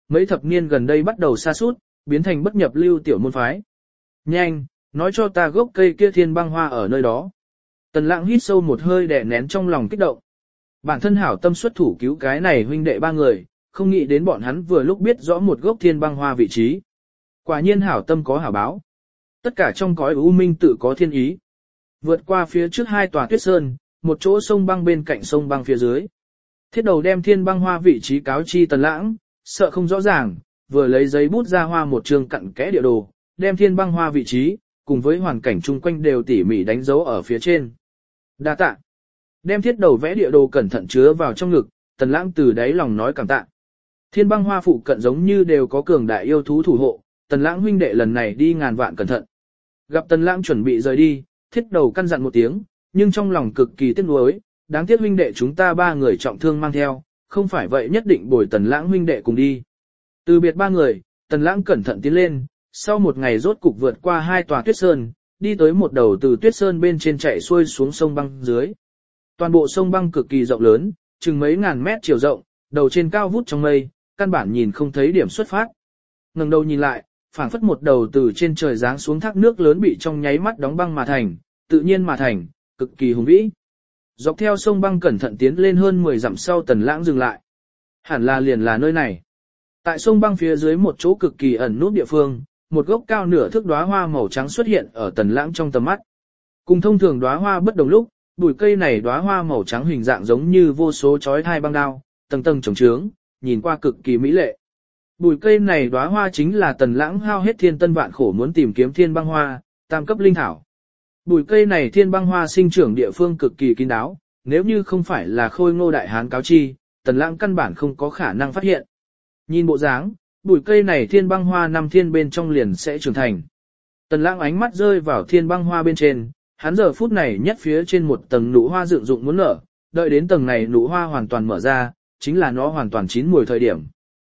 mấy thập niên gần đây bắt đầu sa sút, biến thành bất nhập lưu tiểu môn phái. Nhanh, nói cho ta gốc cây kia thiên băng hoa ở nơi đó. Tần Lãng hít sâu một hơi đè nén trong lòng kích động. Bản thân hảo tâm xuất thủ cứu cái này huynh đệ ba người, không nghĩ đến bọn hắn vừa lúc biết rõ một gốc thiên băng hoa vị trí. Quả nhiên hảo tâm có hảo báo. Tất cả trong cõi u minh tự có thiên ý. Vượt qua phía trước hai tòa tuyết sơn, một chỗ sông băng bên cạnh sông băng phía dưới. Thiết đầu đem thiên băng hoa vị trí cáo chi Tần Lãng, sợ không rõ ràng, vừa lấy giấy bút ra hoa một trường cặn kẽ địa đồ, đem thiên băng hoa vị trí, cùng với hoàn cảnh chung quanh đều tỉ mỉ đánh dấu ở phía trên. Đa tạ. Đem thiết đầu vẽ địa đồ cẩn thận chứa vào trong ngực, Tần Lãng từ đáy lòng nói cảm tạ. Thiên băng hoa phụ cận giống như đều có cường đại yêu thú thủ hộ, Tần Lãng huynh đệ lần này đi ngàn vạn cẩn thận. Gặp Tần Lãng chuẩn bị rời đi, thiết đầu căn dặn một tiếng, nhưng trong lòng cực kỳ tiếc nuối, đáng tiếc huynh đệ chúng ta ba người trọng thương mang theo, không phải vậy nhất định bồi Tần Lãng huynh đệ cùng đi. Từ biệt ba người, Tần Lãng cẩn thận tiến lên, sau một ngày rốt cục vượt qua hai tòa tuyết sơn, đi tới một đầu từ tuyết sơn bên trên chạy xuôi xuống sông băng dưới. Toàn bộ sông băng cực kỳ rộng lớn, chừng mấy ngàn mét chiều rộng, đầu trên cao vút trong mây, căn bản nhìn không thấy điểm xuất phát. Ngẩng đầu nhìn lại, phảng phất một đầu từ trên trời giáng xuống thác nước lớn bị trong nháy mắt đóng băng mà thành, tự nhiên mà thành, cực kỳ hùng vĩ. Dọc theo sông băng cẩn thận tiến lên hơn 10 dặm sau Tần Lãng dừng lại. Hẳn là liền là nơi này. Tại sông băng phía dưới một chỗ cực kỳ ẩn nút địa phương, một gốc cao nửa thước đóa hoa màu trắng xuất hiện ở Tần Lãng trong tầm mắt. Cùng thông thường đóa hoa bất đồng lúc, bụi cây này đóa hoa màu trắng hình dạng giống như vô số chói hai băng đao, tầng tầng chồng chướng, nhìn qua cực kỳ mỹ lệ. Bụi cây này đóa hoa chính là Tần Lãng hao hết thiên tân vạn khổ muốn tìm kiếm thiên băng hoa, tam cấp linh thảo. Bụi cây này thiên băng hoa sinh trưởng địa phương cực kỳ kín đáo, nếu như không phải là Khôi Ngô đại hán cáo chi, Tần Lãng căn bản không có khả năng phát hiện. Nhìn bộ dáng, bụi cây này thiên băng hoa năm thiên bên trong liền sẽ trưởng thành. Tần Lãng ánh mắt rơi vào thiên băng hoa bên trên, hắn giờ phút này nhất phía trên một tầng nụ hoa dựng dụng muốn nở, đợi đến tầng này nụ hoa hoàn toàn mở ra, chính là nó hoàn toàn chín mùi thời điểm.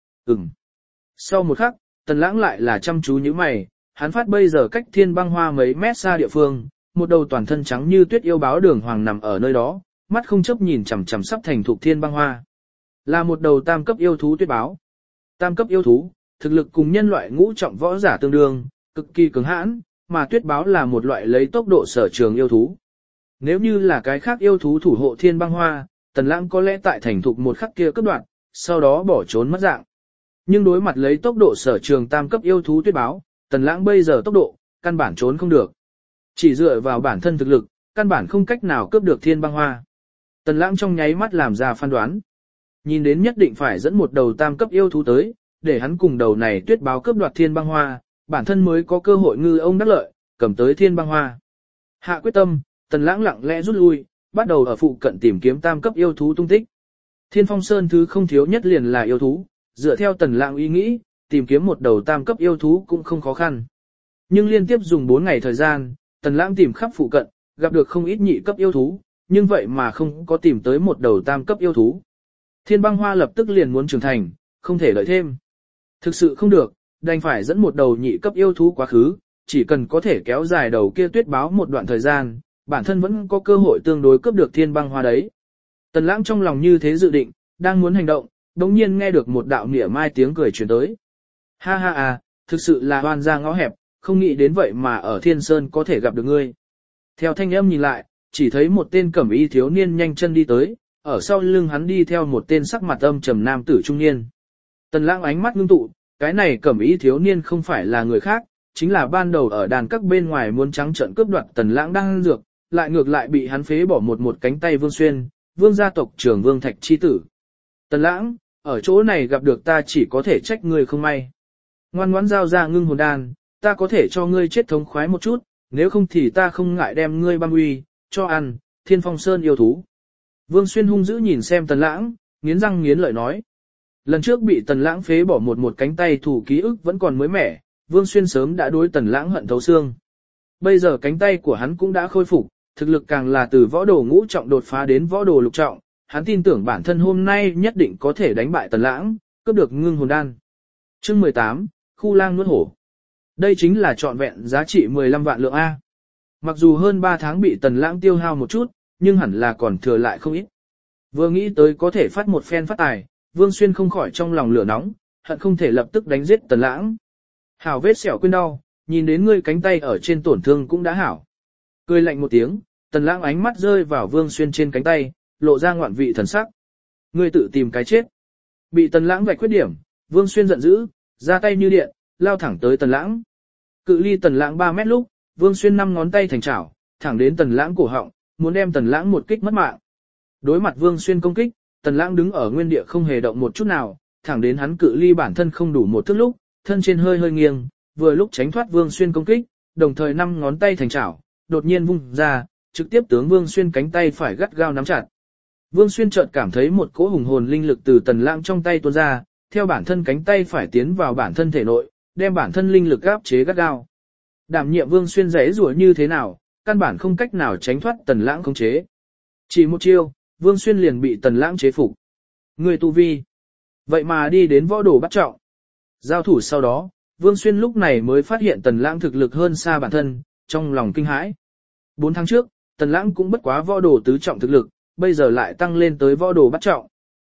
Sau một khắc, Tần Lãng lại là chăm chú nhíu mày, hắn phát bây giờ cách thiên băng hoa mấy mét xa địa phương, một đầu toàn thân trắng như tuyết yêu báo đường hoàng nằm ở nơi đó, mắt không chớp nhìn chằm chằm sắp thành thục thiên băng hoa. Là một đầu tam cấp yêu thú tuyết báo. Tam cấp yêu thú, thực lực cùng nhân loại ngũ trọng võ giả tương đương, cực kỳ cứng hãn, mà tuyết báo là một loại lấy tốc độ sở trường yêu thú. Nếu như là cái khác yêu thú thủ hộ thiên băng hoa, Tần Lãng có lẽ tại thành thục một khắc kia cướp đoạt, sau đó bỏ trốn mất dạng. Nhưng đối mặt lấy tốc độ sở trường tam cấp yêu thú tuyết báo, Tần Lãng bây giờ tốc độ, căn bản trốn không được. Chỉ dựa vào bản thân thực lực, căn bản không cách nào cướp được thiên băng hoa. Tần Lãng trong nháy mắt làm ra phán đoán. Nhìn đến nhất định phải dẫn một đầu tam cấp yêu thú tới, để hắn cùng đầu này tuyết báo cướp đoạt thiên băng hoa, bản thân mới có cơ hội ngư ông đắc lợi, cầm tới thiên băng hoa. Hạ quyết tâm, Tần Lãng lặng lẽ rút lui, bắt đầu ở phụ cận tìm kiếm tam cấp yêu thú tung tích. Thiên Phong Sơn thứ không thiếu nhất liền là yêu thú, dựa theo Tần Lãng ý nghĩ, tìm kiếm một đầu tam cấp yêu thú cũng không khó khăn. Nhưng liên tiếp dùng 4 ngày thời gian, Tần Lãng tìm khắp phụ cận, gặp được không ít nhị cấp yêu thú, nhưng vậy mà không có tìm tới một đầu tam cấp yêu thú. Thiên băng hoa lập tức liền muốn trưởng thành, không thể đợi thêm. Thực sự không được, đành phải dẫn một đầu nhị cấp yêu thú quá khứ, chỉ cần có thể kéo dài đầu kia tuyết báo một đoạn thời gian, bản thân vẫn có cơ hội tương đối cướp được thiên băng hoa đấy. Tần Lãng trong lòng như thế dự định, đang muốn hành động, đống nhiên nghe được một đạo mỉa mai tiếng cười truyền tới. Ha ha à, thực sự là oan ra ngõ hẹp, không nghĩ đến vậy mà ở Thiên Sơn có thể gặp được ngươi. Theo thanh âm nhìn lại, chỉ thấy một tên cẩm y thiếu niên nhanh chân đi tới, ở sau lưng hắn đi theo một tên sắc mặt âm trầm nam tử trung niên. Tần Lãng ánh mắt ngưng tụ, cái này cẩm y thiếu niên không phải là người khác, chính là ban đầu ở đàn các bên ngoài muốn trắng trợn cướp đoạt Tần Lãng đang dược, lại ngược lại bị hắn phế bỏ một cánh tay Vương Xuyên, Vương gia tộc trưởng Vương Thạch chi tử. Tần Lãng, ở chỗ này gặp được ta chỉ có thể trách ngươi không may. Ngoan ngoãn giao ra ngưng hồn đan, ta có thể cho ngươi chết thống khoái một chút, nếu không thì ta không ngại đem ngươi băm uy, cho ăn, Thiên Phong Sơn yêu thú. Vương Xuyên hung dữ nhìn xem Tần Lãng, nghiến răng nghiến lợi nói. Lần trước bị Tần Lãng phế bỏ một cánh tay thủ ký ức vẫn còn mới mẻ, Vương Xuyên sớm đã đối Tần Lãng hận thấu xương. Bây giờ cánh tay của hắn cũng đã khôi phục, thực lực càng là từ võ đồ ngũ trọng đột phá đến võ đồ lục trọng, hắn tin tưởng bản thân hôm nay nhất định có thể đánh bại Tần Lãng, cướp được ngưng hồn đan. Chương 18, Khu Lang nuốt hổ. Đây chính là trọn vẹn giá trị 15 vạn lượng A. Mặc dù hơn 3 tháng bị Tần Lãng tiêu hao một chút, nhưng hẳn là còn thừa lại không ít. Vừa nghĩ tới có thể phát một phen phát tài, Vương Xuyên không khỏi trong lòng lửa nóng, hận không thể lập tức đánh giết Tần Lãng. Hảo vết sẹo quên đau, nhìn đến ngươi cánh tay ở trên tổn thương cũng đã hảo. Cười lạnh một tiếng, Tần Lãng ánh mắt rơi vào Vương Xuyên trên cánh tay, lộ ra ngoạn vị thần sắc. Ngươi tự tìm cái chết. Bị Tần Lãng vạch khuyết điểm, Vương Xuyên giận dữ, ra tay như điện, lao thẳng tới Tần Lãng. Cự ly Tần Lãng 3 mét lúc, Vương Xuyên 5 ngón tay thành chảo, thẳng đến Tần Lãng cổ họng, muốn đem Tần Lãng một kích mất mạng. Đối mặt Vương Xuyên công kích, Tần Lãng đứng ở nguyên địa không hề động một chút nào, thẳng đến hắn cự ly bản thân không đủ một thước lúc, thân trên hơi hơi nghiêng, vừa lúc tránh thoát Vương Xuyên công kích, đồng thời 5 ngón tay thành chảo, đột nhiên vung ra, trực tiếp tướng Vương Xuyên cánh tay phải gắt gao nắm chặt. Vương Xuyên chợt cảm thấy một cỗ hùng hồn linh lực từ Tần Lãng trong tay tuôn ra, theo bản thân cánh tay phải tiến vào bản thân thể nội, đem bản thân linh lực áp chế gắt gao. Đảm nhiệm Vương Xuyên giãy giụa như thế nào, căn bản không cách nào tránh thoát Tần Lãng khống chế. Chỉ một chiêu, Vương Xuyên liền bị Tần Lãng chế phục. Người tu vi, vậy mà đi đến võ đồ bắt trọng. Giao thủ sau đó, Vương Xuyên lúc này mới phát hiện Tần Lãng thực lực hơn xa bản thân, trong lòng kinh hãi. 4 tháng trước, Tần Lãng cũng bất quá võ đồ tứ trọng thực lực, bây giờ lại tăng lên tới võ đồ bắt trọng.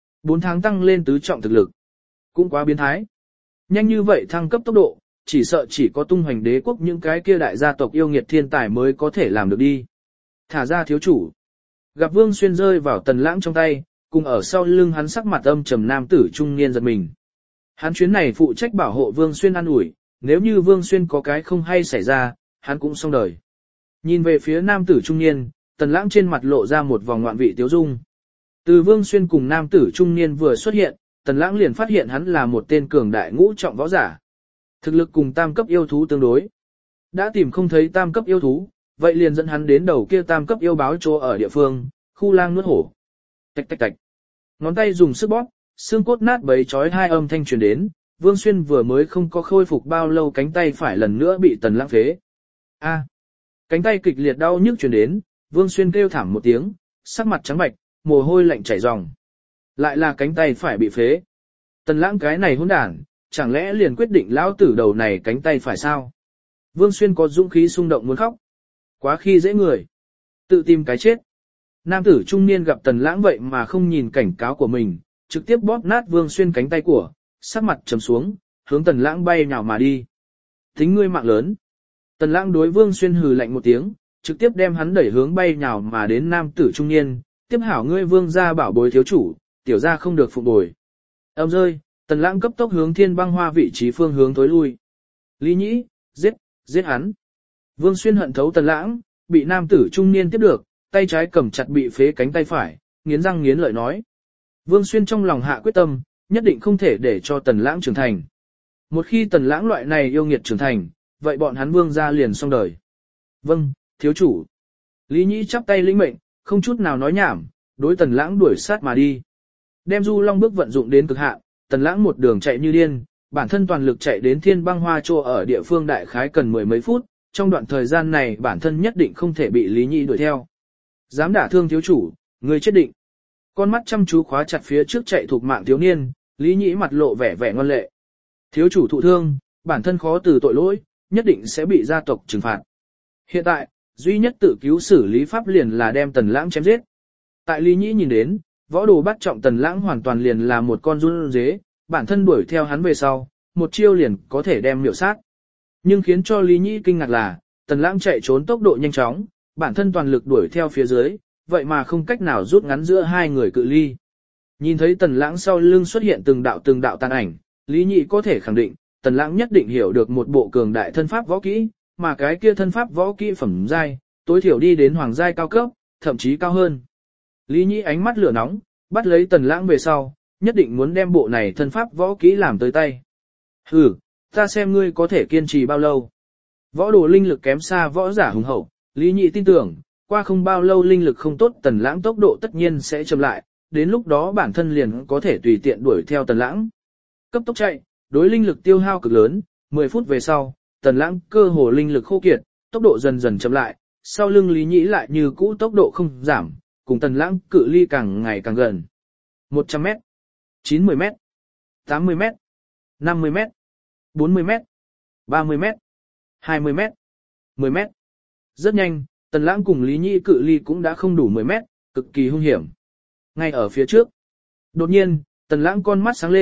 4 tháng tăng lên tứ trọng thực lực, cũng quá biến thái. Nhanh như vậy thăng cấp tốc độ, chỉ sợ chỉ có Tung Hoành Đế quốc những cái kia đại gia tộc yêu nghiệt thiên tài mới có thể làm được đi. Thả ra thiếu chủ. Gặp Vương Xuyên rơi vào Tần Lãng trong tay, cùng ở sau lưng hắn sắc mặt âm trầm nam tử trung niên giật mình. Hắn chuyến này phụ trách bảo hộ Vương Xuyên an ủi, nếu như Vương Xuyên có cái không hay xảy ra, hắn cũng xong đời. Nhìn về phía nam tử trung niên, Tần Lãng trên mặt lộ ra một vòng ngoạn vị tiếu dung. Từ Vương Xuyên cùng nam tử trung niên vừa xuất hiện, Tần Lãng liền phát hiện hắn là một tên cường đại ngũ trọng võ giả. Thực lực cùng tam cấp yêu thú tương đối. Đã tìm không thấy tam cấp yêu thú, vậy liền dẫn hắn đến đầu kia tam cấp yêu báo chỗ ở địa phương, khu lang nuốt hổ. Tạch tạch tạch. Ngón tay dùng sức bóp, xương cốt nát bấy chói hai âm thanh truyền đến, Vương Xuyên vừa mới không có khôi phục bao lâu cánh tay phải lần nữa bị Tần Lãng phế. A. Cánh tay kịch liệt đau nhức truyền đến, Vương Xuyên kêu thảm một tiếng, sắc mặt trắng bệch, mồ hôi lạnh chảy ròng. Lại là cánh tay phải bị phế. Tần Lãng cái này hỗn đản, chẳng lẽ liền quyết định lão tử đầu này cánh tay phải sao? Vương Xuyên có dũng khí xung động muốn khóc. Quá khi dễ người. Tự tìm cái chết. Nam tử trung niên gặp Tần Lãng vậy mà không nhìn cảnh cáo của mình, trực tiếp bóp nát Vương Xuyên cánh tay của, sắc mặt trầm xuống, hướng Tần Lãng bay nhào mà đi. Tính ngươi mạng lớn. Tần Lãng đối Vương Xuyên hừ lạnh một tiếng, trực tiếp đem hắn đẩy hướng bay nhào mà đến nam tử trung niên, tiếp hảo ngươi Vương gia bảo bối thiếu chủ, tiểu gia không được phục bồi. Âm rơi, Tần Lãng cấp tốc hướng Thiên Băng Hoa vị trí phương hướng tối lui. Lý Nhĩ, giết hắn. Vương Xuyên hận thấu Tần Lãng, bị nam tử trung niên tiếp được, tay trái cầm chặt bị phế cánh tay phải, nghiến răng nghiến lợi nói. Vương Xuyên trong lòng hạ quyết tâm, nhất định không thể để cho Tần Lãng trưởng thành. Một khi Tần Lãng loại này yêu nghiệt trưởng thành, vậy bọn hắn Vương gia liền xong đời. Vâng, thiếu chủ. Lý Nhĩ chắp tay lĩnh mệnh, không chút nào nói nhảm, đối Tần Lãng đuổi sát mà đi. Đem Du Long bước vận dụng đến cực hạn, Tần Lãng một đường chạy như điên, bản thân toàn lực chạy đến Thiên Băng Hoa chỗ ở địa phương đại khái cần 10 mấy phút, trong đoạn thời gian này bản thân nhất định không thể bị Lý Nhĩ đuổi theo. Dám đả thương thiếu chủ, người chết định. Con mắt chăm chú khóa chặt phía trước chạy thuộc mạng thiếu niên, Lý Nhĩ mặt lộ vẻ vẻ ngoan lệ. Thiếu chủ thụ thương, bản thân khó từ tội lỗi, nhất định sẽ bị gia tộc trừng phạt. Hiện tại, duy nhất tự cứu xử lý pháp liền là đem Tần Lãng chém giết. Tại Lý Nhĩ nhìn đến, võ đồ bắt trọng Tần Lãng hoàn toàn liền là một con run dế, bản thân đuổi theo hắn về sau, một chiêu liền có thể đem miểu sát. Nhưng khiến cho Lý Nhĩ kinh ngạc là, Tần Lãng chạy trốn tốc độ nhanh chóng, bản thân toàn lực đuổi theo phía dưới, vậy mà không cách nào rút ngắn giữa hai người cự ly. Nhìn thấy Tần Lãng sau lưng xuất hiện từng đạo tàn ảnh, Lý Nhĩ có thể khẳng định, Tần Lãng nhất định hiểu được một bộ cường đại thân pháp võ kỹ, mà cái kia thân pháp võ kỹ phẩm giai, tối thiểu đi đến hoàng giai cao cấp, thậm chí cao hơn. Lý Nhĩ ánh mắt lửa nóng, bắt lấy Tần Lãng về sau, nhất định muốn đem bộ này thân pháp võ kỹ làm tới tay. Hừ, ta xem ngươi có thể kiên trì bao lâu. Võ đồ linh lực kém xa võ giả hùng hậu, Lý Nhĩ tin tưởng, qua không bao lâu linh lực không tốt Tần Lãng tốc độ tất nhiên sẽ chậm lại, đến lúc đó bản thân liền có thể tùy tiện đuổi theo Tần Lãng. Cấp tốc chạy, đối linh lực tiêu hao cực lớn, 10 phút về sau, Tần Lãng cơ hồ linh lực khô kiệt, tốc độ dần dần chậm lại, sau lưng Lý Nhĩ lại như cũ tốc độ không giảm, cùng Tần Lãng cự ly càng ngày càng gần. 100m, 90m, 80m, 50m, 40m, 30m, 20m, 10m. Rất nhanh, Tần Lãng cùng Lý Nhĩ cự ly cũng đã không đủ 10m, cực kỳ hung hiểm. Ngay ở phía trước, đột nhiên, Tần Lãng con mắt sáng lên,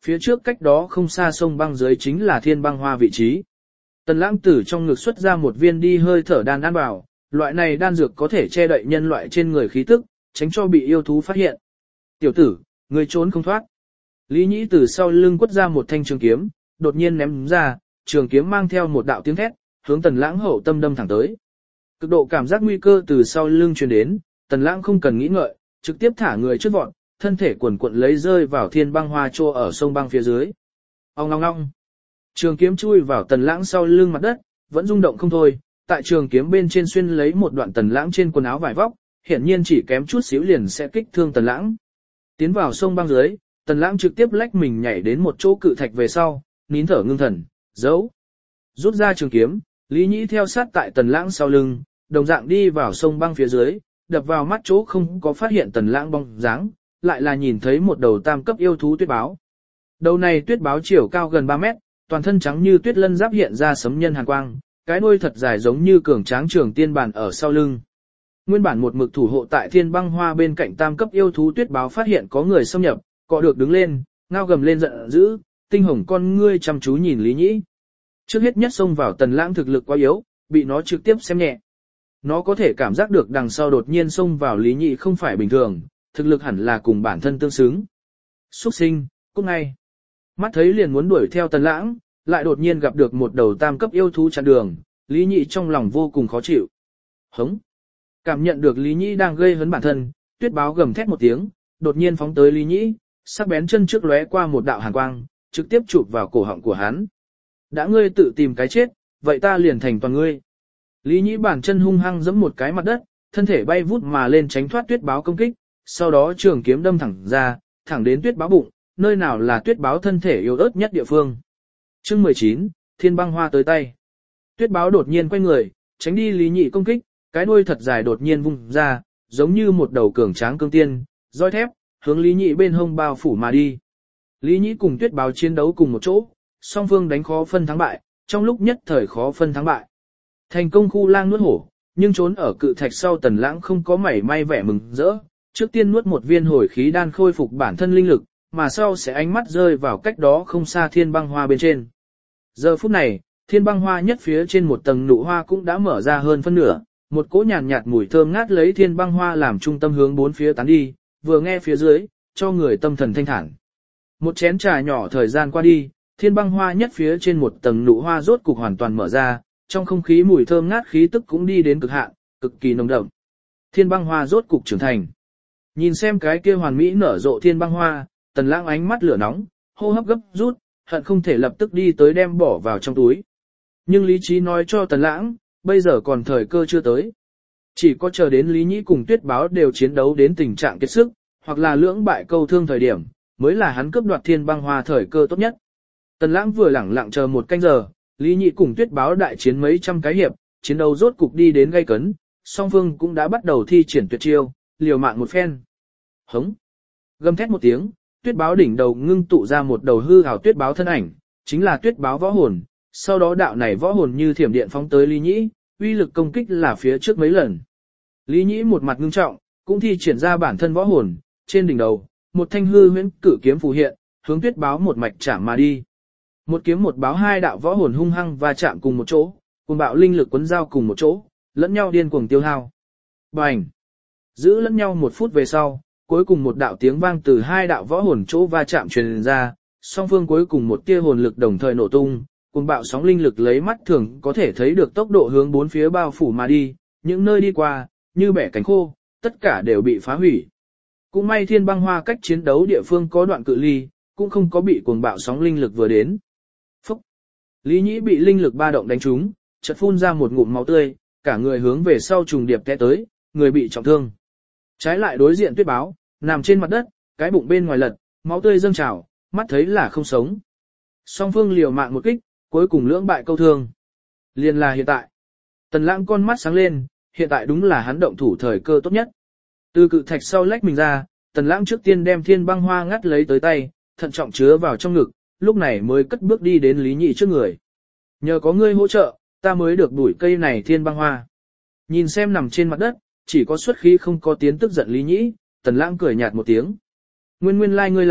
phía trước cách đó không xa sông băng dưới chính là thiên băng hoa vị trí. Tần Lãng từ trong ngực xuất ra một viên đi hơi thở đan ăn vào, loại này đan dược có thể che đậy nhân loại trên người khí tức, tránh cho bị yêu thú phát hiện. Tiểu tử, ngươi trốn không thoát. Lý Nhĩ từ sau lưng quất ra một thanh trường kiếm, đột nhiên ném ra, trường kiếm mang theo một đạo tiếng thét, hướng Tần Lãng hậu tâm đâm thẳng tới. Cực độ cảm giác nguy cơ từ sau lưng truyền đến, Tần Lãng không cần nghĩ ngợi, trực tiếp thả người trước vọt, thân thể quần quật lấy rơi vào thiên băng hoa trô ở sông băng phía dưới. Ong ong ong. Trường kiếm chui vào Tần Lãng sau lưng mặt đất, vẫn rung động không thôi, tại trường kiếm bên trên xuyên lấy một đoạn Tần Lãng trên quần áo vải vóc, hiển nhiên chỉ kém chút xíu liền sẽ kích thương Tần Lãng. Tiến vào sông băng dưới, Tần Lãng trực tiếp lách mình nhảy đến một chỗ cự thạch về sau, nín thở ngưng thần, giấu. Rút ra trường kiếm, Lý Nhĩ theo sát tại Tần Lãng sau lưng, đồng dạng đi vào sông băng phía dưới, đập vào mắt chỗ không có phát hiện Tần Lãng bóng dáng, lại là nhìn thấy một đầu tam cấp yêu thú tuyết báo. Đầu này tuyết báo chiều cao gần 3 mét, toàn thân trắng như tuyết lân giáp hiện ra sấm nhân hàn quang, cái đuôi thật dài giống như cường tráng trường tiên bản ở sau lưng. Nguyên bản một mực thủ hộ tại thiên băng hoa bên cạnh tam cấp yêu thú tuyết báo phát hiện có người xâm nhập, cọ được đứng lên, ngao gầm lên giận dữ, tinh hồng con ngươi chăm chú nhìn Lý Nhĩ. Trước hết nhất xông vào Tần Lãng thực lực quá yếu, bị nó trực tiếp xem nhẹ. Nó có thể cảm giác được đằng sau đột nhiên xông vào Lý Nhĩ không phải bình thường, thực lực hẳn là cùng bản thân tương xứng. Xuất sinh, cút ngay. Mắt thấy liền muốn đuổi theo Tần Lãng, lại đột nhiên gặp được một đầu tam cấp yêu thú chặn đường, Lý Nhĩ trong lòng vô cùng khó chịu. Hống. Cảm nhận được Lý Nhĩ đang gây hấn bản thân, tuyết báo gầm thét một tiếng, đột nhiên phóng tới Lý Nhĩ, sắc bén chân trước lóe qua một đạo hàn quang, trực tiếp chụp vào cổ họng của hắn. Đã ngươi tự tìm cái chết, vậy ta liền thành toàn ngươi. Lý Nhĩ bản chân hung hăng giẫm một cái mặt đất, thân thể bay vút mà lên tránh thoát tuyết báo công kích, sau đó trường kiếm đâm thẳng ra, thẳng đến tuyết báo bụng, nơi nào là tuyết báo thân thể yếu ớt nhất địa phương. Chương 19, thiên băng hoa tới tay. Tuyết báo đột nhiên quay người, tránh đi Lý Nhĩ công kích, cái đuôi thật dài đột nhiên vung ra, giống như một đầu cường tráng cương tiên, roi thép, hướng Lý Nhĩ bên hông bao phủ mà đi. Lý Nhĩ cùng tuyết báo chiến đấu cùng một chỗ, song phương đánh khó phân thắng bại, trong lúc nhất thời khó phân thắng bại. Thành công khu lang nuốt hổ, nhưng trốn ở cự thạch sau Tần Lãng không có mảy may vẻ mừng rỡ, trước tiên nuốt một viên hồi khí đan khôi phục bản thân linh lực, mà sau sẽ ánh mắt rơi vào cách đó không xa thiên băng hoa bên trên. Giờ phút này, thiên băng hoa nhất phía trên một tầng nụ hoa cũng đã mở ra hơn phân nửa, một cỗ nhàn nhạt mùi thơm ngát lấy thiên băng hoa làm trung tâm hướng bốn phía tán đi, vừa nghe phía dưới, cho người tâm thần thanh thản. Một chén trà nhỏ thời gian qua đi, thiên băng hoa nhất phía trên một tầng nụ hoa rốt cục hoàn toàn mở ra, trong không khí mùi thơm ngát khí tức cũng đi đến cực hạn, cực kỳ nồng đậm. Thiên băng hoa rốt cục trưởng thành. Nhìn xem cái kia hoàn mỹ nở rộ thiên băng hoa, Tần Lãng ánh mắt lửa nóng, hô hấp gấp rút, hận không thể lập tức đi tới đem bỏ vào trong túi. Nhưng lý trí nói cho Tần Lãng, bây giờ còn thời cơ chưa tới. Chỉ có chờ đến Lý Nhĩ cùng tuyết báo đều chiến đấu đến tình trạng kiệt sức, hoặc là lưỡng bại câu thương thời điểm, mới là hắn cướp đoạt thiên băng hoa thời cơ tốt nhất. Tần Lãng vừa lẳng lặng chờ một canh giờ, Lý Nhĩ cùng tuyết báo đại chiến mấy trăm cái hiệp, chiến đấu rốt cục đi đến gay cấn, song phương cũng đã bắt đầu thi triển tuyệt chiêu, liều mạng một phen. Hống! Gầm thét một tiếng, tuyết báo đỉnh đầu ngưng tụ ra một đầu hư ảo tuyết báo thân ảnh, chính là tuyết báo võ hồn. Sau đó đạo này võ hồn như thiểm điện phóng tới Lý Nhĩ, uy lực công kích là phía trước mấy lần. Lý Nhĩ một mặt ngưng trọng, cũng thi triển ra bản thân võ hồn, trên đỉnh đầu, một thanh hư huyễn cử kiếm phù hiện, hướng tuyết báo một mạch chạm mà đi. Một kiếm một báo hai đạo võ hồn hung hăng va chạm cùng một chỗ, cùng bạo linh lực quấn giao cùng một chỗ, lẫn nhau điên cuồng tiêu hao. Bành! Giữ lẫn nhau một phút về sau, cuối cùng một đạo tiếng vang từ hai đạo võ hồn chỗ va chạm truyền ra, song phương cuối cùng một tia hồn lực đồng thời nổ tung. Cùng bạo sóng linh lực lấy mắt thường có thể thấy được tốc độ hướng bốn phía bao phủ mà đi, những nơi đi qua, như bẻ cánh khô, tất cả đều bị phá hủy. Cũng may thiên băng hoa cách chiến đấu địa phương có đoạn cự ly, cũng không có bị cuồng bạo sóng linh lực vừa đến. Phúc! Lý Nhĩ bị linh lực ba động đánh trúng, chợt phun ra một ngụm máu tươi, cả người hướng về sau trùng điệp té tới, người bị trọng thương. Trái lại đối diện tuyết báo, nằm trên mặt đất, cái bụng bên ngoài lật, máu tươi dâng trào, mắt thấy là không sống. Song phương liều mạng một kích, cuối cùng lưỡng bại câu thương. Liên là hiện tại. Tần Lãng con mắt sáng lên, hiện tại đúng là hắn động thủ thời cơ tốt nhất. Từ cự thạch sau lách mình ra, Tần Lãng trước tiên đem thiên băng hoa ngắt lấy tới tay, thận trọng chứa vào trong ngực, lúc này mới cất bước đi đến Lý Nhĩ trước người. Nhờ có ngươi hỗ trợ, ta mới được đuổi cây này thiên băng hoa. Nhìn xem nằm trên mặt đất, chỉ có xuất khí không có tiến tức giận Lý Nhĩ, Tần Lãng cười nhạt một tiếng. Nguyên lai ngươi là,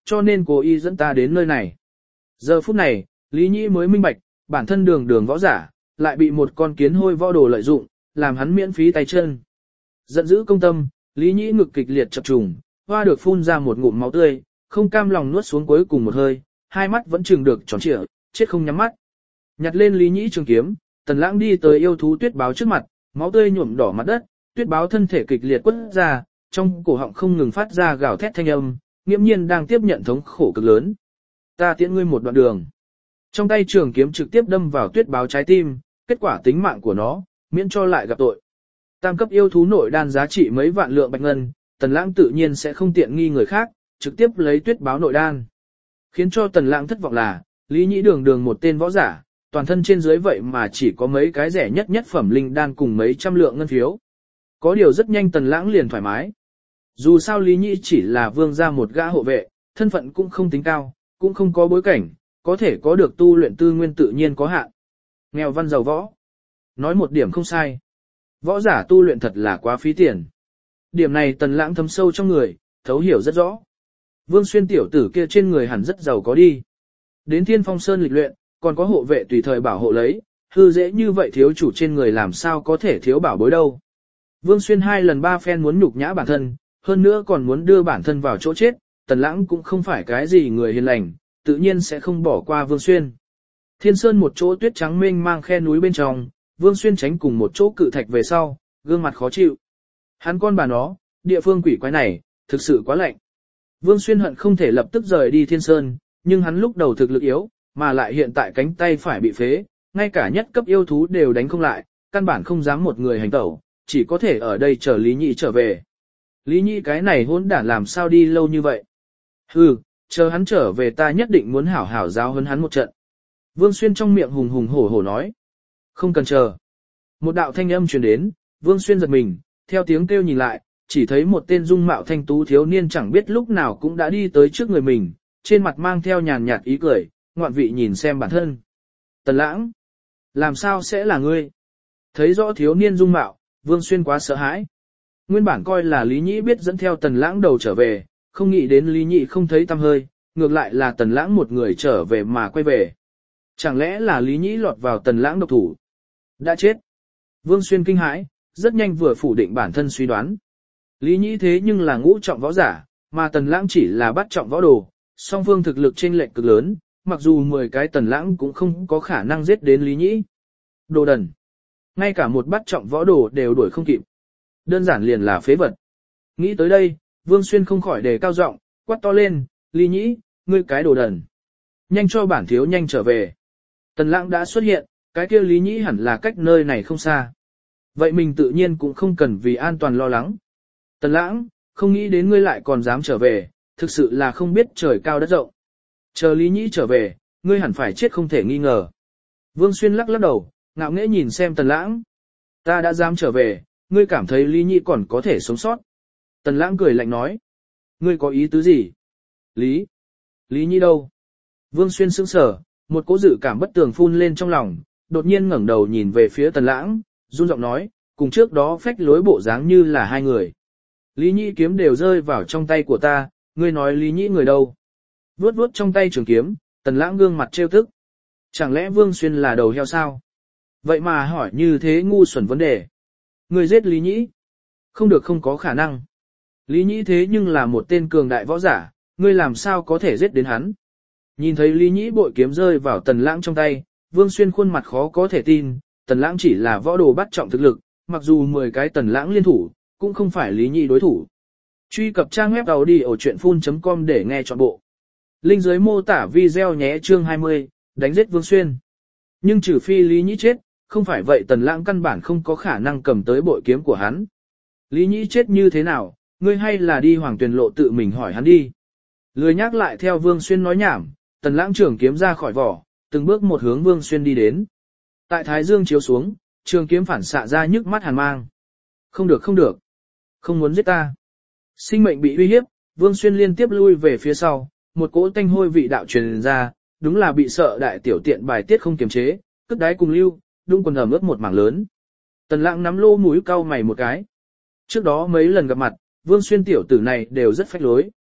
cho nên cố ý dẫn ta đến nơi này. Giờ phút này, Lý Nhĩ mới minh bạch, bản thân đường đường võ giả, lại bị một con kiến hôi võ đồ lợi dụng, làm hắn miễn phí tay chân. Giận dữ công tâm, Lý Nhĩ ngực kịch liệt chập trùng, hoa được phun ra một ngụm máu tươi, không cam lòng nuốt xuống cuối cùng một hơi, hai mắt vẫn trừng được tròn trịa, chết không nhắm mắt. Nhặt lên Lý Nhĩ trường kiếm, Tần Lãng đi tới yêu thú tuyết báo trước mặt, máu tươi nhuộm đỏ mặt đất, tuyết báo thân thể kịch liệt quất ra, trong cổ họng không ngừng phát ra gào thét thanh âm, nghiễm nhiên đang tiếp nhận thống khổ cực lớn. Ta tiễn ngươi một đoạn đường. Trong tay trường kiếm trực tiếp đâm vào tuyết báo trái tim, kết quả tính mạng của nó, miễn cho lại gặp tội. Tam cấp yêu thú nội đan giá trị mấy vạn lượng bạch ngân, Tần Lãng tự nhiên sẽ không tiện nghi người khác, trực tiếp lấy tuyết báo nội đan. Khiến cho Tần Lãng thất vọng là, Lý Nhĩ đường đường một tên võ giả, toàn thân trên dưới vậy mà chỉ có mấy cái rẻ nhất phẩm linh đan cùng mấy trăm lượng ngân phiếu. Có điều rất nhanh Tần Lãng liền thoải mái. Dù sao Lý Nhĩ chỉ là vương gia một gã hộ vệ, thân phận cũng không tính cao, cũng không có bối cảnh, có thể có được tu luyện tư nguyên tự nhiên có hạn. Nghèo văn giàu võ. Nói một điểm không sai. Võ giả tu luyện thật là quá phí tiền. Điểm này Tần Lãng thấm sâu trong người, thấu hiểu rất rõ. Vương Xuyên tiểu tử kia trên người hẳn rất giàu có đi. Đến Thiên Phong Sơn lịch luyện, còn có hộ vệ tùy thời bảo hộ lấy, hư dễ như vậy thiếu chủ trên người làm sao có thể thiếu bảo bối đâu. Vương Xuyên 2 lần 3 phen muốn nhục nhã bản thân, hơn nữa còn muốn đưa bản thân vào chỗ chết, Tần Lãng cũng không phải cái gì người hiền lành, tự nhiên sẽ không bỏ qua Vương Xuyên. Thiên Sơn một chỗ tuyết trắng mênh mang khe núi bên trong, Vương Xuyên tránh cùng một chỗ cự thạch về sau, gương mặt khó chịu. Hắn con bà nó, địa phương quỷ quái này, thực sự quá lạnh. Vương Xuyên hận không thể lập tức rời đi Thiên Sơn, nhưng hắn lúc đầu thực lực yếu, mà lại hiện tại cánh tay phải bị phế, ngay cả nhất cấp yêu thú đều đánh không lại, căn bản không dám một người hành tẩu, chỉ có thể ở đây chờ Lý Nhĩ trở về. Lý Nhĩ cái này hỗn đản làm sao đi lâu như vậy? Hừ, chờ hắn trở về ta nhất định muốn hảo hảo giáo huấn hắn một trận. Vương Xuyên trong miệng hùng hùng hổ hổ nói. Không cần chờ. Một đạo thanh âm truyền đến, Vương Xuyên giật mình, theo tiếng kêu nhìn lại, chỉ thấy một tên dung mạo thanh tú thiếu niên chẳng biết lúc nào cũng đã đi tới trước người mình, trên mặt mang theo nhàn nhạt ý cười, ngoạn vị nhìn xem bản thân. Tần Lãng, làm sao sẽ là ngươi? Thấy rõ thiếu niên dung mạo, Vương Xuyên quá sợ hãi. Nguyên bản coi là Lý Nhĩ biết dẫn theo Tần Lãng đầu trở về, không nghĩ đến Lý Nhĩ không thấy tăm hơi, ngược lại là Tần Lãng một người trở về mà quay về. Chẳng lẽ là Lý Nhĩ lọt vào Tần Lãng độc thủ? Đã chết. Vương Xuyên kinh hãi, rất nhanh vừa phủ định bản thân suy đoán. Lý Nhĩ thế nhưng là ngũ trọng võ giả, mà Tần Lãng chỉ là bắt trọng võ đồ, song phương thực lực chênh lệch cực lớn, mặc dù 10 cái Tần Lãng cũng không có khả năng giết đến Lý Nhĩ. Đồ đần. Ngay cả một bắt trọng võ đồ đều đuổi không kịp. Đơn giản liền là phế vật. Nghĩ tới đây, Vương Xuyên không khỏi đề cao giọng, quát to lên, Lý Nhĩ, ngươi cái đồ đần. Nhanh cho bản thiếu nhanh trở về. Tần Lãng đã xuất hiện, cái kia Lý Nhĩ hẳn là cách nơi này không xa. Vậy mình tự nhiên cũng không cần vì an toàn lo lắng. Tần Lãng, không nghĩ đến ngươi lại còn dám trở về, thực sự là không biết trời cao đất rộng. Chờ Lý Nhĩ trở về, ngươi hẳn phải chết không thể nghi ngờ. Vương Xuyên lắc lắc đầu, ngạo nghễ nhìn xem Tần Lãng. Ta đã dám trở về, ngươi cảm thấy Lý Nhĩ còn có thể sống sót. Tần Lãng cười lạnh nói. Ngươi có ý tứ gì? Lý Nhĩ đâu? Vương Xuyên sững sờ, một cỗ dự cảm bất tường phun lên trong lòng, đột nhiên ngẩng đầu nhìn về phía Tần Lãng, run giọng nói, cùng trước đó phách lối bộ dáng như là hai người. Lý Nhĩ kiếm đều rơi vào trong tay của ta, ngươi nói Lý Nhĩ người đâu? Vuốt vuốt trong tay trường kiếm, Tần Lãng gương mặt trêu tức. Chẳng lẽ Vương Xuyên là đầu heo sao? Vậy mà hỏi như thế ngu xuẩn vấn đề. Ngươi giết Lý Nhĩ? Không được, không có khả năng. Lý Nhĩ thế nhưng là một tên cường đại võ giả, ngươi làm sao có thể giết đến hắn? Nhìn thấy Lý Nhĩ bội kiếm rơi vào Tần Lãng trong tay, Vương Xuyên khuôn mặt khó có thể tin, Tần Lãng chỉ là võ đồ bắt trọng thực lực, mặc dù 10 cái Tần Lãng liên thủ, cũng không phải Lý Nhĩ đối thủ. Truy cập trang web audiochuyenphun.com để nghe trọn bộ. Link dưới mô tả video nhé. Chương 20, đánh giết Vương Xuyên. Nhưng trừ phi Lý Nhĩ chết, không phải vậy Tần Lãng căn bản không có khả năng cầm tới bội kiếm của hắn. Lý Nhĩ chết như thế nào, ngươi hay là đi Hoàng Tuyền Lộ tự mình hỏi hắn đi. Lười nhắc lại theo Vương Xuyên nói nhảm, Tần Lãng trường kiếm ra khỏi vỏ, từng bước một hướng Vương Xuyên đi đến. Tại thái dương chiếu xuống, trường kiếm phản xạ ra nhức mắt hàn mang. Không được, không được. Không muốn giết ta. Sinh mệnh bị uy hiếp, Vương Xuyên liên tiếp lui về phía sau, một cỗ tanh hôi vị đạo truyền ra, đúng là bị sợ đại tiểu tiện bài tiết không kiềm chế, cất đáy cùng lưu, đung quần ẩm ướt một mảng lớn. Tần Lãng nắm lô mũi cau mày một cái. Trước đó mấy lần gặp mặt, Vương Xuyên tiểu tử này đều rất phách lối.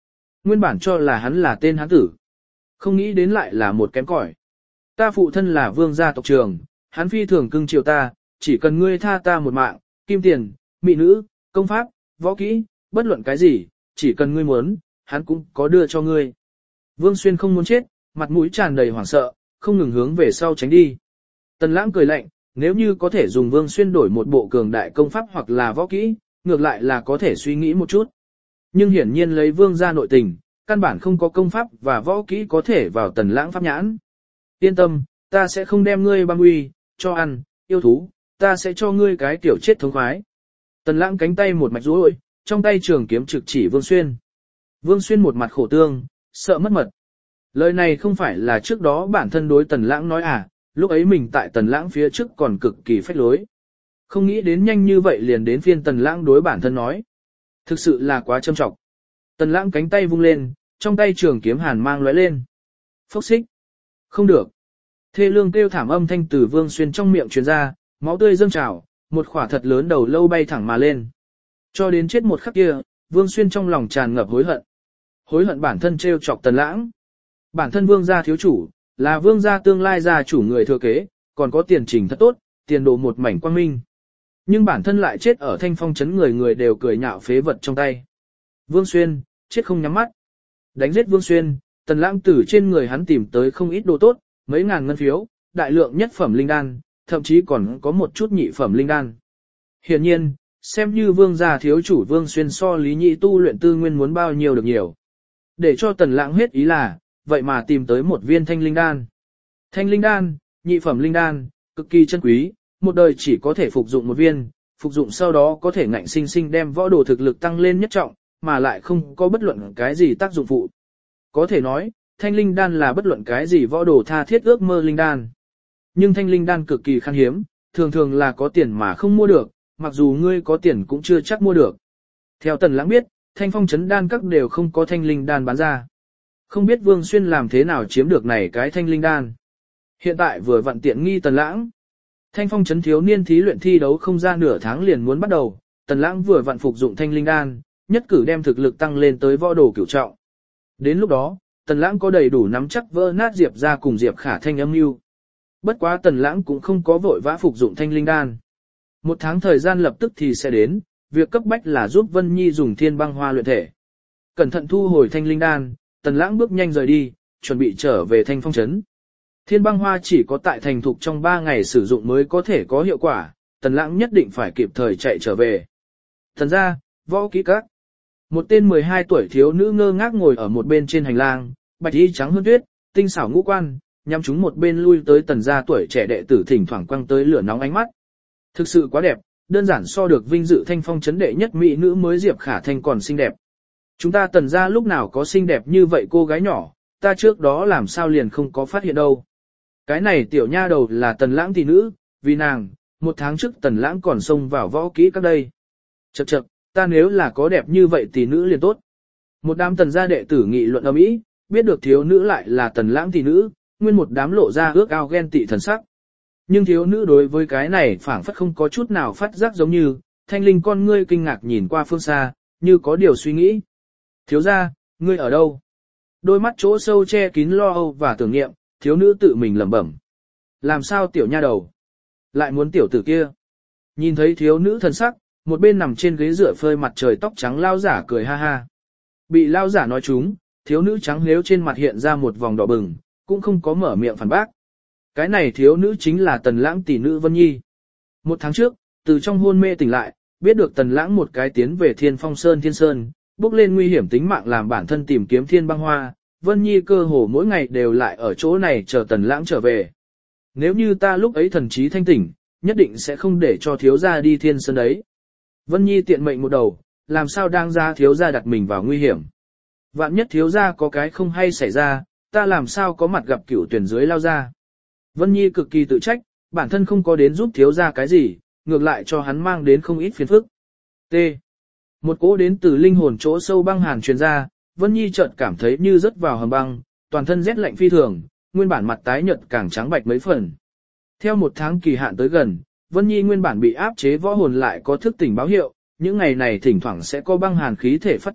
Nguyên bản cho là hắn là tên hán tử. Không nghĩ đến lại là một kém cỏi. Ta phụ thân là vương gia tộc trường, hắn phi thường cưng chiều ta, chỉ cần ngươi tha ta một mạng, kim tiền, mỹ nữ, công pháp, võ kỹ, bất luận cái gì, chỉ cần ngươi muốn, hắn cũng có đưa cho ngươi. Vương Xuyên không muốn chết, mặt mũi tràn đầy hoảng sợ, không ngừng hướng về sau tránh đi. Tần Lãng cười lạnh, nếu như có thể dùng Vương Xuyên đổi một bộ cường đại công pháp hoặc là võ kỹ, ngược lại là có thể suy nghĩ một chút. Nhưng hiển nhiên lấy Vương gia nội tình, căn bản không có công pháp và võ kỹ có thể vào Tần Lãng pháp nhãn. Yên tâm, ta sẽ không đem ngươi băng uy, cho ăn, yêu thú, ta sẽ cho ngươi cái tiểu chết thống khoái. Tần Lãng cánh tay một mạch duỗi, trong tay trường kiếm trực chỉ Vương Xuyên. Vương Xuyên một mặt khổ tương, sợ mất mật. Lời này không phải là trước đó bản thân đối Tần Lãng nói à, lúc ấy mình tại Tần Lãng phía trước còn cực kỳ phách lối. Không nghĩ đến nhanh như vậy liền đến phiên Tần Lãng đối bản thân nói. Thực sự là quá châm trọng. Tần Lãng cánh tay vung lên, trong tay trường kiếm hàn mang lóe lên. Phốc xích. Không được. Thê lương kêu thảm âm thanh từ Vương Xuyên trong miệng truyền ra, máu tươi dâng trào, một khỏa thật lớn đầu lâu bay thẳng mà lên. Cho đến chết một khắc kia, Vương Xuyên trong lòng tràn ngập hối hận. Hối hận bản thân trêu chọc Tần Lãng. Bản thân Vương gia thiếu chủ, là Vương gia tương lai gia chủ người thừa kế, còn có tiền trình thật tốt, tiền đồ một mảnh quang minh. Nhưng bản thân lại chết ở Thanh Phong trấn, người người đều cười nhạo phế vật trong tay. Vương Xuyên, chết không nhắm mắt. Đánh giết Vương Xuyên, Tần Lãng từ trên người hắn tìm tới không ít đồ tốt, mấy ngàn ngân phiếu, đại lượng nhất phẩm linh đan, thậm chí còn có một chút nhị phẩm linh đan. Hiển nhiên, xem như Vương gia thiếu chủ Vương Xuyên so Lý Nhị tu luyện tư nguyên muốn bao nhiêu được nhiều. Để cho Tần Lãng hết ý là, vậy mà tìm tới một viên thanh linh đan. Thanh linh đan, nhị phẩm linh đan, cực kỳ chân quý, một đời chỉ có thể phục dụng một viên, phục dụng sau đó có thể ngạnh sinh sinh đem võ đồ thực lực tăng lên nhất trọng, mà lại không có bất luận cái gì tác dụng phụ. Có thể nói, thanh linh đan là bất luận cái gì võ đồ tha thiết ước mơ linh đan. Nhưng thanh linh đan cực kỳ khan hiếm, thường thường là có tiền mà không mua được, mặc dù ngươi có tiền cũng chưa chắc mua được. Theo Tần Lãng biết, Thanh Phong trấn đan các đều không có thanh linh đan bán ra. Không biết Vương Xuyên làm thế nào chiếm được này cái thanh linh đan. Hiện tại vừa vặn tiện nghi Tần Lãng. Thanh Phong trấn thiếu niên thí luyện thi đấu không ra nửa tháng liền muốn bắt đầu, Tần Lãng vừa vặn phục dụng thanh linh đan, nhất cử đem thực lực tăng lên tới võ đồ cửu trọng. Đến lúc đó, Tần Lãng có đầy đủ nắm chắc vỡ nát Diệp ra cùng Diệp Khả Thanh âm mưu. Bất quá Tần Lãng cũng không có vội vã phục dụng thanh linh đan. Một tháng thời gian lập tức thì sẽ đến, việc cấp bách là giúp Vân Nhi dùng thiên băng hoa luyện thể. Cẩn thận thu hồi thanh linh đan, Tần Lãng bước nhanh rời đi, chuẩn bị trở về Thanh Phong trấn. Thiên băng hoa chỉ có tại thành thục trong 3 ngày sử dụng mới có thể có hiệu quả, Tần Lãng nhất định phải kịp thời chạy trở về. Thần ra, võ kỹ các. Một tên 12 tuổi thiếu nữ ngơ ngác ngồi ở một bên trên hành lang, bạch y trắng hơn tuyết, tinh xảo ngũ quan, nhắm chúng một bên lui tới Tần gia tuổi trẻ đệ tử thỉnh thoảng quăng tới lửa nóng ánh mắt. Thực sự quá đẹp, đơn giản so được vinh dự Thanh Phong trấn đệ nhất mỹ nữ mới Diệp Khả Thanh còn xinh đẹp. Chúng ta Tần gia lúc nào có xinh đẹp như vậy cô gái nhỏ, ta trước đó làm sao liền không có phát hiện đâu. Cái này tiểu nha đầu là Tần Lãng tỷ nữ, vì nàng, 1 tháng trước Tần Lãng còn xông vào võ kỹ các đây. Chậc chậc, ta nếu là có đẹp như vậy tỷ nữ liền tốt. Một đám Tần gia đệ tử nghị luận ầm ĩ, biết được thiếu nữ lại là Tần Lãng tỷ nữ, nguyên một đám lộ ra ước ao ghen tị thần sắc. Nhưng thiếu nữ đối với cái này phảng phất không có chút nào phát giác, giống như thanh linh con ngươi kinh ngạc nhìn qua phương xa, như có điều suy nghĩ. Thiếu gia, ngươi ở đâu? Đôi mắt chỗ sâu che kín lo âu và tưởng niệm, thiếu nữ tự mình lẩm bẩm. Làm sao tiểu nha đầu? Lại muốn tiểu tử kia? Nhìn thấy thiếu nữ thần sắc, một bên nằm trên ghế dựa phơi mặt trời tóc trắng lao giả cười ha ha. Bị lao giả nói trúng, thiếu nữ trắng lếu trên mặt hiện ra một vòng đỏ bừng, cũng không có mở miệng phản bác. Cái này thiếu nữ chính là Tần Lãng tỷ nữ Vân Nhi. 1 tháng trước, từ trong hôn mê tỉnh lại, biết được Tần Lãng một cái tiến về Thiên Phong Sơn Thiên Sơn, bước lên nguy hiểm tính mạng làm bản thân tìm kiếm thiên băng hoa, Vân Nhi cơ hồ mỗi ngày đều lại ở chỗ này chờ Tần Lãng trở về. Nếu như ta lúc ấy thần trí thanh tỉnh, nhất định sẽ không để cho thiếu gia đi Thiên Sơn đấy. Vân Nhi tiện mệnh một đầu, làm sao đang ra thiếu gia đặt mình vào nguy hiểm. Vạn nhất thiếu gia có cái không hay xảy ra, ta làm sao có mặt gặp cửu tuyển dưới lao ra. Vân Nhi cực kỳ tự trách, bản thân không có đến giúp thiếu gia cái gì, ngược lại cho hắn mang đến không ít phiền phức. T. Một cỗ đến từ linh hồn chỗ sâu băng hàn truyền ra, Vân Nhi chợt cảm thấy như rớt vào hầm băng, toàn thân rét lạnh phi thường, nguyên bản mặt tái nhợt càng trắng bạch mấy phần. Theo 1 tháng kỳ hạn tới gần, Vân Nhi nguyên bản bị áp chế võ hồn lại có thức tỉnh báo hiệu, những ngày này thỉnh thoảng sẽ có băng hàn khí thể phát tác,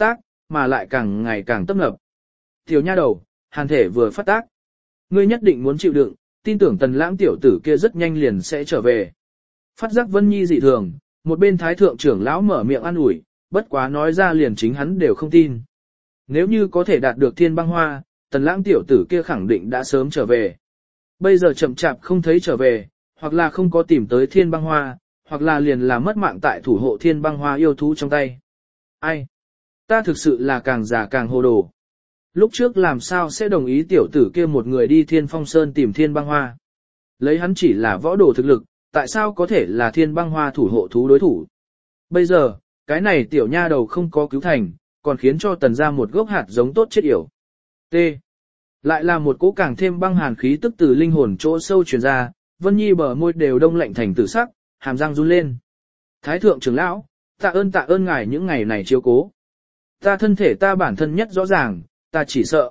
mà lại càng ngày càng tấp nập. Tiểu nha đầu, hàn thể vừa phát tác. Ngươi nhất định muốn chịu đựng, tin tưởng Tần Lãng tiểu tử kia rất nhanh liền sẽ trở về. Phát giác Vân Nhi dị thường, một bên thái thượng trưởng lão mở miệng an ủi, bất quá nói ra liền chính hắn đều không tin. Nếu như có thể đạt được thiên băng hoa, Tần Lãng tiểu tử kia khẳng định đã sớm trở về. Bây giờ chậm chạp không thấy trở về, hoặc là không có tìm tới thiên băng hoa, hoặc là liền là mất mạng tại thủ hộ thiên băng hoa yêu thú trong tay. Ai? Ta thực sự là càng già càng hồ đồ. Lúc trước làm sao sẽ đồng ý tiểu tử kia một người đi Thiên Phong Sơn tìm Thiên Băng Hoa. Lấy hắn chỉ là võ đồ thực lực, tại sao có thể là Thiên Băng Hoa thủ hộ thú đối thủ. Bây giờ, cái này tiểu nha đầu không có cứu thành, còn khiến cho Tần ra một gốc hạt giống tốt chết yểu. T. Lại là một cỗ càng thêm băng hàn khí tức từ linh hồn chỗ sâu truyền ra, Vân Nhi bờ môi đều đông lạnh thành tử sắc, hàm răng run lên. Thái thượng trưởng lão, tạ ơn ngài những ngày này chiếu cố. Ta thân thể ta bản thân nhất rõ ràng, ta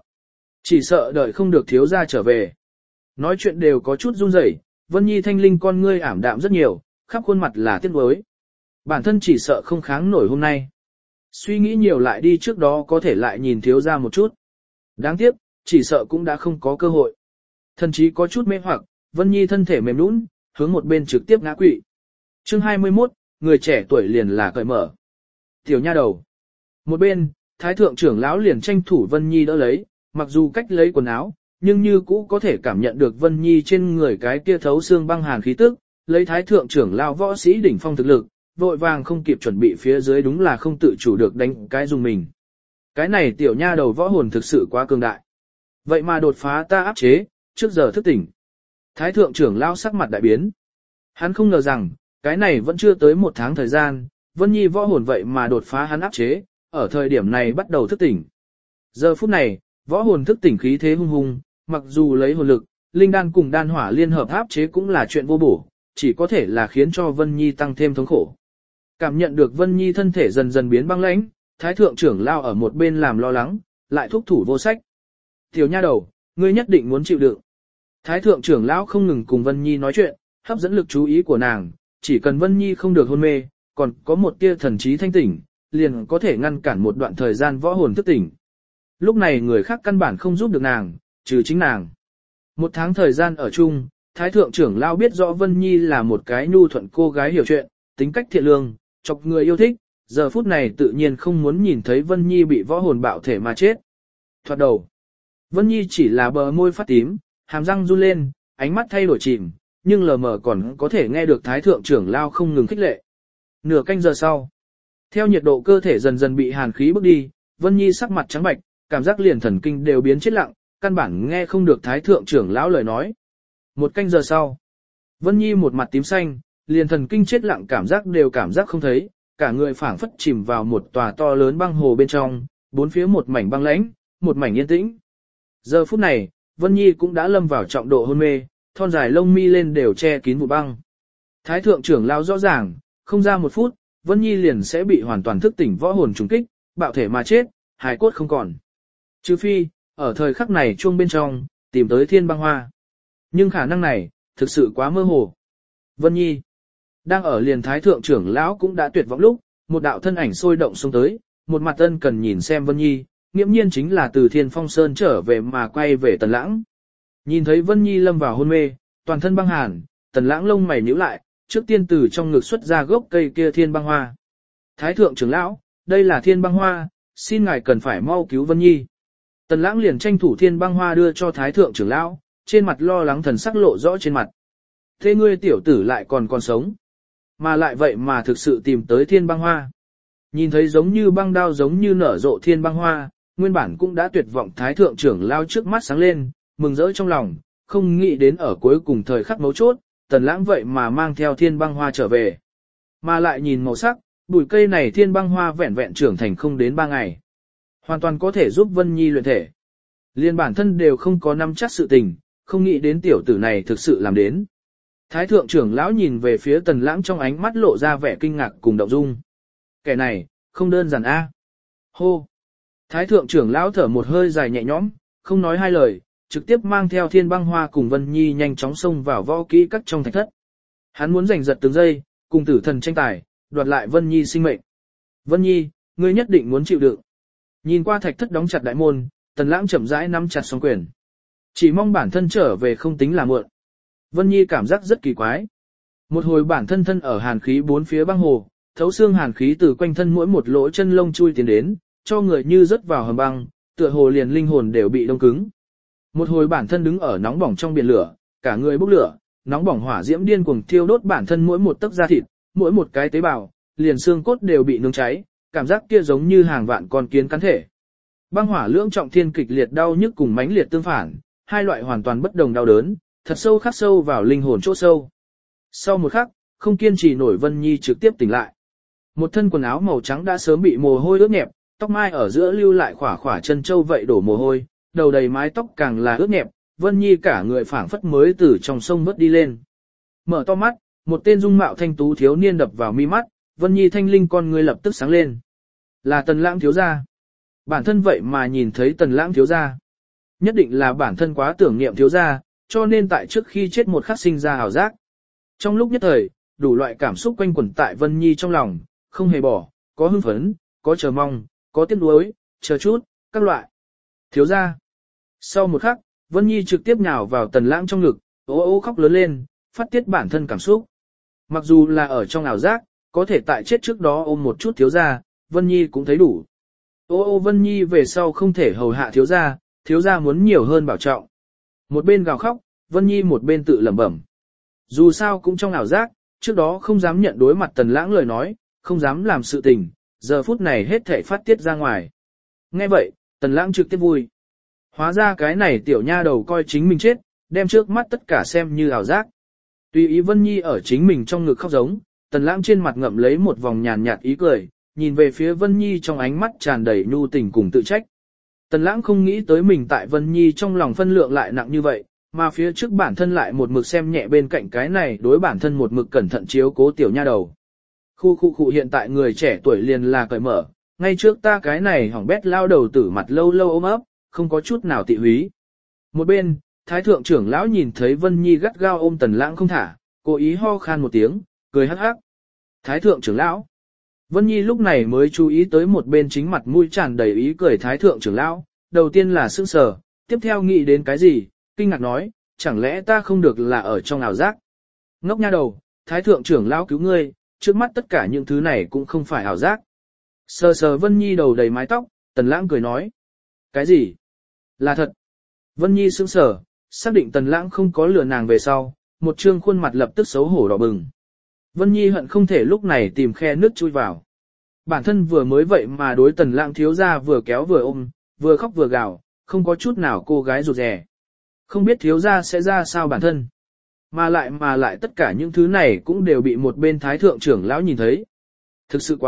chỉ sợ đợi không được thiếu gia trở về. Nói chuyện đều có chút run rẩy, Vân Nhi thanh linh con ngươi ảm đạm rất nhiều, khắp khuôn mặt là tiếc nuối. Bản thân chỉ sợ không kháng nổi hôm nay. Suy nghĩ nhiều lại đi trước đó có thể lại nhìn thiếu gia một chút. Đáng tiếc, chỉ sợ cũng đã không có cơ hội. Thần chí có chút mê hoặc, Vân Nhi thân thể mềm nhũn, hướng một bên trực tiếp ngã quỵ. Chương 21, người trẻ tuổi liền là cởi mở. Tiểu nha đầu. Một bên, thái thượng trưởng lão liền tranh thủ Vân Nhi đỡ lấy, mặc dù cách lấy quần áo, nhưng như cũ có thể cảm nhận được Vân Nhi trên người cái kia thấu xương băng hàn khí tức, lấy thái thượng trưởng lão võ sĩ đỉnh phong thực lực, vội vàng không kịp chuẩn bị phía dưới đúng là không tự chủ được đánh cái dùng mình. Cái này tiểu nha đầu võ hồn thực sự quá cường đại. Vậy mà đột phá ta áp chế, trước giờ thức tỉnh. Thái thượng trưởng lão sắc mặt đại biến. Hắn không ngờ rằng, cái này vẫn chưa tới một tháng thời gian, Vân Nhi võ hồn vậy mà đột phá hắn áp chế, ở thời điểm này bắt đầu thức tỉnh. Giờ phút này, võ hồn thức tỉnh khí thế hung hung, mặc dù lấy hồn lực, linh đan cùng đan hỏa liên hợp áp chế cũng là chuyện vô bổ, chỉ có thể là khiến cho Vân Nhi tăng thêm thống khổ. Cảm nhận được Vân Nhi thân thể dần dần biến băng lãnh, thái thượng trưởng lao ở một bên làm lo lắng, lại thúc thủ vô sách. Tiểu nha đầu, ngươi nhất định muốn chịu đựng. Thái thượng trưởng lão không ngừng cùng Vân Nhi nói chuyện, hấp dẫn lực chú ý của nàng, chỉ cần Vân Nhi không được hôn mê, còn có một tia thần trí thanh tỉnh, liền có thể ngăn cản một đoạn thời gian võ hồn thức tỉnh. Lúc này người khác căn bản không giúp được nàng, trừ chính nàng. Một tháng thời gian ở chung, thái thượng trưởng lao biết rõ Vân Nhi là một cái nhu thuận cô gái hiểu chuyện, tính cách thiện lương, chọc người yêu thích, giờ phút này tự nhiên không muốn nhìn thấy Vân Nhi bị võ hồn bạo thể mà chết. Thoạt đầu, Vân Nhi chỉ là bờ môi phát tím, hàm răng run lên, ánh mắt thay đổi chìm, nhưng lờ mờ còn có thể nghe được thái thượng trưởng lao không ngừng khích lệ. Nửa canh giờ sau, theo nhiệt độ cơ thể dần dần bị hàn khí bức đi, Vân Nhi sắc mặt trắng bệch, cảm giác liền thần kinh đều biến chết lặng, căn bản nghe không được thái thượng trưởng lão lời nói. Một canh giờ sau, Vân Nhi một mặt tím xanh, liền thần kinh chết lặng cảm giác không thấy, cả người phảng phất chìm vào một tòa to lớn băng hồ bên trong, bốn phía một mảnh băng lãnh, một mảnh yên tĩnh. Giờ phút này, Vân Nhi cũng đã lâm vào trọng độ hôn mê, thon dài lông mi lên đều che kín vụ băng. Thái thượng trưởng lão rõ ràng, không ra một phút, Vân Nhi liền sẽ bị hoàn toàn thức tỉnh võ hồn trùng kích, bạo thể mà chết, hài cốt không còn. Trừ phi, ở thời khắc này chuông bên trong, tìm tới thiên băng hoa. Nhưng khả năng này, thực sự quá mơ hồ. Vân Nhi, đang ở liền thái thượng trưởng lão cũng đã tuyệt vọng lúc, một đạo thân ảnh sôi động xông tới, một mặt ân cần nhìn xem Vân Nhi, nghiễm nhiên chính là từ Thiên Phong Sơn trở về mà quay về Tần Lãng. Nhìn thấy Vân Nhi lâm vào hôn mê, toàn thân băng hàn, Tần Lãng lông mày nhíu lại, trước tiên từ trong ngực xuất ra gốc cây kia thiên băng hoa. Thái thượng trưởng lão, đây là thiên băng hoa, xin ngài cần phải mau cứu Vân Nhi. Tần Lãng liền tranh thủ thiên băng hoa đưa cho thái thượng trưởng lão, trên mặt lo lắng thần sắc lộ rõ trên mặt. Thế ngươi tiểu tử lại còn sống, mà lại vậy mà thực sự tìm tới thiên băng hoa. Nhìn thấy giống như băng đao giống như nở rộ thiên băng hoa, nguyên bản cũng đã tuyệt vọng thái thượng trưởng lão trước mắt sáng lên, mừng rỡ trong lòng, không nghĩ đến ở cuối cùng thời khắc mấu chốt, Tần Lãng vậy mà mang theo thiên băng hoa trở về. Mà lại nhìn màu sắc, bụi cây này thiên băng hoa vẹn vẹn trưởng thành không đến 3 ngày. Hoàn toàn có thể giúp Vân Nhi luyện thể. Liên bản thân đều không có nắm chắc sự tình, không nghĩ đến tiểu tử này thực sự làm đến. Thái thượng trưởng lão nhìn về phía Tần Lãng trong ánh mắt lộ ra vẻ kinh ngạc cùng động dung. Kẻ này, không đơn giản a. Hô. Thái thượng trưởng lão thở một hơi dài nhẹ nhõm, không nói hai lời, trực tiếp mang theo thiên băng hoa cùng Vân Nhi nhanh chóng xông vào võ kỹ các trong thạch thất. Hắn muốn giành giật từng giây, cùng tử thần tranh tài, đoạt lại Vân Nhi sinh mệnh. Vân Nhi, ngươi nhất định muốn chịu đựng. Nhìn qua thạch thất đóng chặt đại môn, Tần Lãng chậm rãi nắm chặt song quyền. Chỉ mong bản thân trở về không tính là muộn. Vân Nhi cảm giác rất kỳ quái. Một hồi bản thân thân ở hàn khí bốn phía băng hồ, thấu xương hàn khí từ quanh thân mỗi một lỗ chân lông chui tiến đến, cho người như rớt vào hầm băng, tựa hồ liền linh hồn đều bị đông cứng. Một hồi bản thân đứng ở nóng bỏng trong biển lửa, cả người bốc lửa, nóng bỏng hỏa diễm điên cuồng thiêu đốt bản thân mỗi một tấc da thịt, mỗi một cái tế bào, liền xương cốt đều bị nướng cháy, cảm giác kia giống như hàng vạn con kiến cắn thể. Băng hỏa lưỡng trọng thiên kịch liệt đau nhức cùng mãnh liệt tương phản, hai loại hoàn toàn bất đồng đau đớn, thật sâu khắc sâu vào linh hồn chỗ sâu. Sau một khắc, không kiên trì nổi Vân Nhi trực tiếp tỉnh lại. Một thân quần áo màu trắng đã sớm bị mồ hôi ướt nhẹp, tóc mai ở giữa lưu lại khỏa khỏa chân châu vậy đổ mồ hôi, đầu đầy mái tóc càng là ướt nhẹp, Vân Nhi cả người phảng phất mới từ trong sông vớt đi lên. Mở to mắt, một tên dung mạo thanh tú thiếu niên đập vào mi mắt, Vân Nhi thanh linh con người lập tức sáng lên. Là Tần Lãng thiếu gia. Bản thân vậy mà nhìn thấy Tần Lãng thiếu gia. Nhất định là bản thân quá tưởng niệm thiếu gia, cho nên tại trước khi chết một khắc sinh ra ảo giác. Trong lúc nhất thời, đủ loại cảm xúc quanh quẩn tại Vân Nhi trong lòng, không hề bỏ, có hưng phấn, có chờ mong, có tiếc nuối, chờ chút, các loại. Thiếu gia. Sau một khắc, Vân Nhi trực tiếp nhào vào Tần Lãng trong ngực, ố ô khóc lớn lên, phát tiết bản thân cảm xúc. Mặc dù là ở trong ảo giác, có thể tại chết trước đó ôm một chút thiếu gia, Vân Nhi cũng thấy đủ. Ô Vân Nhi về sau không thể hầu hạ thiếu gia muốn nhiều hơn bảo trọng. Một bên gào khóc, Vân Nhi một bên tự lẩm bẩm. Dù sao cũng trong ảo giác, trước đó không dám nhận đối mặt Tần Lãng lời nói, không dám làm sự tình, giờ phút này hết thể phát tiết ra ngoài. Nghe vậy, Tần Lãng trực tiếp vui. Hóa ra cái này tiểu nha đầu coi chính mình chết, đem trước mắt tất cả xem như ảo giác. Tùy ý Vân Nhi ở chính mình trong ngực khóc giống, Tần Lãng trên mặt ngậm lấy một vòng nhàn nhạt ý cười, nhìn về phía Vân Nhi trong ánh mắt tràn đầy nhu tình cùng tự trách. Tần Lãng không nghĩ tới mình tại Vân Nhi trong lòng phân lượng lại nặng như vậy, mà phía trước bản thân lại một mực xem nhẹ bên cạnh cái này đối bản thân một mực cẩn thận chiếu cố tiểu nha đầu. Khu hiện tại người trẻ tuổi liền là cởi mở, ngay trước ta cái này hỏng bét lao đầu tử mặt lâu lâu ôm ấp, không có chút nào tị húy. Một bên, Thái thượng trưởng lão nhìn thấy Vân Nhi gắt gao ôm Tần Lãng không thả, cố ý ho khan một tiếng, cười hắc hắc. Thái thượng trưởng lão. Vân Nhi lúc này mới chú ý tới một bên chính mặt mũi tràn đầy ý cười Thái thượng trưởng lão, đầu tiên là sững sờ, tiếp theo nghĩ đến cái gì, kinh ngạc nói, chẳng lẽ ta không được là ở trong ảo giác. Ngốc nha đầu, Thái thượng trưởng lão cứu ngươi, trước mắt tất cả những thứ này cũng không phải ảo giác. Sờ sờ Vân Nhi đầu đầy mái tóc, Tần Lãng cười nói. Cái gì? Là thật. Vân Nhi sững sờ, xác định Tần Lãng không có lừa nàng về sau, một trương khuôn mặt lập tức xấu hổ đỏ bừng. Vân Nhi hận không thể lúc này tìm khe nước chui vào. Bản thân vừa mới vậy mà đối Tần Lãng thiếu gia vừa kéo vừa ôm, vừa khóc vừa gào, không có chút nào cô gái rụt rè. Không biết thiếu gia sẽ ra sao bản thân. Mà lại tất cả những thứ này cũng đều bị một bên Thái thượng trưởng lão nhìn thấy. Thực sự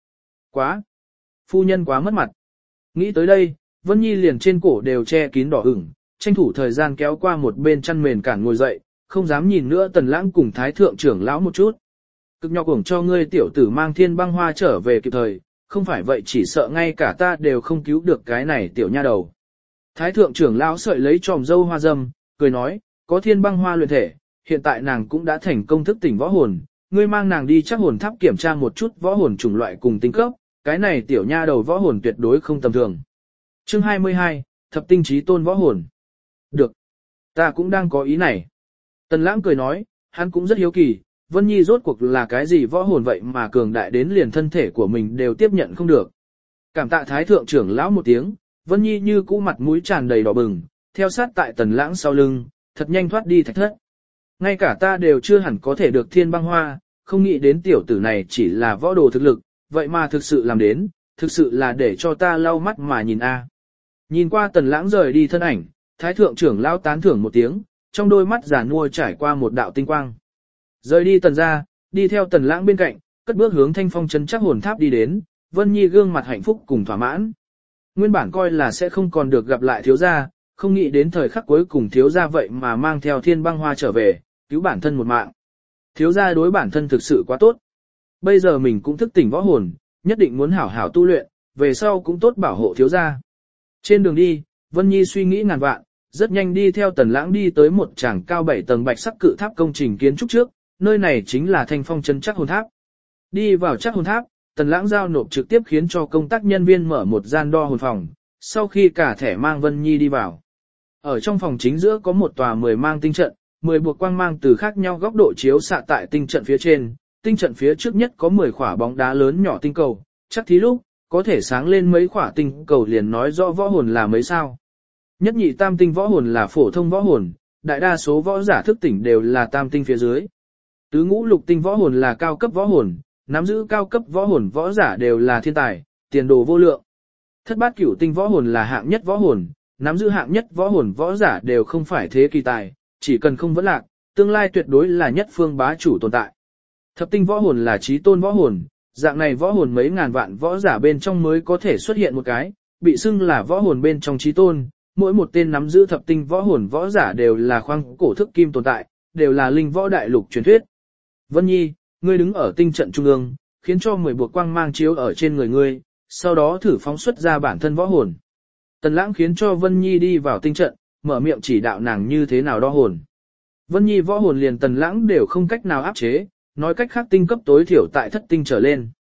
quá. Phu nhân quá mất mặt. Nghĩ tới đây, Vân Nhi liền trên cổ đều che kín đỏ ửng, tranh thủ thời gian kéo qua một bên chăn mền cản ngồi dậy, không dám nhìn nữa Tần Lãng cùng Thái thượng trưởng lão một chút. Cực nhọc uổng cho ngươi tiểu tử mang thiên băng hoa trở về kịp thời, không phải vậy chỉ sợ ngay cả ta đều không cứu được cái này tiểu nha đầu. Thái thượng trưởng lão sợi lấy tròm dâu hoa dâm, cười nói, có thiên băng hoa luyện thể, hiện tại nàng cũng đã thành công thức tỉnh võ hồn, ngươi mang nàng đi chắc hồn tháp kiểm tra một chút võ hồn chủng loại cùng tính cấp, cái này tiểu nha đầu võ hồn tuyệt đối không tầm thường. Chương 22, Thập tinh chí tôn võ hồn. Được, ta cũng đang có ý này. Tần Lãng cười nói, hắn cũng rất hiếu kỳ, Vân Nhi rốt cuộc là cái gì võ hồn vậy mà cường đại đến liền thân thể của mình đều tiếp nhận không được. Cảm tạ Thái thượng trưởng lão một tiếng, Vân Nhi như cũ mặt mũi tràn đầy đỏ bừng, theo sát tại Tần Lãng sau lưng, thật nhanh thoát đi thạch thất. Ngay cả ta đều chưa hẳn có thể được thiên băng hoa, không nghĩ đến tiểu tử này chỉ là võ đồ thực lực, vậy mà thực sự làm đến, thực sự là để cho ta lau mắt mà nhìn a. Nhìn qua Tần Lãng rời đi thân ảnh, Thái thượng trưởng lão tán thưởng một tiếng, trong đôi mắt già nua trải qua một đạo tinh quang. Rời đi Tần ra, đi theo Tần Lãng bên cạnh, cất bước hướng Thanh Phong trấn chắc hồn tháp đi đến, Vân Nhi gương mặt hạnh phúc cùng thỏa mãn. Nguyên bản coi là sẽ không còn được gặp lại thiếu gia, không nghĩ đến thời khắc cuối cùng thiếu gia vậy mà mang theo thiên băng hoa trở về, cứu bản thân một mạng. Thiếu gia đối bản thân thực sự quá tốt. Bây giờ mình cũng thức tỉnh võ hồn, nhất định muốn hảo hảo tu luyện, về sau cũng tốt bảo hộ thiếu gia. Trên đường đi, Vân Nhi suy nghĩ ngàn vạn, rất nhanh đi theo Tần Lãng đi tới một tràng cao 7 tầng bạch sắc cự tháp công trình kiến trúc trước, nơi này chính là Thanh Phong trấn chắc hồn tháp. Đi vào chắc hồn tháp, Tần Lãng giao nộp trực tiếp khiến cho công tác nhân viên mở một gian đo hồn phòng, sau khi cả thẻ mang Vân Nhi đi vào. Ở trong phòng chính giữa có một tòa 10 mang tinh trận, 10 buộc quang mang từ khác nhau góc độ chiếu xạ tại tinh trận phía trên, tinh trận phía trước nhất có 10 quả bóng đá lớn nhỏ tinh cầu, chắc thí lúc, có thể sáng lên mấy quả tinh cầu liền nói rõ võ hồn là mấy sao. Nhất nhị tam tinh võ hồn là phổ thông võ hồn, đại đa số võ giả thức tỉnh đều là tam tinh phía dưới. Tứ ngũ lục tinh võ hồn là cao cấp võ hồn, nắm giữ cao cấp võ hồn võ giả đều là thiên tài, tiền đồ vô lượng. Thất bát cửu tinh võ hồn là hạng nhất võ hồn, nắm giữ hạng nhất võ hồn võ giả đều không phải thế kỳ tài, chỉ cần không vấn lạc, tương lai tuyệt đối là nhất phương bá chủ tồn tại. Thập tinh võ hồn là chí tôn võ hồn, dạng này võ hồn mấy ngàn vạn võ giả bên trong mới có thể xuất hiện một cái, bị xưng là võ hồn bên trong chí tôn, mỗi một tên nắm giữ thập tinh võ hồn võ giả đều là khoang cổ thức kim tồn tại, đều là linh võ đại lục truyền thuyết. Vân Nhi, ngươi đứng ở tinh trận trung ương, khiến cho 10 buộc quang mang chiếu ở trên người ngươi, sau đó thử phóng xuất ra bản thân võ hồn. Tần Lãng khiến cho Vân Nhi đi vào tinh trận, mở miệng chỉ đạo nàng như thế nào đo hồn. Vân Nhi võ hồn liền Tần Lãng đều không cách nào áp chế, nói cách khác tinh cấp tối thiểu tại thất tinh trở lên.